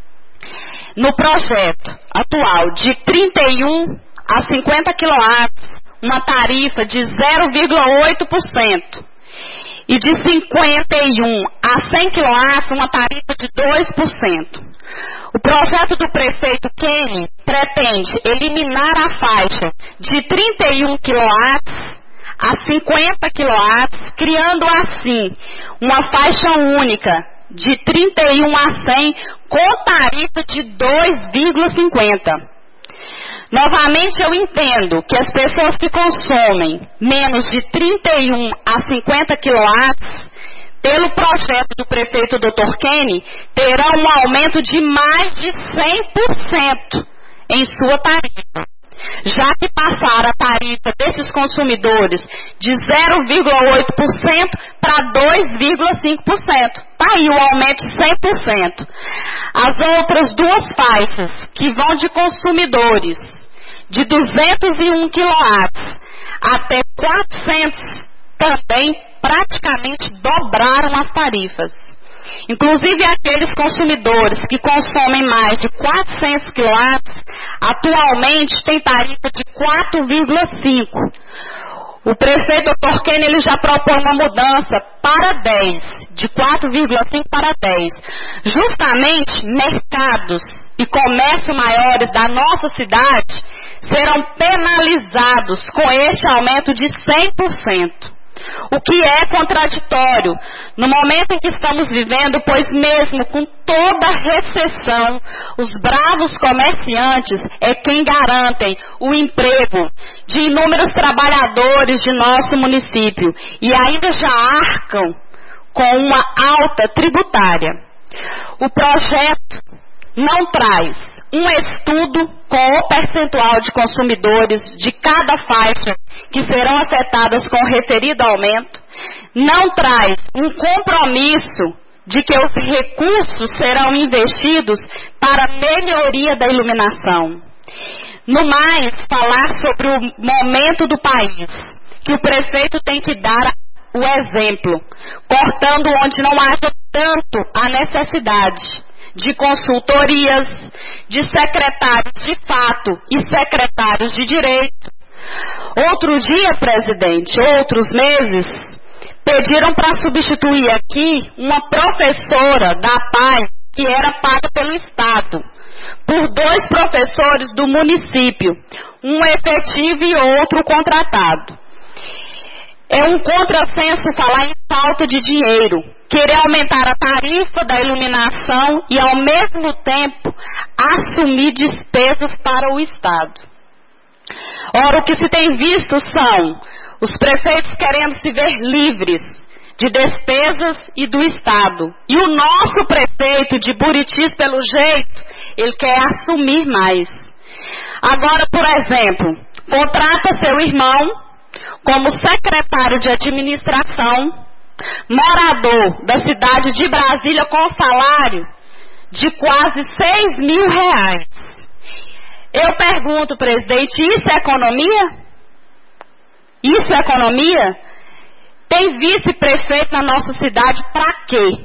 no projeto atual, de trinta e um a cinquenta quilowatt, uma tarifa de zero vírgula oito por cento. E de cinquenta e um a cem quilowatts, uma tarifa de dois por cento. O projeto do prefeito Kenny pretende eliminar a faixa de trinta e um quilowatts a cinquenta quilowatts, criando assim uma faixa única de trinta e um a cem com tarifa de dois vírgula cinquenta. Novamente eu entendo que as pessoas que consomem menos de trinta e um a cinquenta quilowatts, pelo projeto do prefeito doutor Kenny, terão um aumento de mais de cem por cento em sua tarifa. Já que passaram a tarifa desses consumidores de zero vírgula oito por cento para dois vírgula cinco por cento. Está aí o aumento de cem por cento. As outras duas faixas, que vão de consumidores de duzentos e um quilowatts até quatrocentos, também praticamente dobraram as tarifas. Inclusive aqueles consumidores que consomem mais de quatrocentos quilowatts, atualmente tem tarifa de quatro vírgula cinco. O prefeito doutor Kenny, ele já propõe uma mudança para dez, de quatro vírgula cinco para dez. Justamente, mercados e comércio maiores da nossa cidade serão penalizados com este aumento de cem por cento. O que é contraditório no momento em que estamos vivendo, pois mesmo com toda a recessão, os bravos comerciantes é quem garantem o emprego de inúmeros trabalhadores de nosso município e ainda já arcam com uma alta tributária. O projeto não traz um estudo com o percentual de consumidores de cada faixa que serão afetadas com o referido aumento, não traz um compromisso de que os recursos serão investidos para a melhoria da iluminação. No mais, falar sobre o momento do país, que o prefeito tem que dar o exemplo, cortando onde não haja tanto a necessidade de consultorias, de secretários de fato e secretários de direito. Outro dia, presidente, outros meses, pediram para substituir aqui uma professora da P A I que era paga pelo Estado, por dois professores do município, um efetivo e outro contratado. É um contrassenso falar em falta de dinheiro, querer aumentar a tarifa da iluminação e, ao mesmo tempo, assumir despesas para o Estado. Ora, o que se tem visto são os prefeitos querendo se ver livres de despesas e do Estado. E o nosso prefeito de Buritis, pelo jeito, ele quer assumir mais. Agora, por exemplo, contrata seu irmão como secretário de administração, morador da cidade de Brasília, com salário de quase seis mil reais. Eu pergunto, presidente, isso é economia? Isso é economia? Tem vice-prefeito na nossa cidade para quê?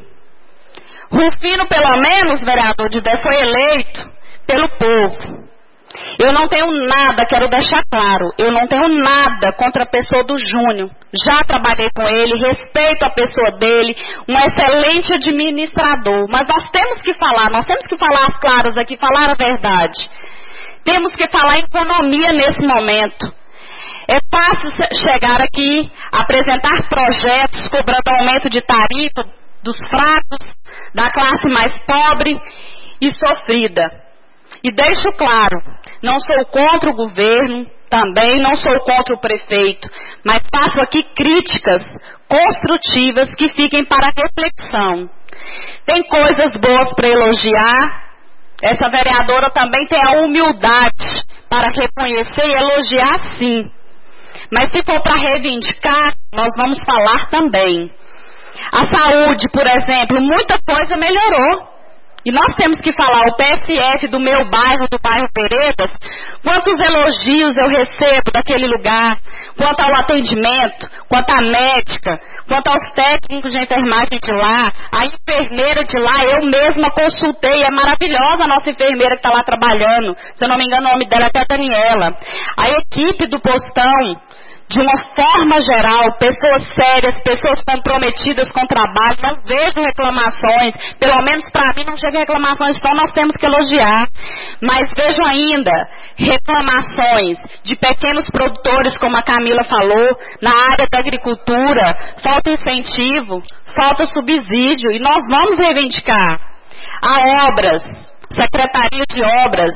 Rufino, pelo menos, vereador de Dé, foi eleito pelo povo. Eu não tenho nada, quero deixar claro, eu não tenho nada contra a pessoa do Júnior. Já trabalhei com ele, respeito a pessoa dele, um excelente administrador. Mas nós temos que falar, nós temos que falar as claras aqui, falar a verdade. Temos que falar em economia nesse momento. É fácil chegar aqui, apresentar projetos cobrando aumento de tarifa dos fracos, da classe mais pobre e sofrida. E deixo claro, não sou contra o governo, também não sou contra o prefeito, mas faço aqui críticas construtivas que fiquem para reflexão. Tem coisas boas para elogiar, essa vereadora também tem a humildade para reconhecer e elogiar sim. Mas se for para reivindicar, nós vamos falar também. A saúde, por exemplo, muita coisa melhorou. E nós temos que falar, o P S F do meu bairro, do bairro Pereiras, quantos elogios eu recebo daquele lugar, quanto ao atendimento, quanto à médica, quanto aos técnicos de enfermagem de lá, a enfermeira de lá, eu mesma consultei, é maravilhosa a nossa enfermeira que está lá trabalhando, se eu não me engano o nome dela é até Daniela. A equipe do postão, de uma forma geral, pessoas sérias, pessoas comprometidas com o trabalho, não vejo reclamações, pelo menos para mim não chega reclamações, então nós temos que elogiar, mas vejo ainda reclamações de pequenos produtores, como a Camila falou, na área da agricultura, falta incentivo, falta subsídio, e nós vamos reivindicar. Há obras, Secretaria de Obras,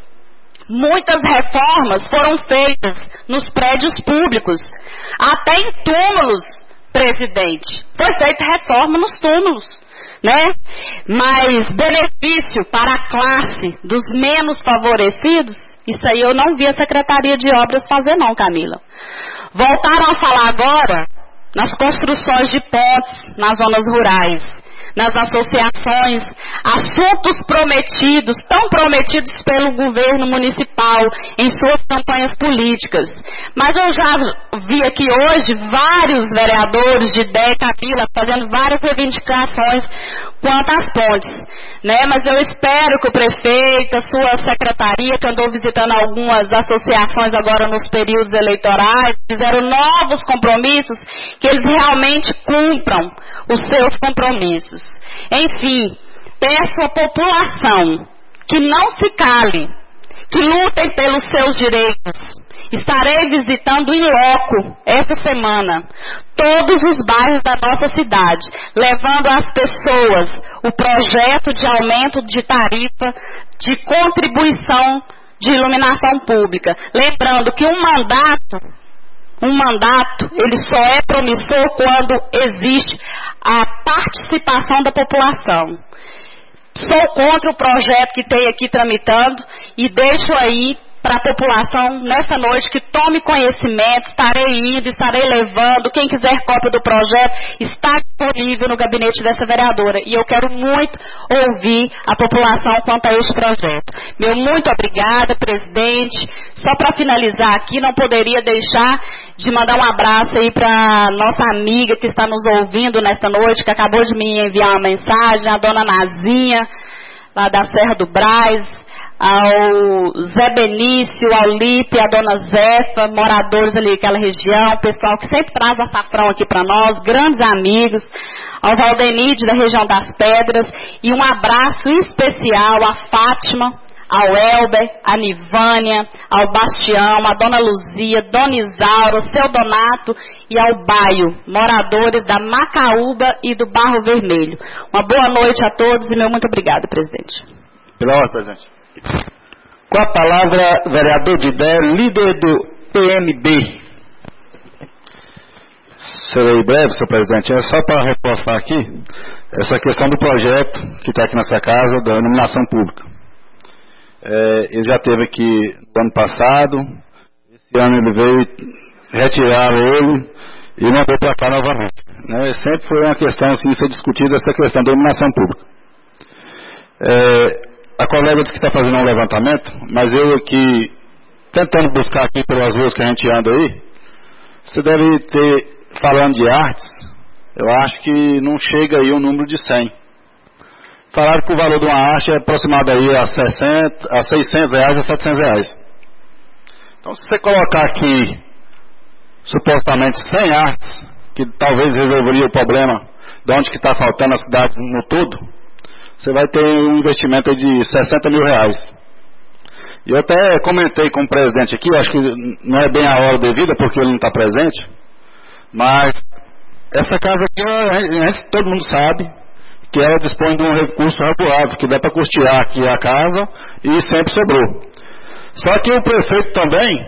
muitas reformas foram feitas nos prédios públicos, até em túmulos, presidente. Foi feita reforma nos túmulos, né? Mas benefício para a classe dos menos favorecidos, isso aí eu não vi a Secretaria de Obras fazer não, Camila. Voltaram a falar agora nas construções de pontes nas zonas rurais, nas associações, assuntos prometidos, tão prometidos pelo governo municipal em suas campanhas políticas. Mas eu já vi aqui hoje vários vereadores de Dé e Camila fazendo várias reivindicações quanto às pontes, né? Mas eu espero que o prefeito, a sua secretaria, que andou visitando algumas associações agora nos períodos eleitorais, fizeram novos compromissos, que eles realmente cumpram os seus compromissos. Enfim, peço à população que não se cale, que lutem pelos seus direitos. Estarei visitando em loco essa semana todos os bairros da nossa cidade, levando às pessoas o projeto de aumento de tarifa de contribuição de iluminação pública. Lembrando que um mandato, um mandato, ele só é promissor quando existe a participação da população. Sou contra o projeto que tem aqui tramitando e deixo aí para a população nessa noite que tome conhecimento. Estarei indo, estarei levando. Quem quiser cópia do projeto está disponível no gabinete dessa vereadora. E eu quero muito ouvir a população quanto a este projeto. Meu muito obrigada, presidente. Só para finalizar aqui, não poderia deixar de mandar um abraço aí para nossa amiga que está nos ouvindo nesta noite, que acabou de me enviar uma mensagem, a dona Nazinha, lá da Serra do Brás, ao Zé Benício, ao Lipe, a dona Zefa, moradores ali daquela região, pessoal que sempre traz açafrão aqui para nós, grandes amigos, ao Valdenide da região das Pedras, e um abraço especial à Fátima, ao Elber, à Nivânia, ao Bastião, à dona Luzia, dona Isaura, ao seu Donato e ao Baio, moradores da Macaúba e do Barro Vermelho. Uma boa noite a todos e meu muito obrigada, presidente. Pela ordem, presidente. Com a palavra, vereador de Dé, líder do P M B. Serei breve, senhor presidente. É só para reforçar aqui essa questão do projeto que está aqui nessa casa, da iluminação pública. É, ele já teve aqui no ano passado, esse ano ele veio retirar ele e mandou para cá novamente. Né? Sempre foi uma questão assim, ser discutida essa questão da iluminação pública. É, a colega disse que está fazendo um levantamento, mas eu aqui, tentando buscar aqui pelas ruas que a gente anda aí, você deve ter, falando de artes, eu acho que não chega aí o número de cem. Falaram que o valor de uma arte é aproximado aí a, sessenta, a seiscentos reais a setecentos reais. Então, se você colocar aqui, supostamente cem artes, que talvez resolveria o problema de onde que está faltando a cidade no todo, você vai ter um investimento de sessenta mil reais. E eu até comentei com o presidente aqui, acho que não é bem a hora devida, porque ele não está presente, mas essa casa aqui, a gente, todo mundo sabe que ela dispõe de um recurso razoável, que dá para custear aqui a casa e sempre sobrou. Só que o prefeito também,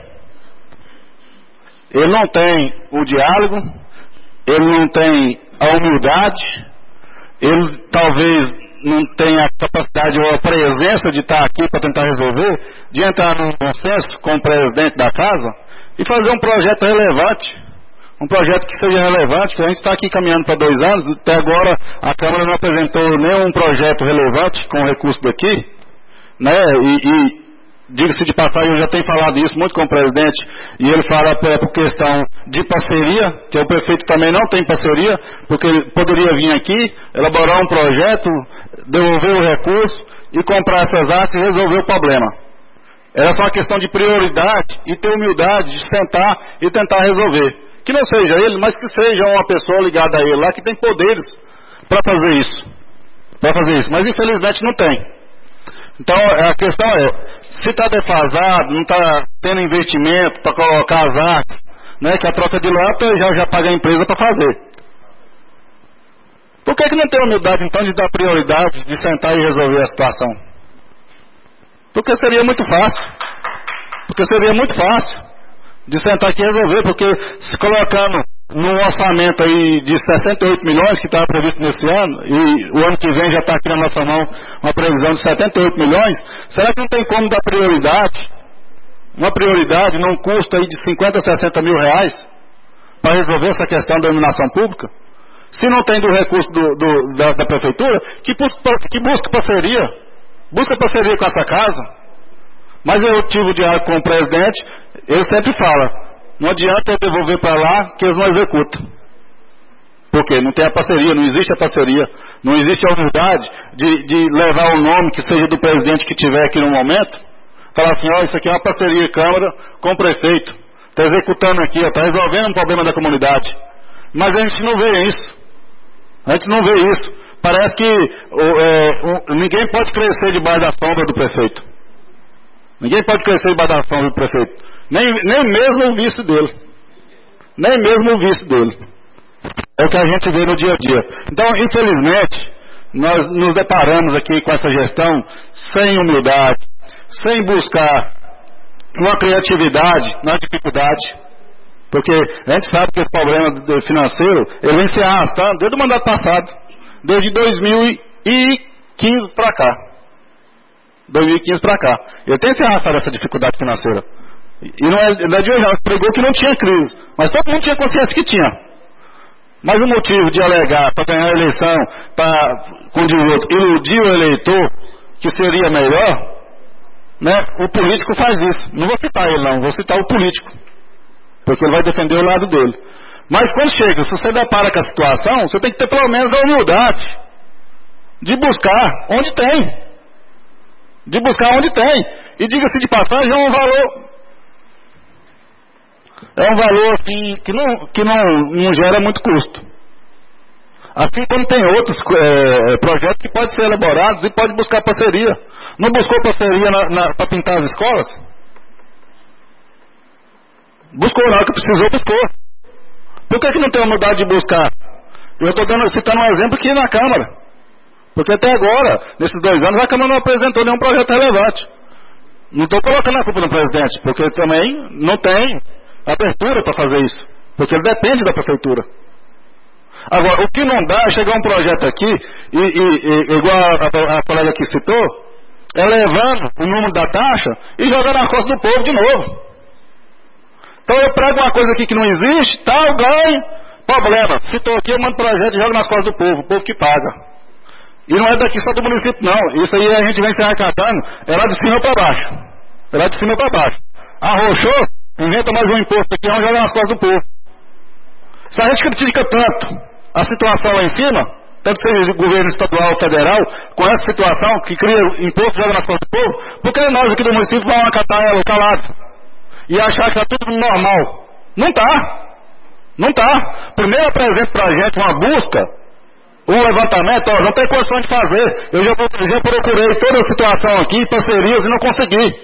ele não tem o diálogo, ele não tem a humildade, ele talvez não tem a capacidade ou a presença de estar aqui para tentar resolver, de entrar num consenso com o presidente da casa e fazer um projeto relevante, um projeto que seja relevante, que a gente está aqui caminhando para dois anos, até agora a Câmara não apresentou nenhum projeto relevante com o recurso daqui, né, e, e diga-se de passagem, eu já tenho falado isso muito com o presidente, e ele fala é, por questão de parceria, que o prefeito também não tem parceria, porque ele poderia vir aqui, elaborar um projeto, devolver o recurso e comprar essas artes e resolver o problema. Era só uma questão de prioridade e ter humildade de sentar e tentar resolver. Que não seja ele, mas que seja uma pessoa ligada a ele lá, que tem poderes para fazer isso. Para fazer isso, mas infelizmente não tem. Então a questão é, se está defasado, não está tendo investimento para colocar as artes, né, que a troca de lata já, já paga a empresa para fazer. Por que, que não tem humildade então de dar prioridade, de sentar e resolver a situação? Porque seria muito fácil. Porque seria muito fácil de sentar aqui e resolver, porque se colocando num orçamento aí de sessenta e oito milhões, que estava previsto nesse ano, e o ano que vem já está aqui na nossa mão uma previsão de setenta e oito milhões, será que não tem como dar prioridade, uma prioridade num custo aí de cinquenta, sessenta mil reais, para resolver essa questão da iluminação pública? Se não tem do recurso do, do, da, da prefeitura, que, que busque parceria, busca parceria com essa casa. Mas eu tive o diálogo com o presidente, ele sempre fala, não adianta eu devolver para lá que eles não executam. Porque não tem a parceria, não existe a parceria, não existe a humildade de, de levar o nome que seja do presidente que tiver aqui no momento, falar assim, ó, isso aqui é uma parceria Câmara com o prefeito, está executando aqui, está resolvendo um problema da comunidade. Mas a gente não vê isso. A gente não vê isso. Parece que é, um, ninguém pode crescer debaixo da sombra do prefeito. Ninguém pode crescer debaixo da sombra do prefeito. Nem, nem mesmo o vice dele. Nem mesmo o vice dele. É o que a gente vê no dia a dia. Então, infelizmente, nós nos deparamos aqui com essa gestão sem humildade, sem buscar uma criatividade na dificuldade. Porque a gente sabe que esse problema financeiro, ele vem se arrastando desde o mandato passado, desde dois mil e quinze para cá. dois mil e quinze para cá. Ele tem se arrastado essa dificuldade financeira. E não é, não é de hoje, não. Pregou que não tinha crise. Mas todo mundo tinha consciência que tinha. Mas o motivo de alegar para ganhar a eleição, para, como diz o outro, iludir o eleitor que seria melhor, né? O político faz isso. Não vou citar ele não, vou citar o político. Porque ele vai defender o lado dele. Mas quando chega, se você depara com a situação, você tem que ter pelo menos a humildade de buscar onde tem. De buscar onde tem. E diga-se de passagem, é um valor... É um valor assim, que, não, que não, não gera muito custo. Assim como tem outros é, projetos que podem ser elaborados e pode buscar parceria. Não buscou parceria para pintar as escolas? Buscou, na hora que precisou, buscou. Por que, que não tem humildade de buscar? Eu estou citando um exemplo aqui na Câmara. Porque até agora, nesses dois anos, a Câmara não apresentou nenhum projeto relevante. Não estou colocando a culpa no presidente, porque também não tem abertura para fazer isso. Porque ele depende da prefeitura. Agora, o que não dá é chegar um projeto aqui, e, e, e igual a, a, a colega que citou, é levando o número da taxa e jogando na costa do povo de novo. Então eu prego uma coisa aqui que não existe, tal, ganho, problema. Citou aqui, eu mando projeto e jogo nas costas do povo, o povo que paga. E não é daqui só do município, não. Isso aí a gente vem se arrecadando, é lá de cima para baixo. É lá de cima para baixo. Arrochou, inventa mais um imposto aqui, vamos jogar nas costas do povo. Se a gente critica tanto a situação lá em cima, tanto seja governo estadual ou federal, com essa situação que cria imposto e joga nas costas do povo, por que nós aqui do município vamos acatar ela calado? E achar que está tudo normal? Não está. Não está. Primeiro apresenta para a gente uma busca, um levantamento, ó, não tem condição de fazer. Eu já, já procurei toda a situação aqui, parcerias, e não consegui.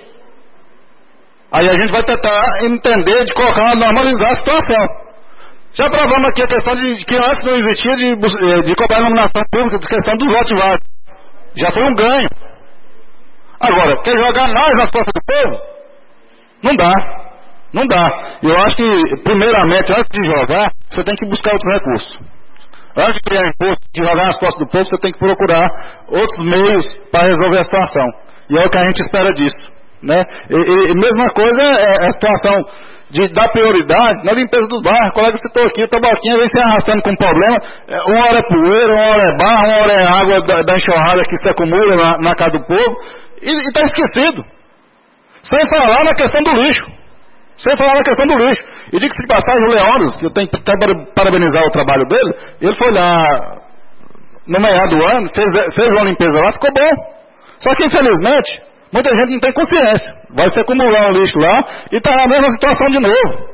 Aí a gente vai tentar entender, de colocar, normalizar a situação. Já provamos aqui a questão de que antes não existia de, de cobrar iluminação pública, de questão do voto válido. Já foi um ganho. Agora, quer jogar mais nas costas do povo? Não dá. Não dá. Eu acho que, primeiramente, antes de jogar, você tem que buscar outros recursos. Antes de criar imposto, de jogar nas costas do povo, você tem que procurar outros meios para resolver a situação. E é o que a gente espera disso. Né? E, e, e mesma coisa é a situação de dar prioridade na limpeza dos bairros. O colega citou aqui, a tabaquinha vem se arrastando com problema. Uma hora é poeira, uma hora é barro, uma hora é água da, da enxurrada que se acumula na, na casa do povo. E está esquecido. Sem falar na questão do lixo. Sem falar na questão do lixo. E diga-se de passagem, o Leônidas, que eu tenho que parabenizar o trabalho dele, ele foi lá no meado do ano, fez, fez uma limpeza lá, ficou bom. Só que infelizmente, muita gente não tem consciência. Vai se acumular o lixo lá e está na mesma situação de novo.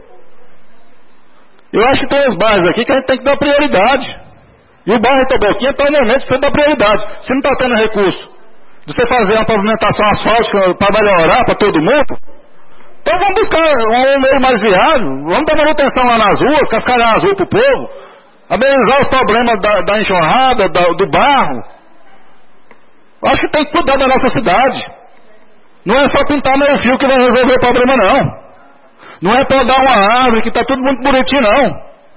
Eu acho que tem os bairros aqui que a gente tem que dar prioridade. E o bairro Itaboquinha está no momento de você dar prioridade. Se não está tendo recurso de você fazer uma pavimentação asfáltica para melhorar para todo mundo, então vamos buscar um meio mais viável, vamos dar manutenção lá nas ruas, cascalhar as ruas para o povo, amenizar os problemas da, da enxurrada, da, do barro. Acho que tem que cuidar da nossa cidade. Não é só pintar meio fio que vai resolver o problema, não. Não é podar uma árvore que está tudo muito bonitinho, não.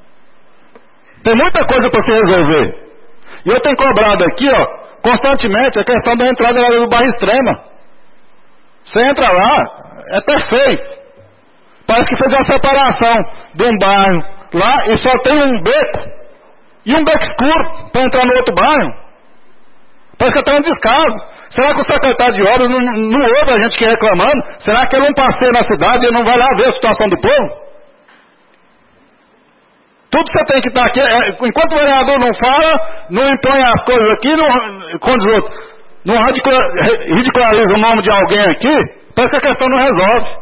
Tem muita coisa para se resolver. E eu tenho cobrado aqui, ó, constantemente a questão da entrada lá do bairro Extrema. Você entra lá, é perfeito. Parece que fez uma separação de um bairro lá e só tem um beco e um beco escuro para entrar no outro bairro. Parece que está um descaso. Será que o secretário de obras não, não ouve a gente que reclamando? Será que ele não passeia na cidade e não vai lá ver a situação do povo? Tudo você tem que estar aqui. É, enquanto o vereador não fala, não impõe as coisas aqui, não, com os outros, não ridiculariza o nome de alguém aqui, parece que a questão não resolve.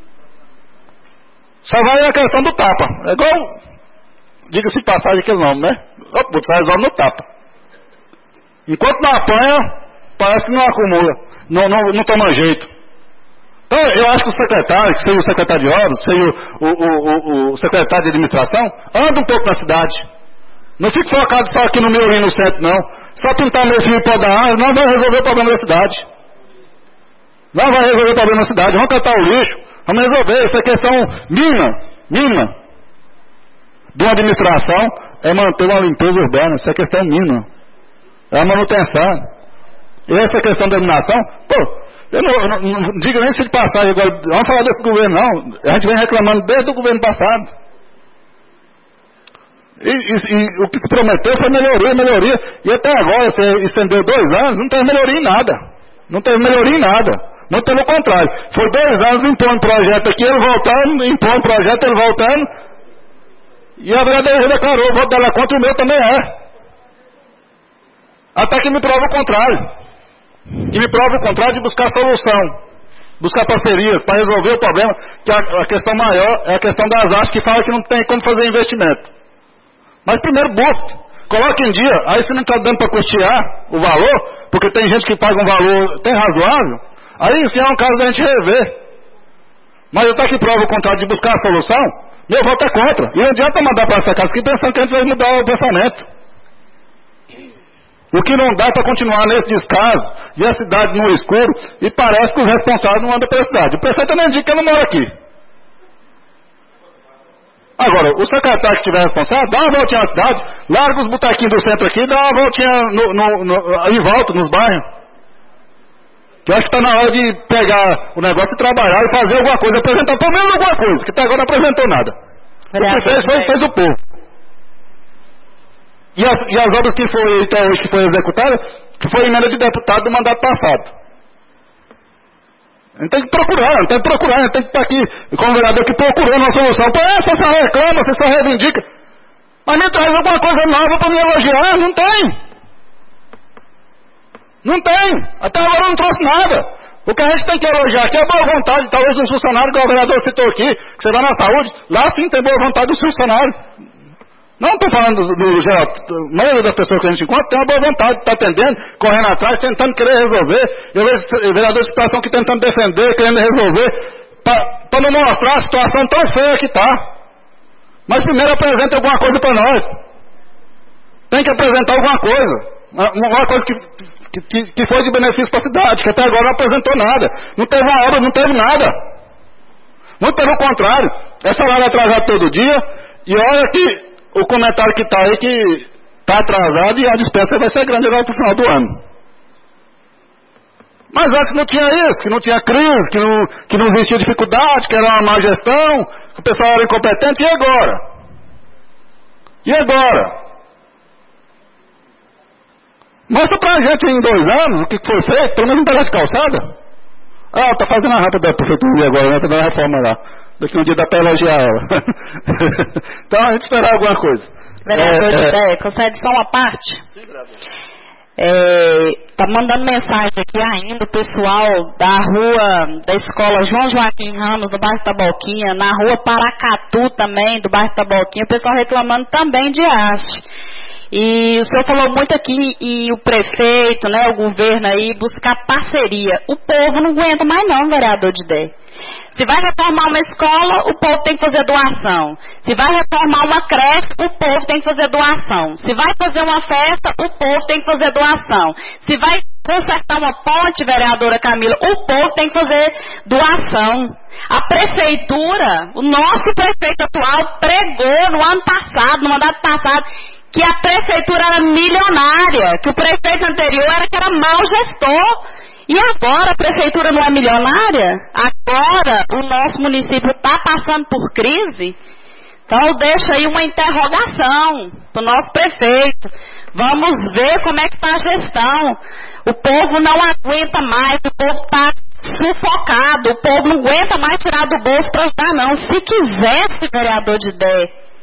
Só vai a questão do tapa. É igual, diga-se de passagem aquele nome, né? Opa, você resolve no tapa. Enquanto não apanha, parece que não acumula, não, não, não toma jeito. Então, eu acho que o secretário, que seja o secretário de obras, seja o, o, o, o secretário de administração, anda um pouco na cidade. Não fique focado só aqui no meu e no centro, não. Só pintar meu filho para dar árvore não vai resolver o problema da cidade. Não vai resolver o problema da cidade. Vamos catar o lixo. Vamos resolver. Essa questão mínima, mínima, de uma administração é manter uma limpeza urbana. Essa é questão mínima. É a manutenção. E essa questão da iluminação, pô, eu não, eu não, não digo nem se de passagem agora, vamos falar desse governo não, a gente vem reclamando desde o governo passado. E, e, e o que se prometeu foi melhoria, melhoria, e até agora, você estendeu dois anos, não teve melhoria em nada, não teve melhoria em nada, muito pelo contrário, foi dois anos impondo projeto aqui, ele voltando, impondo projeto, ele voltando, e a vereadora declarou, o voto dela contra o meu também é. Até que me prova o contrário. Que me prova o contrário de buscar solução. Buscar parceria para resolver o problema. Que a, a questão maior é a questão das artes que fala que não tem como fazer investimento. Mas primeiro busque. Coloque em dia. Aí se não está dando para custear o valor, porque tem gente que paga um valor até razoável, aí sim é um caso da gente rever. Mas até que prova o contrário de buscar a solução, meu voto é contra. E não adianta mandar para essa casa aqui pensando que a gente vai mudar o pensamento. O que não dá para continuar nesse descaso, e a cidade no escuro, e parece que os responsáveis não andam pela cidade. O prefeito nem diz que ele não mora aqui. Agora, o secretário que estiver responsável, dá uma voltinha na cidade, larga os botequinhos do centro aqui, dá uma voltinha no, no, no, em volta, nos bairros. Que eu acho que está na hora de pegar o negócio e trabalhar e fazer alguma coisa, apresentar pelo menos alguma coisa, que até agora não apresentou nada. O que fez foi fez o povo. E as, e as obras que foi até hoje que foi executada, que foi emenda de deputado do mandato passado. A gente tem que procurar, a gente tem que procurar, a gente tem que estar aqui como vereador que procurou uma solução. Pô, você só reclama, você só reivindica. Mas me traz alguma coisa nova para me elogiar, não tem. Não tem. Até agora não trouxe nada. O que a gente tem que elogiar aqui é a boa vontade, talvez um funcionário que o vereador citou aqui, que você vai na saúde, lá sim tem boa vontade do funcionário. Não estou falando do, do geral, a maioria das pessoas que a gente encontra tem uma boa vontade, está atendendo, correndo atrás, tentando querer resolver. Eu vejo vereador de situação que tentando defender, querendo resolver, para não mostrar a situação tão feia que está. Mas primeiro apresenta alguma coisa para nós. Tem que apresentar alguma coisa. Uma coisa que, que, que foi de benefício para a cidade, que até agora não apresentou nada. Não teve uma obra, não teve nada. Muito pelo contrário, é salário atrasado todo dia, e olha que o comentário que está aí que está atrasado e a despesa vai ser grande agora para o final do ano. Mas antes não tinha isso, que não tinha crise, que não, que não existia dificuldade, que era uma má gestão, que o pessoal era incompetente, e agora? E agora? Mostra pra gente em dois anos o que foi feito, pelo menos um pedaço de calçada. Ah, tá fazendo a rápida da prefeitura agora, né? Tá dando a reforma lá. Daqui um dia dá para elogiar ela. Então a gente esperar alguma coisa. Vereador é, José, é... consegue só uma parte? Sim, vereador. É, tá mandando mensagem aqui ainda o pessoal da rua da escola João Joaquim Ramos, do bairro Taboquinha, na rua Paracatu também, do bairro Taboquinha, o pessoal reclamando também de haste. E o senhor falou muito aqui, e o prefeito, né, o governo aí, buscar parceria. O povo não aguenta mais não, vereador de ideia. Se vai reformar uma escola, o povo tem que fazer doação. Se vai reformar uma creche, o povo tem que fazer doação. Se vai fazer uma festa, o povo tem que fazer doação. Se vai consertar uma ponte, vereadora Camila, o povo tem que fazer doação. A prefeitura, o nosso prefeito atual, pregou no ano passado, no mandato passado, que a prefeitura era milionária, que o prefeito anterior era que era mau gestor. E agora a prefeitura não é milionária? Agora o nosso município está passando por crise? Então eu deixo aí uma interrogação para o nosso prefeito. Vamos ver como é que está a gestão. O povo não aguenta mais, o povo está sufocado, o povo não aguenta mais tirar do bolso para ajudar não. Se quisesse, vereador de ideia,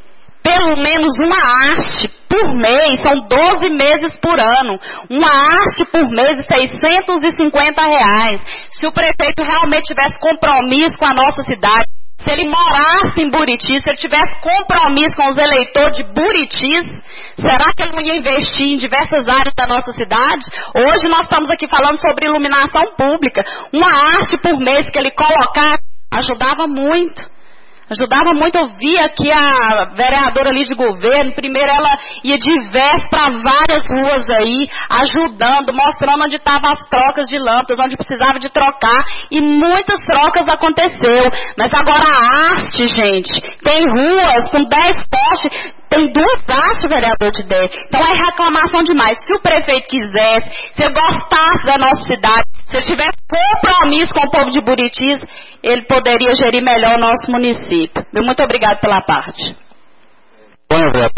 pelo menos uma haste por mês, são doze meses por ano, uma haste por mês de seiscentos e cinquenta reais. Se o prefeito realmente tivesse compromisso com a nossa cidade, se ele morasse em Buritis, se ele tivesse compromisso com os eleitores de Buritis, será que ele não ia investir em diversas áreas da nossa cidade? Hoje nós estamos aqui falando sobre iluminação pública. Uma haste por mês que ele colocar ajudava muito. Ajudava muito. Eu vi aqui a vereadora ali de governo, primeiro ela ia de vez para várias ruas aí, ajudando, mostrando onde estavam as trocas de lâmpadas, onde precisava de trocar, e muitas trocas aconteceu. Mas agora a haste, gente, tem ruas com dez postes, tem duas hastes, vereador de dez. Então é reclamação demais. Se o prefeito quisesse, se ele gostasse da nossa cidade, se ele tivesse compromisso com o povo de Buritis, ele poderia gerir melhor o nosso município. Muito obrigado pela parte. Bom, vereador.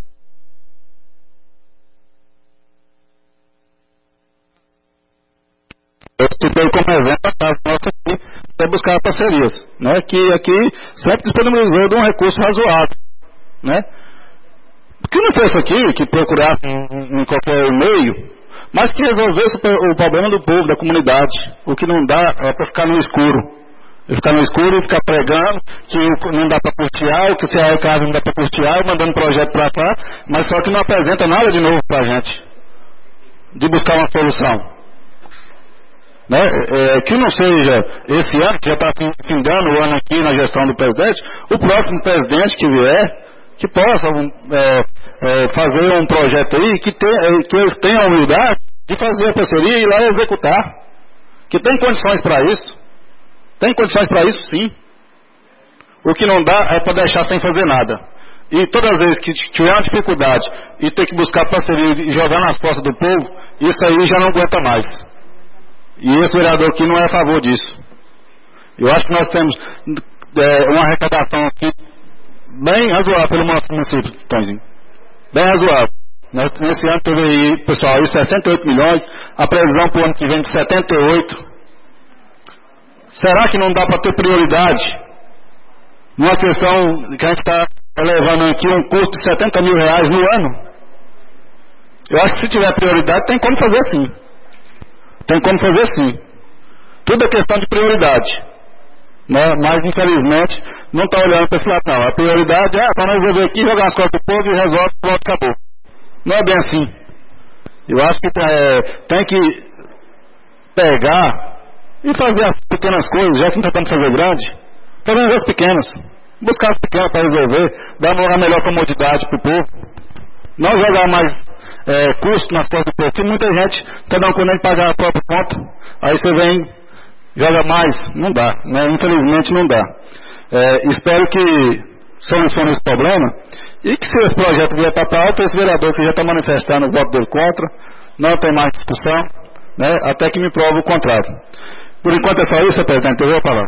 Eu citei como exemplo a casa nossa aqui, para buscar parcerias, né? Que aqui sempre disponibilizou de um recurso razoável, né? Que não fosse aqui, que procurasse em, em qualquer meio, mas que resolvesse o problema do povo, da comunidade. O que não dá é para ficar no escuro. E ficar no escuro e ficar pregando que não dá para custear, que se é o caso não dá para custear, mandando projeto para cá, mas só que não apresenta nada de novo para a gente, de buscar uma solução. Né? É, que não seja esse ano, que já está findando o ano aqui na gestão do presidente, o próximo presidente que vier, que possa é, é, fazer um projeto aí, que, tem, que eles tenham a humildade de fazer a parceria e ir lá executar. Que tem condições para isso. Tem condições para isso, sim. O que não dá é para deixar sem fazer nada. E todas as vezes que tiver uma dificuldade e ter que buscar parceria e jogar nas costas do povo, isso aí já não aguenta mais. E esse vereador aqui não é a favor disso. Eu acho que nós temos é, uma arrecadação aqui bem razoável pelo nosso município, Tonzinho. Bem razoável. Nesse ano teve aí, pessoal, aí sessenta e oito milhões, a previsão para o ano que vem de setenta e oito. Será que não dá para ter prioridade numa questão que a gente está elevando aqui um custo de setenta mil reais no ano? Eu acho que se tiver prioridade tem como fazer sim. Tem como fazer sim. Tudo é questão de prioridade. Né? Mas infelizmente não está olhando para esse lado não. A prioridade é para nós resolver aqui, jogar as costas do povo e resolve, pronto, acabou. Não é bem assim. Eu acho que é, tem que pegar e fazer as pequenas coisas, já que não está tentando fazer grande, fazer as pequenas, buscar as pequenas para resolver, dar a melhor comodidade para o povo, não jogar mais é, custo nas costas do povo, porque muita gente está dando conta de pagar a própria conta, aí você vem, joga mais, não dá, né? Infelizmente não dá. É, espero que solucione esse problema e que se esse projeto vier para a pauta, esse vereador que já está manifestando o voto dele contra, não tem mais discussão, né? Até que me prove o contrário. Por enquanto é só isso, presidente. Eu vou falar.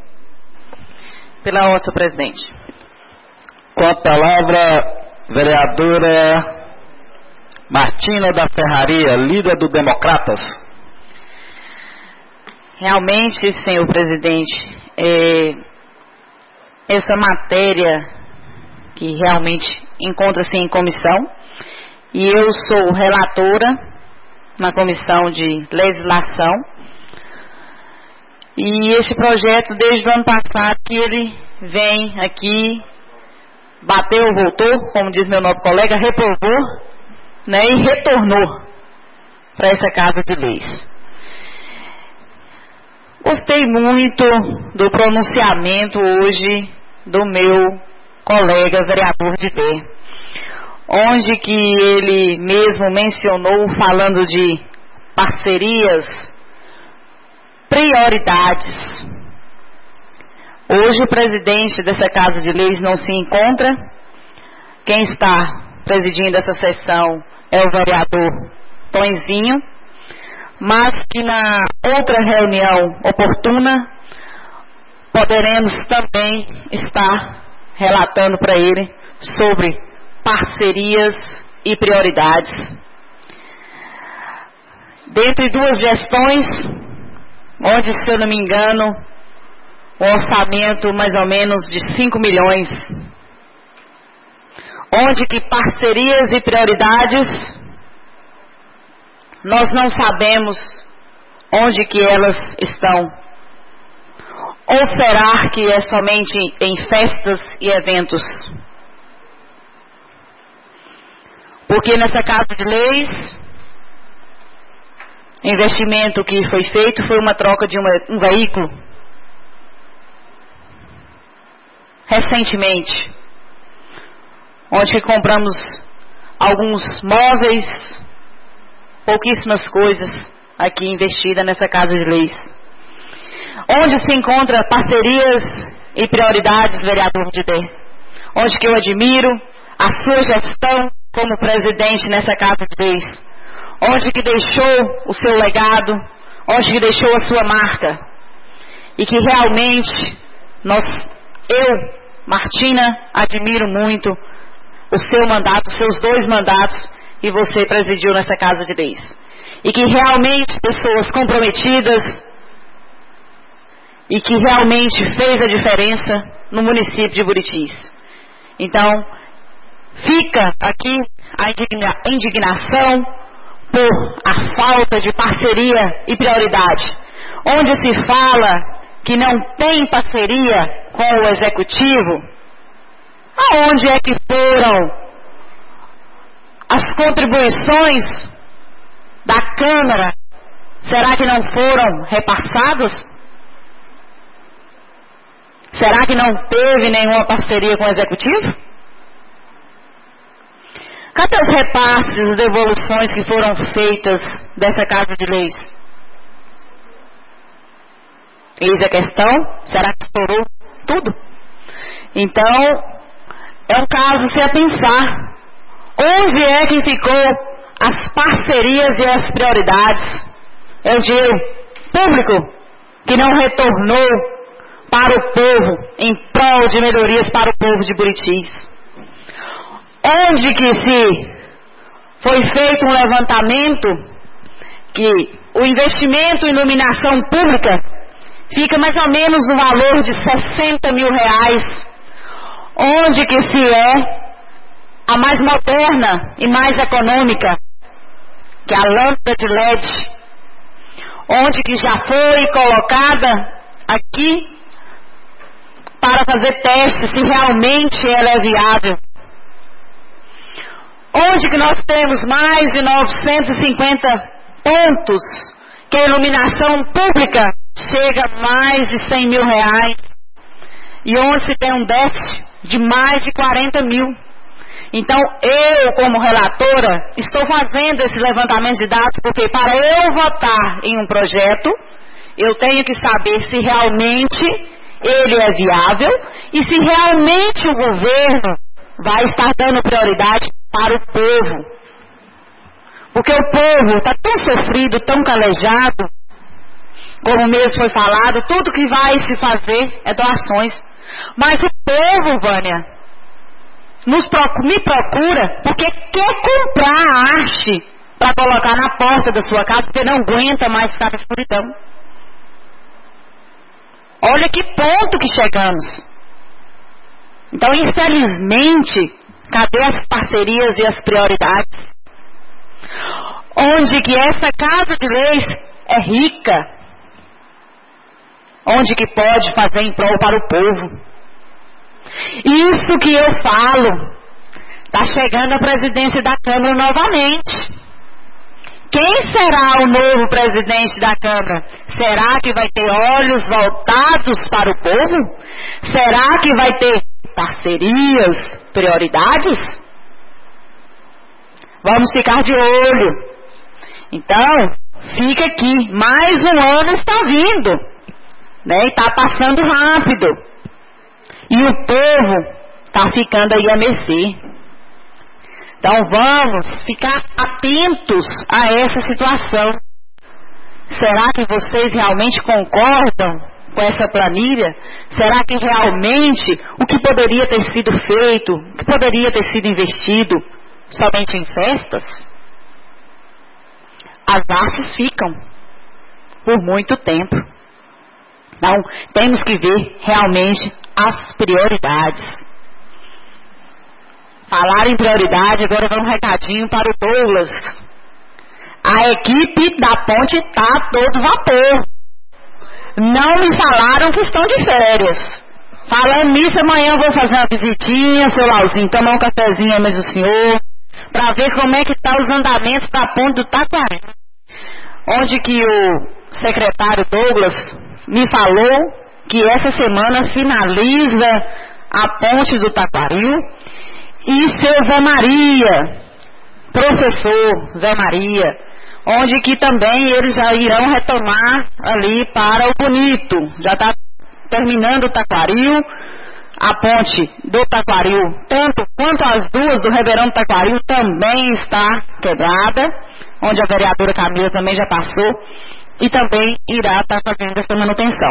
Pela ordem, senhor presidente. Com a palavra, vereadora Martina da Ferraria, líder do Democratas. Realmente, senhor presidente, é, essa matéria que realmente encontra-se em comissão, e eu sou relatora na comissão de legislação. E este projeto, desde o ano passado, que ele vem aqui, bateu, voltou, como diz meu nobre colega, reprovou, né, e retornou para essa Casa de Leis. Gostei muito do pronunciamento hoje do meu colega vereador de Bé, onde que ele mesmo mencionou, falando de parcerias, prioridades. Hoje o presidente dessa Casa de Leis não se encontra. Quem está presidindo essa sessão é o vereador Tonzinho, mas que na outra reunião oportuna poderemos também estar relatando para ele sobre parcerias e prioridades. Dentre duas gestões, onde, se eu não me engano, um orçamento mais ou menos de cinco milhões, onde que parcerias e prioridades, nós não sabemos onde que elas estão. Ou será que é somente em festas e eventos? Porque nessa Casa de Leis, o investimento que foi feito foi uma troca de uma, um veículo. Recentemente, onde compramos alguns móveis, pouquíssimas coisas aqui investidas nessa Casa de Leis. Onde se encontra parcerias e prioridades, vereador Didé? Onde que eu admiro a sua gestão como presidente nessa Casa de Leis. Onde que deixou o seu legado, onde que deixou a sua marca. E que realmente, nós, eu, Martina, admiro muito o seu mandato, os seus dois mandatos, e você presidiu nessa Casa de Leis. E que realmente pessoas comprometidas, e que realmente fez a diferença no município de Buritis. Então, fica aqui a indigna, indignação por a falta de parceria e prioridade. Onde se fala que não tem parceria com o Executivo, aonde é que foram as contribuições da Câmara? Será que não foram repassadas? Será que não teve nenhuma parceria com o Executivo? Cadê os repasses, as devoluções que foram feitas dessa Casa de Leis? Eis a questão, será que estourou tudo? Então, é um caso se a pensar. Onde é que ficou as parcerias e as prioridades? É o dinheiro público que não retornou para o povo, em prol de melhorias para o povo de Buritis. Onde que se foi feito um levantamento que o investimento em iluminação pública fica mais ou menos no valor de sessenta mil reais, onde que se é a mais moderna e mais econômica, que é a lâmpada de L E D, onde que já foi colocada aqui para fazer testes se realmente ela é viável. Onde que nós temos mais de novecentos e cinquenta pontos que a iluminação pública chega a mais de cem mil reais. E onde se tem um déficit de mais de quarenta mil. Então, eu, como relatora, estou fazendo esse levantamento de dados porque para eu votar em um projeto, eu tenho que saber se realmente ele é viável e se realmente o governo vai estar dando prioridade para o povo. Porque o povo está tão sofrido, tão calejado, como mesmo foi falado, tudo que vai se fazer é doações. Mas o povo, Vânia, nos procura, me procura porque quer comprar a arte para colocar na porta da sua casa, porque não aguenta mais ficar na escuridão. Olha que ponto que chegamos. Então, infelizmente, cadê as parcerias e as prioridades? Onde que essa Casa de Leis é rica, onde que pode fazer em prol para o povo. Isso que eu falo, está chegando a presidência da Câmara novamente. Quem será o novo presidente da Câmara? Será que vai ter olhos voltados para o povo? Será que vai ter parcerias, prioridades? Vamos ficar de olho. Então, fica aqui. Mais um ano está vindo, né? E está passando rápido. E o povo está ficando aí a mercê. Então vamos ficar atentos a essa situação. Será que vocês realmente concordam com essa planilha? Será que realmente o que poderia ter sido feito, o que poderia ter sido investido somente em festas? As artes ficam por muito tempo. Então temos que ver realmente as prioridades. Falar em prioridade, agora vai um recadinho para o Douglas. A equipe da ponte está a todo vapor. Não me falaram que estão de férias. Falando nisso, amanhã eu vou fazer uma visitinha, seu Lauzinho, tomar um cafezinho aí do senhor, para ver como é que tá os andamentos da ponte do Taquari. Onde que o secretário Douglas me falou que essa semana finaliza a ponte do Taquaril e seu Zé Maria, professor Zé Maria, onde que também eles já irão retomar ali para o Bonito. Já está terminando o Taquaril, a ponte do Taquaril, tanto quanto as duas do Ribeirão do Taquaril também está quebrada, onde a vereadora Camila também já passou e também irá estar fazendo essa manutenção.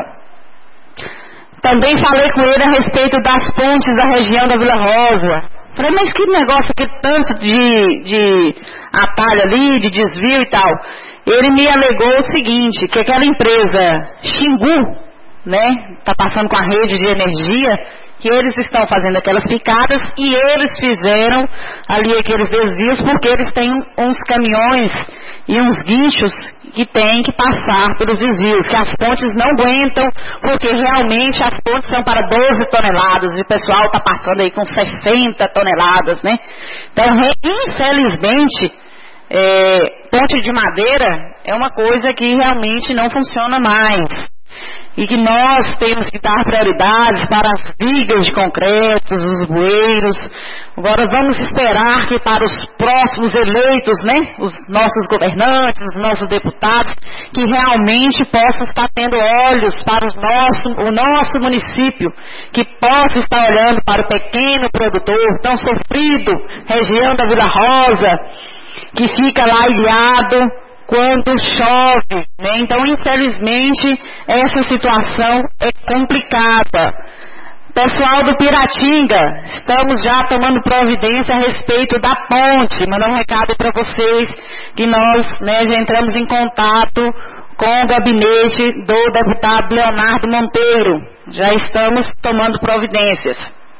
Também falei com ele a respeito das pontes da região da Vila Rosa. Falei, mas que negócio, que tanto de, de atalho ali, de desvio e tal. Ele me alegou o seguinte, que aquela empresa Xingu, né, tá passando com a rede de energia, que eles estão fazendo aquelas picadas e eles fizeram ali aqueles desvios porque eles têm uns caminhões e uns guinchos que têm que passar pelos desvios, que as pontes não aguentam, porque realmente as pontes são para doze toneladas e o pessoal está passando aí com sessenta toneladas, né? Então, infelizmente, é, ponte de madeira é uma coisa que realmente não funciona mais. E que nós temos que dar prioridades para as vigas de concreto, os bueiros. Agora vamos esperar que para os próximos eleitos, né, os nossos governantes, os nossos deputados, que realmente possam estar tendo olhos para o nosso, o nosso município, que possa estar olhando para o pequeno produtor tão sofrido, região da Vila Rosa, que fica lá ilhado quando chove, né? Então, infelizmente, essa situação é complicada. Pessoal do Piratinga, estamos já tomando providência a respeito da ponte. Mandar um recado para vocês que nós, né, já entramos em contato com o gabinete do deputado Leonardo Monteiro. Já estamos tomando providências.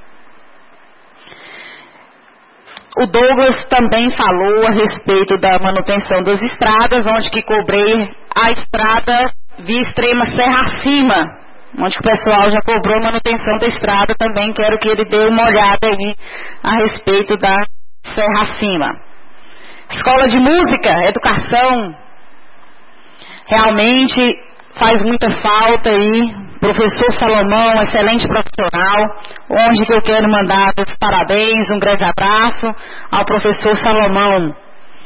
O Douglas também falou a respeito da manutenção das estradas, onde que cobrei a estrada via Extrema Serra Acima, onde o pessoal já cobrou a manutenção da estrada também. Quero que ele dê uma olhada aí a respeito da Serra Acima. Escola de Música, Educação, realmente faz muita falta aí. Professor Salomão, excelente profissional, onde que eu quero mandar os parabéns, um grande abraço ao professor Salomão.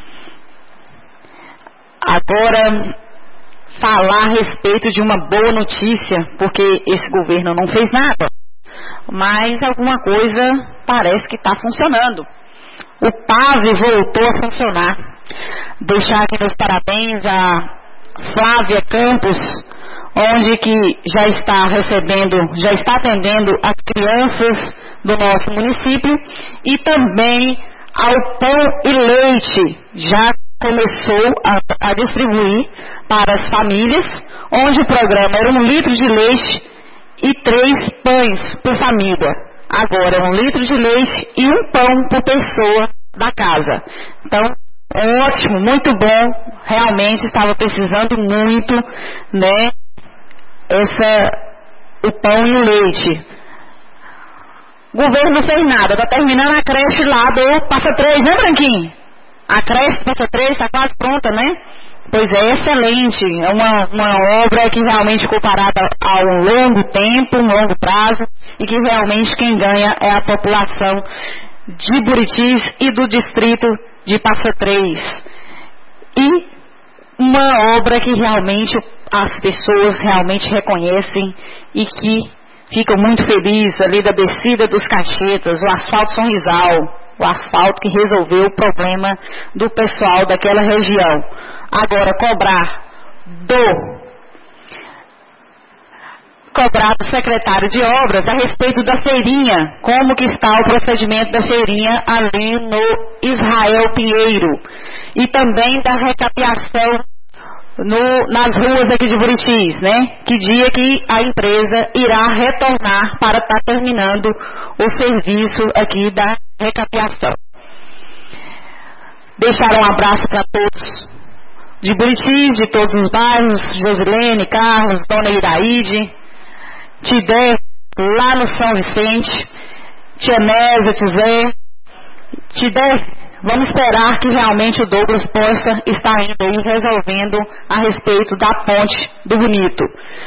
Agora, falar a respeito de uma boa notícia, porque esse governo não fez nada, mas alguma coisa parece que está funcionando. O P A V voltou a funcionar. Deixar aqui meus parabéns a Flávia Campos, onde que já está recebendo, já está atendendo as crianças do nosso município, e também ao pão e leite, já começou a, a distribuir para as famílias, onde o programa era um litro de leite e três pães por família. Agora é um litro de leite e um pão por pessoa da casa. Então, ótimo, muito bom, realmente estava precisando muito, né? Essa, o pão e o leite. O governo não fez nada, está terminando a creche lá do Passa Três, né, Branquinho? A creche do Passa Três está quase pronta, né? Pois é, excelente. É uma, uma obra que realmente ficou parada há um longo tempo, um longo prazo, e que realmente quem ganha é a população de Buritis e do distrito de Passa Três. E uma obra que realmente as pessoas realmente reconhecem e que ficam muito felizes ali da descida dos Cachetas, o asfalto Sorrisal, o asfalto que resolveu o problema do pessoal daquela região. Agora, cobrar do cobrar do secretário de obras a respeito da feirinha, como que está o procedimento da feirinha ali no Israel Pinheiro, e também da recapeação no, nas ruas aqui de Buritis, né? Que dia que a empresa irá retornar para estar terminando o serviço aqui da recapeação. Deixar um abraço para todos de Buritis, de todos os bairros, Josilene, Carlos, Dona Iraíde, Tidé, lá no São Vicente, Tia Nésia, Tizé, Tidé, vamos esperar que realmente o Douglas possa estar indo aí resolvendo a respeito da ponte do Bonito.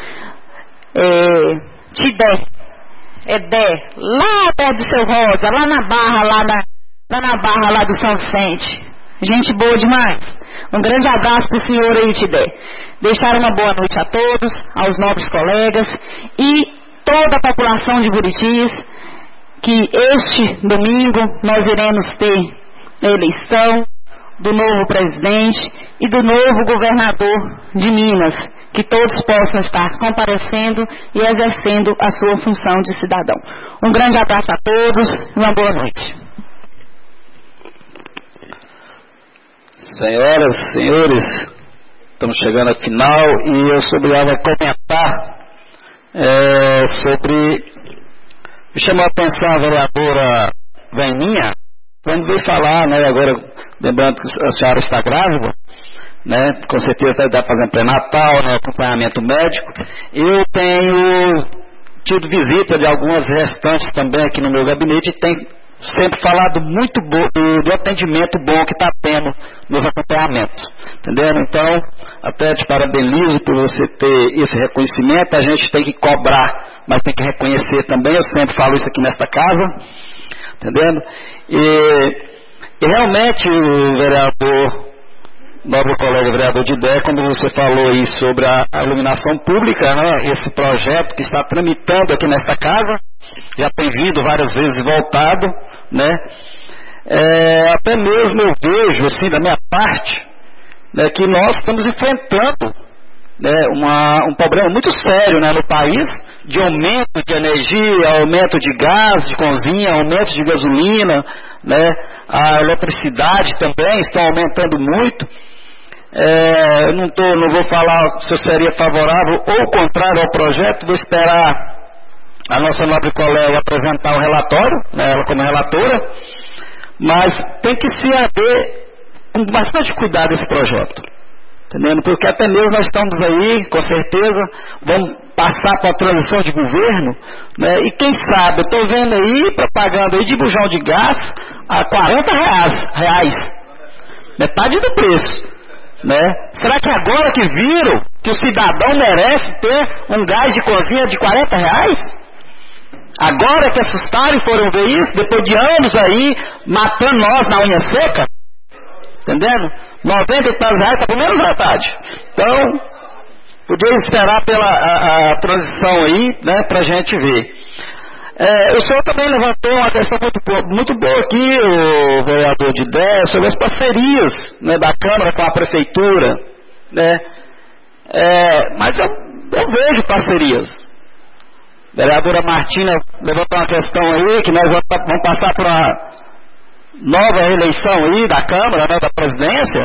É, Tidé, é Dé, lá perto do Seu Rosa, lá na Barra, lá na, lá na Barra lá do São Vicente. Gente boa demais. Um grande abraço para o senhor aí, Tidé. Deixar uma boa noite a todos, aos nobres colegas e toda a população de Buritis, que este domingo nós iremos ter a eleição do novo presidente e do novo governador de Minas, que todos possam estar comparecendo e exercendo a sua função de cidadão. Um grande abraço a todos e uma boa noite. Senhoras e senhores, estamos chegando ao final e eu sou obrigado a comentar é, sobre... Me chamou a atenção a vereadora Veninha, quando veio falar, né, agora, lembrando que a senhora está grávida, né, com certeza está fazendo pré-natal, né, acompanhamento médico. Eu tenho tido visita de algumas restantes também aqui no meu gabinete e tem sempre falado muito bo- do, do atendimento bom que está tendo nos acompanhamentos, entendeu? Então, até te parabenizo por você ter esse reconhecimento. A gente tem que cobrar, mas tem que reconhecer também. Eu sempre falo isso aqui nesta casa, entendendo? E, e realmente o vereador, nobre colega vereador de Dé, como você falou aí sobre a, a iluminação pública, né, esse projeto que está tramitando aqui nesta casa, já tem vindo várias vezes e voltado, né, é, até mesmo eu vejo, assim, da minha parte, né, que nós estamos enfrentando, né, uma, um problema muito sério, né, no país, de aumento de energia, aumento de gás de cozinha, aumento de gasolina, né, a eletricidade também estão aumentando muito. É, eu não, tô, não vou falar se eu seria favorável ou contrário ao projeto, vou esperar a nossa nobre colega apresentar o relatório, né, ela como relatora, mas tem que se haver com bastante cuidado esse projeto, entendendo? Porque até mesmo nós estamos aí, com certeza, vamos passar para a transição de governo, né, e quem sabe, eu estou vendo aí propaganda aí de bujão de gás a quarenta reais, reais, metade do preço. Né? Será que agora que viram que o cidadão merece ter um gás de cozinha de quarenta reais? Agora que assustaram e foram ver isso, depois de anos aí, matando nós na unha seca? Entendendo? noventa e tantos reais está por menos metade. Então, podia esperar pela a, a transição aí, né, pra gente ver. É, o senhor também levantou uma questão muito boa, muito boa aqui, o vereador de Dé, sobre as parcerias, né, da Câmara com a Prefeitura, né, é, mas eu, eu vejo parcerias. A vereadora Martina levantou uma questão aí, que nós vamos passar por uma nova eleição aí da Câmara, né, da presidência,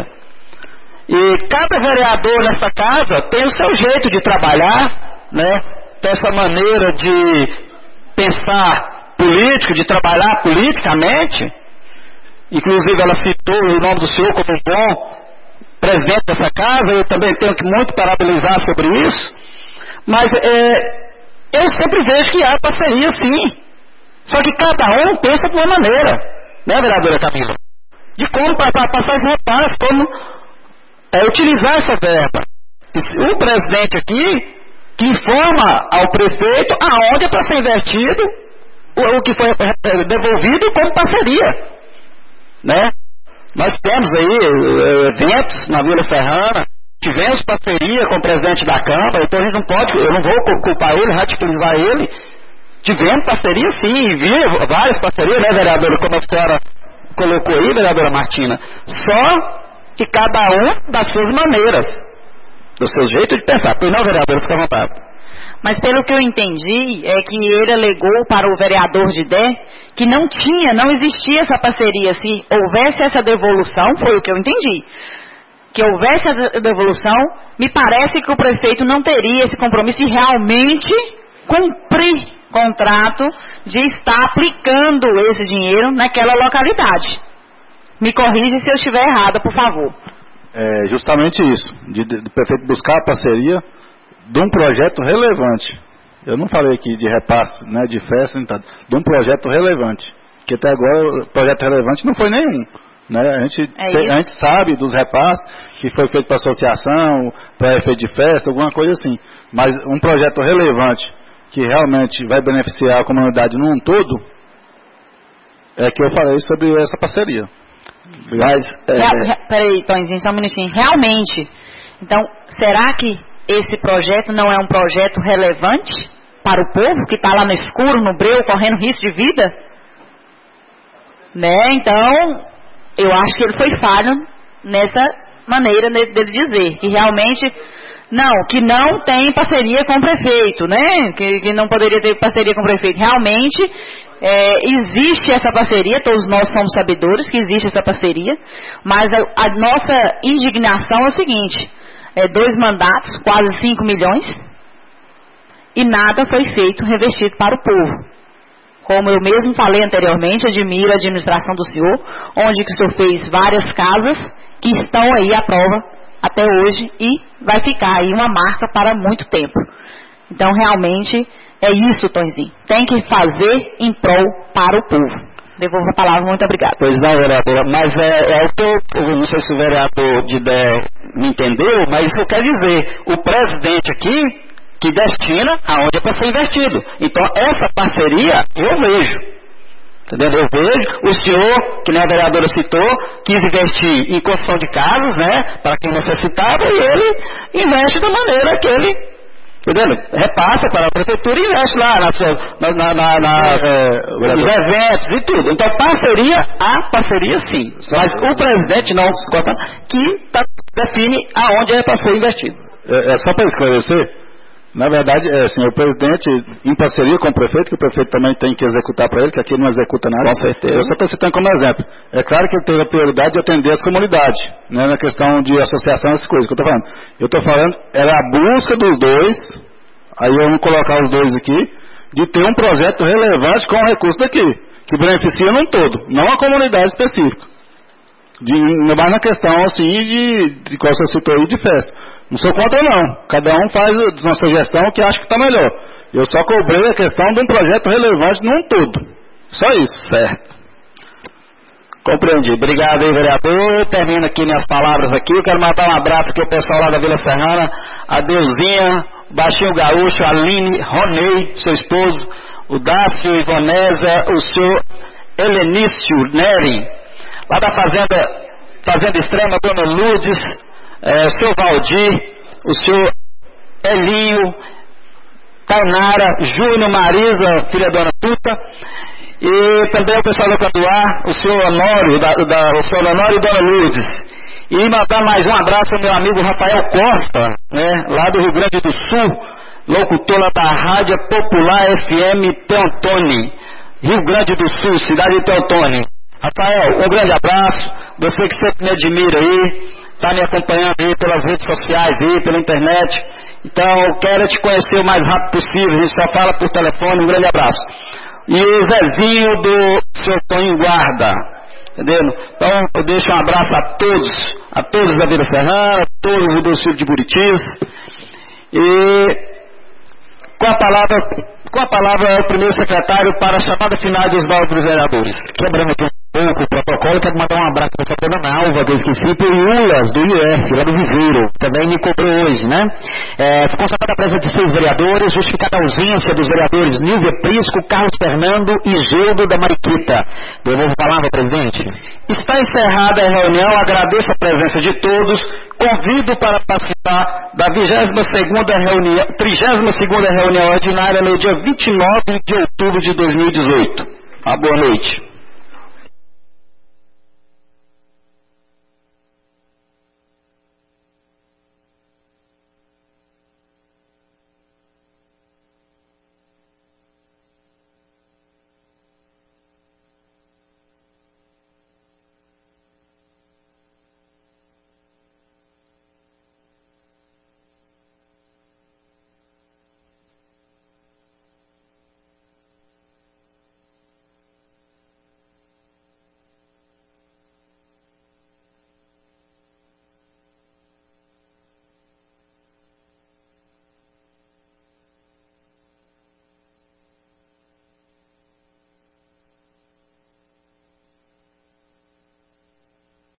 e cada vereador nesta casa tem o seu jeito de trabalhar, né, tem essa maneira de pensar político, de trabalhar politicamente. Inclusive ela citou o nome do senhor como um bom presidente dessa casa, eu também tenho que muito parabenizar sobre isso, mas é, eu sempre vejo que há parceria sim, só que cada um pensa de uma maneira, né, vereadora Camila, de como passar, passar esse repasse, como é, utilizar essa verba. O presidente aqui que informa ao prefeito aonde é para ser investido o, o que foi devolvido como parceria, né? Nós temos aí eventos na Vila Ferrana, tivemos parceria com o presidente da Câmara, então a gente não pode, eu não vou culpar ele, radicalizar ele. Tivemos parceria sim, viu várias parcerias, né, vereadora, como a senhora colocou aí, vereadora Martina, só que cada um das suas maneiras, do seu jeito de pensar. Pois não, vereador, fica à vontade. Mas pelo que eu entendi, é que ele alegou para o vereador de Dé que não tinha, não existia essa parceria. Se houvesse essa devolução, foi o que eu entendi. que houvesse a devolução, me parece que o prefeito não teria esse compromisso de realmente cumprir o contrato de estar aplicando esse dinheiro naquela localidade. Me corrija se eu estiver errada, por favor. É justamente isso, de, de, de prefeito buscar a parceria de um projeto relevante. Eu não falei aqui de repasse, né, de festa, de um projeto relevante. Porque até agora o projeto relevante não foi nenhum. Né? A, gente é tem, a gente sabe dos repasses que foi feito para associação, para efeito de festa, alguma coisa assim. Mas um projeto relevante que realmente vai beneficiar a comunidade num todo, é que eu falei sobre essa parceria. Mas, é... Real, re, peraí, Tonzinho, só um minutinho. Realmente, então, será que esse projeto não é um projeto relevante para o povo que está lá no escuro, no breu, correndo risco de vida? Né? Então, eu acho que ele foi falho nessa maneira dele dizer, que realmente, não, que não tem parceria com o prefeito, né? Que, que não poderia ter parceria com o prefeito. Realmente, é, existe essa parceria, todos nós somos sabedores que existe essa parceria, mas a, a nossa indignação é o seguinte, é, dois mandatos, quase cinco milhões, e nada foi feito revestido para o povo. Como eu mesmo falei anteriormente, admiro a administração do senhor, onde que o senhor fez várias casas que estão aí à prova até hoje e vai ficar aí uma marca para muito tempo. Então, realmente, é isso, Tonzinho. Tem que fazer em prol para o povo. Devolvo a palavra, muito obrigada. Pois não, vereadora, mas é, é o que eu, eu não sei se o vereador de Bé me entendeu, mas isso eu quero dizer, o presidente aqui que destina aonde é para ser investido. Então, essa parceria eu vejo. Entendeu? Eu vejo o senhor, que nem a vereadora citou, quis investir em construção de casas, né, para quem necessitava, e ele investe da maneira que ele, entendeu? Repassa para a prefeitura e investe lá na, na, na, na, é, nos eventos e tudo. Então, parceria, há parceria sim. Mas o presidente não, que tá, define aonde é para ser investido. É, é só para esclarecer. Na verdade, é assim, o presidente, em parceria com o prefeito, que o prefeito também tem que executar para ele, que aqui não executa nada. Com certeza. Eu só estou citando como exemplo. É claro que ele teve a prioridade de atender as comunidades, né, na questão de associação, essas coisas que eu estou falando. Eu estou falando, era a busca dos dois, aí eu vou colocar os dois aqui, de ter um projeto relevante com o recurso daqui, que beneficia num todo, não a comunidade específica. De, mais na questão, assim, de, de qual você citou aí, de festa. Não sou contra não, cada um faz uma sugestão que acha que está melhor. Eu só cobrei a questão de um projeto relevante num todo. Só isso. Certo. Compreendi. Obrigado aí, vereador. Eu termino aqui minhas palavras aqui. Eu quero mandar um abraço aqui ao pessoal lá da Vila Serrana, a Deusinha, o Baixinho Gaúcho, a Aline, Ronei, seu esposo, o Dácio Ivanesa, o senhor Helenício Neri, lá da Fazenda, Fazenda Extrema, Dona Lourdes, É, o senhor Valdir, o senhor Elinho, Tainara, Júnior, Marisa, filha da Dona Tuta, e também o pessoal do Canduá, o senhor Honório, da, da, o senhor Honório e Dona Lourdes. E mandar mais um abraço ao meu amigo Rafael Costa, né, lá do Rio Grande do Sul, locutor lá da Rádio Popular F M Teotônio, Rio Grande do Sul, cidade de Teotônio. Rafael, um grande abraço, você que sempre me admira aí, está me acompanhando aí pelas redes sociais, aí, pela internet. Então, quero te conhecer o mais rápido possível. A gente só fala por telefone. Um grande abraço. E o Zezinho do seu Toninho Guarda. Entendeu? Então, eu deixo um abraço a todos, a todos da Vila Serrana, a todos do município de Buritis. E com a palavra, com a palavra o primeiro secretário para a chamada final dos novos vereadores. Quebrando aqui um pouco o protocolo, quero mandar um abraço para a dona Alva, do esqueci, e o Ulas, do I F, lá do Viveiro, também me cobrou hoje, né? É, foi constatada a presença de seis vereadores, justificada a ausência dos vereadores Nilvia Prisco, Carlos Fernando e Geudo da Mariquita. Devolvo a palavra, presidente. Está encerrada a reunião, agradeço a presença de todos, convido para participar da vigésima segunda reunião, trigésima segunda reunião ordinária no dia vinte e nove de outubro de dois mil e dezoito. Uma boa noite.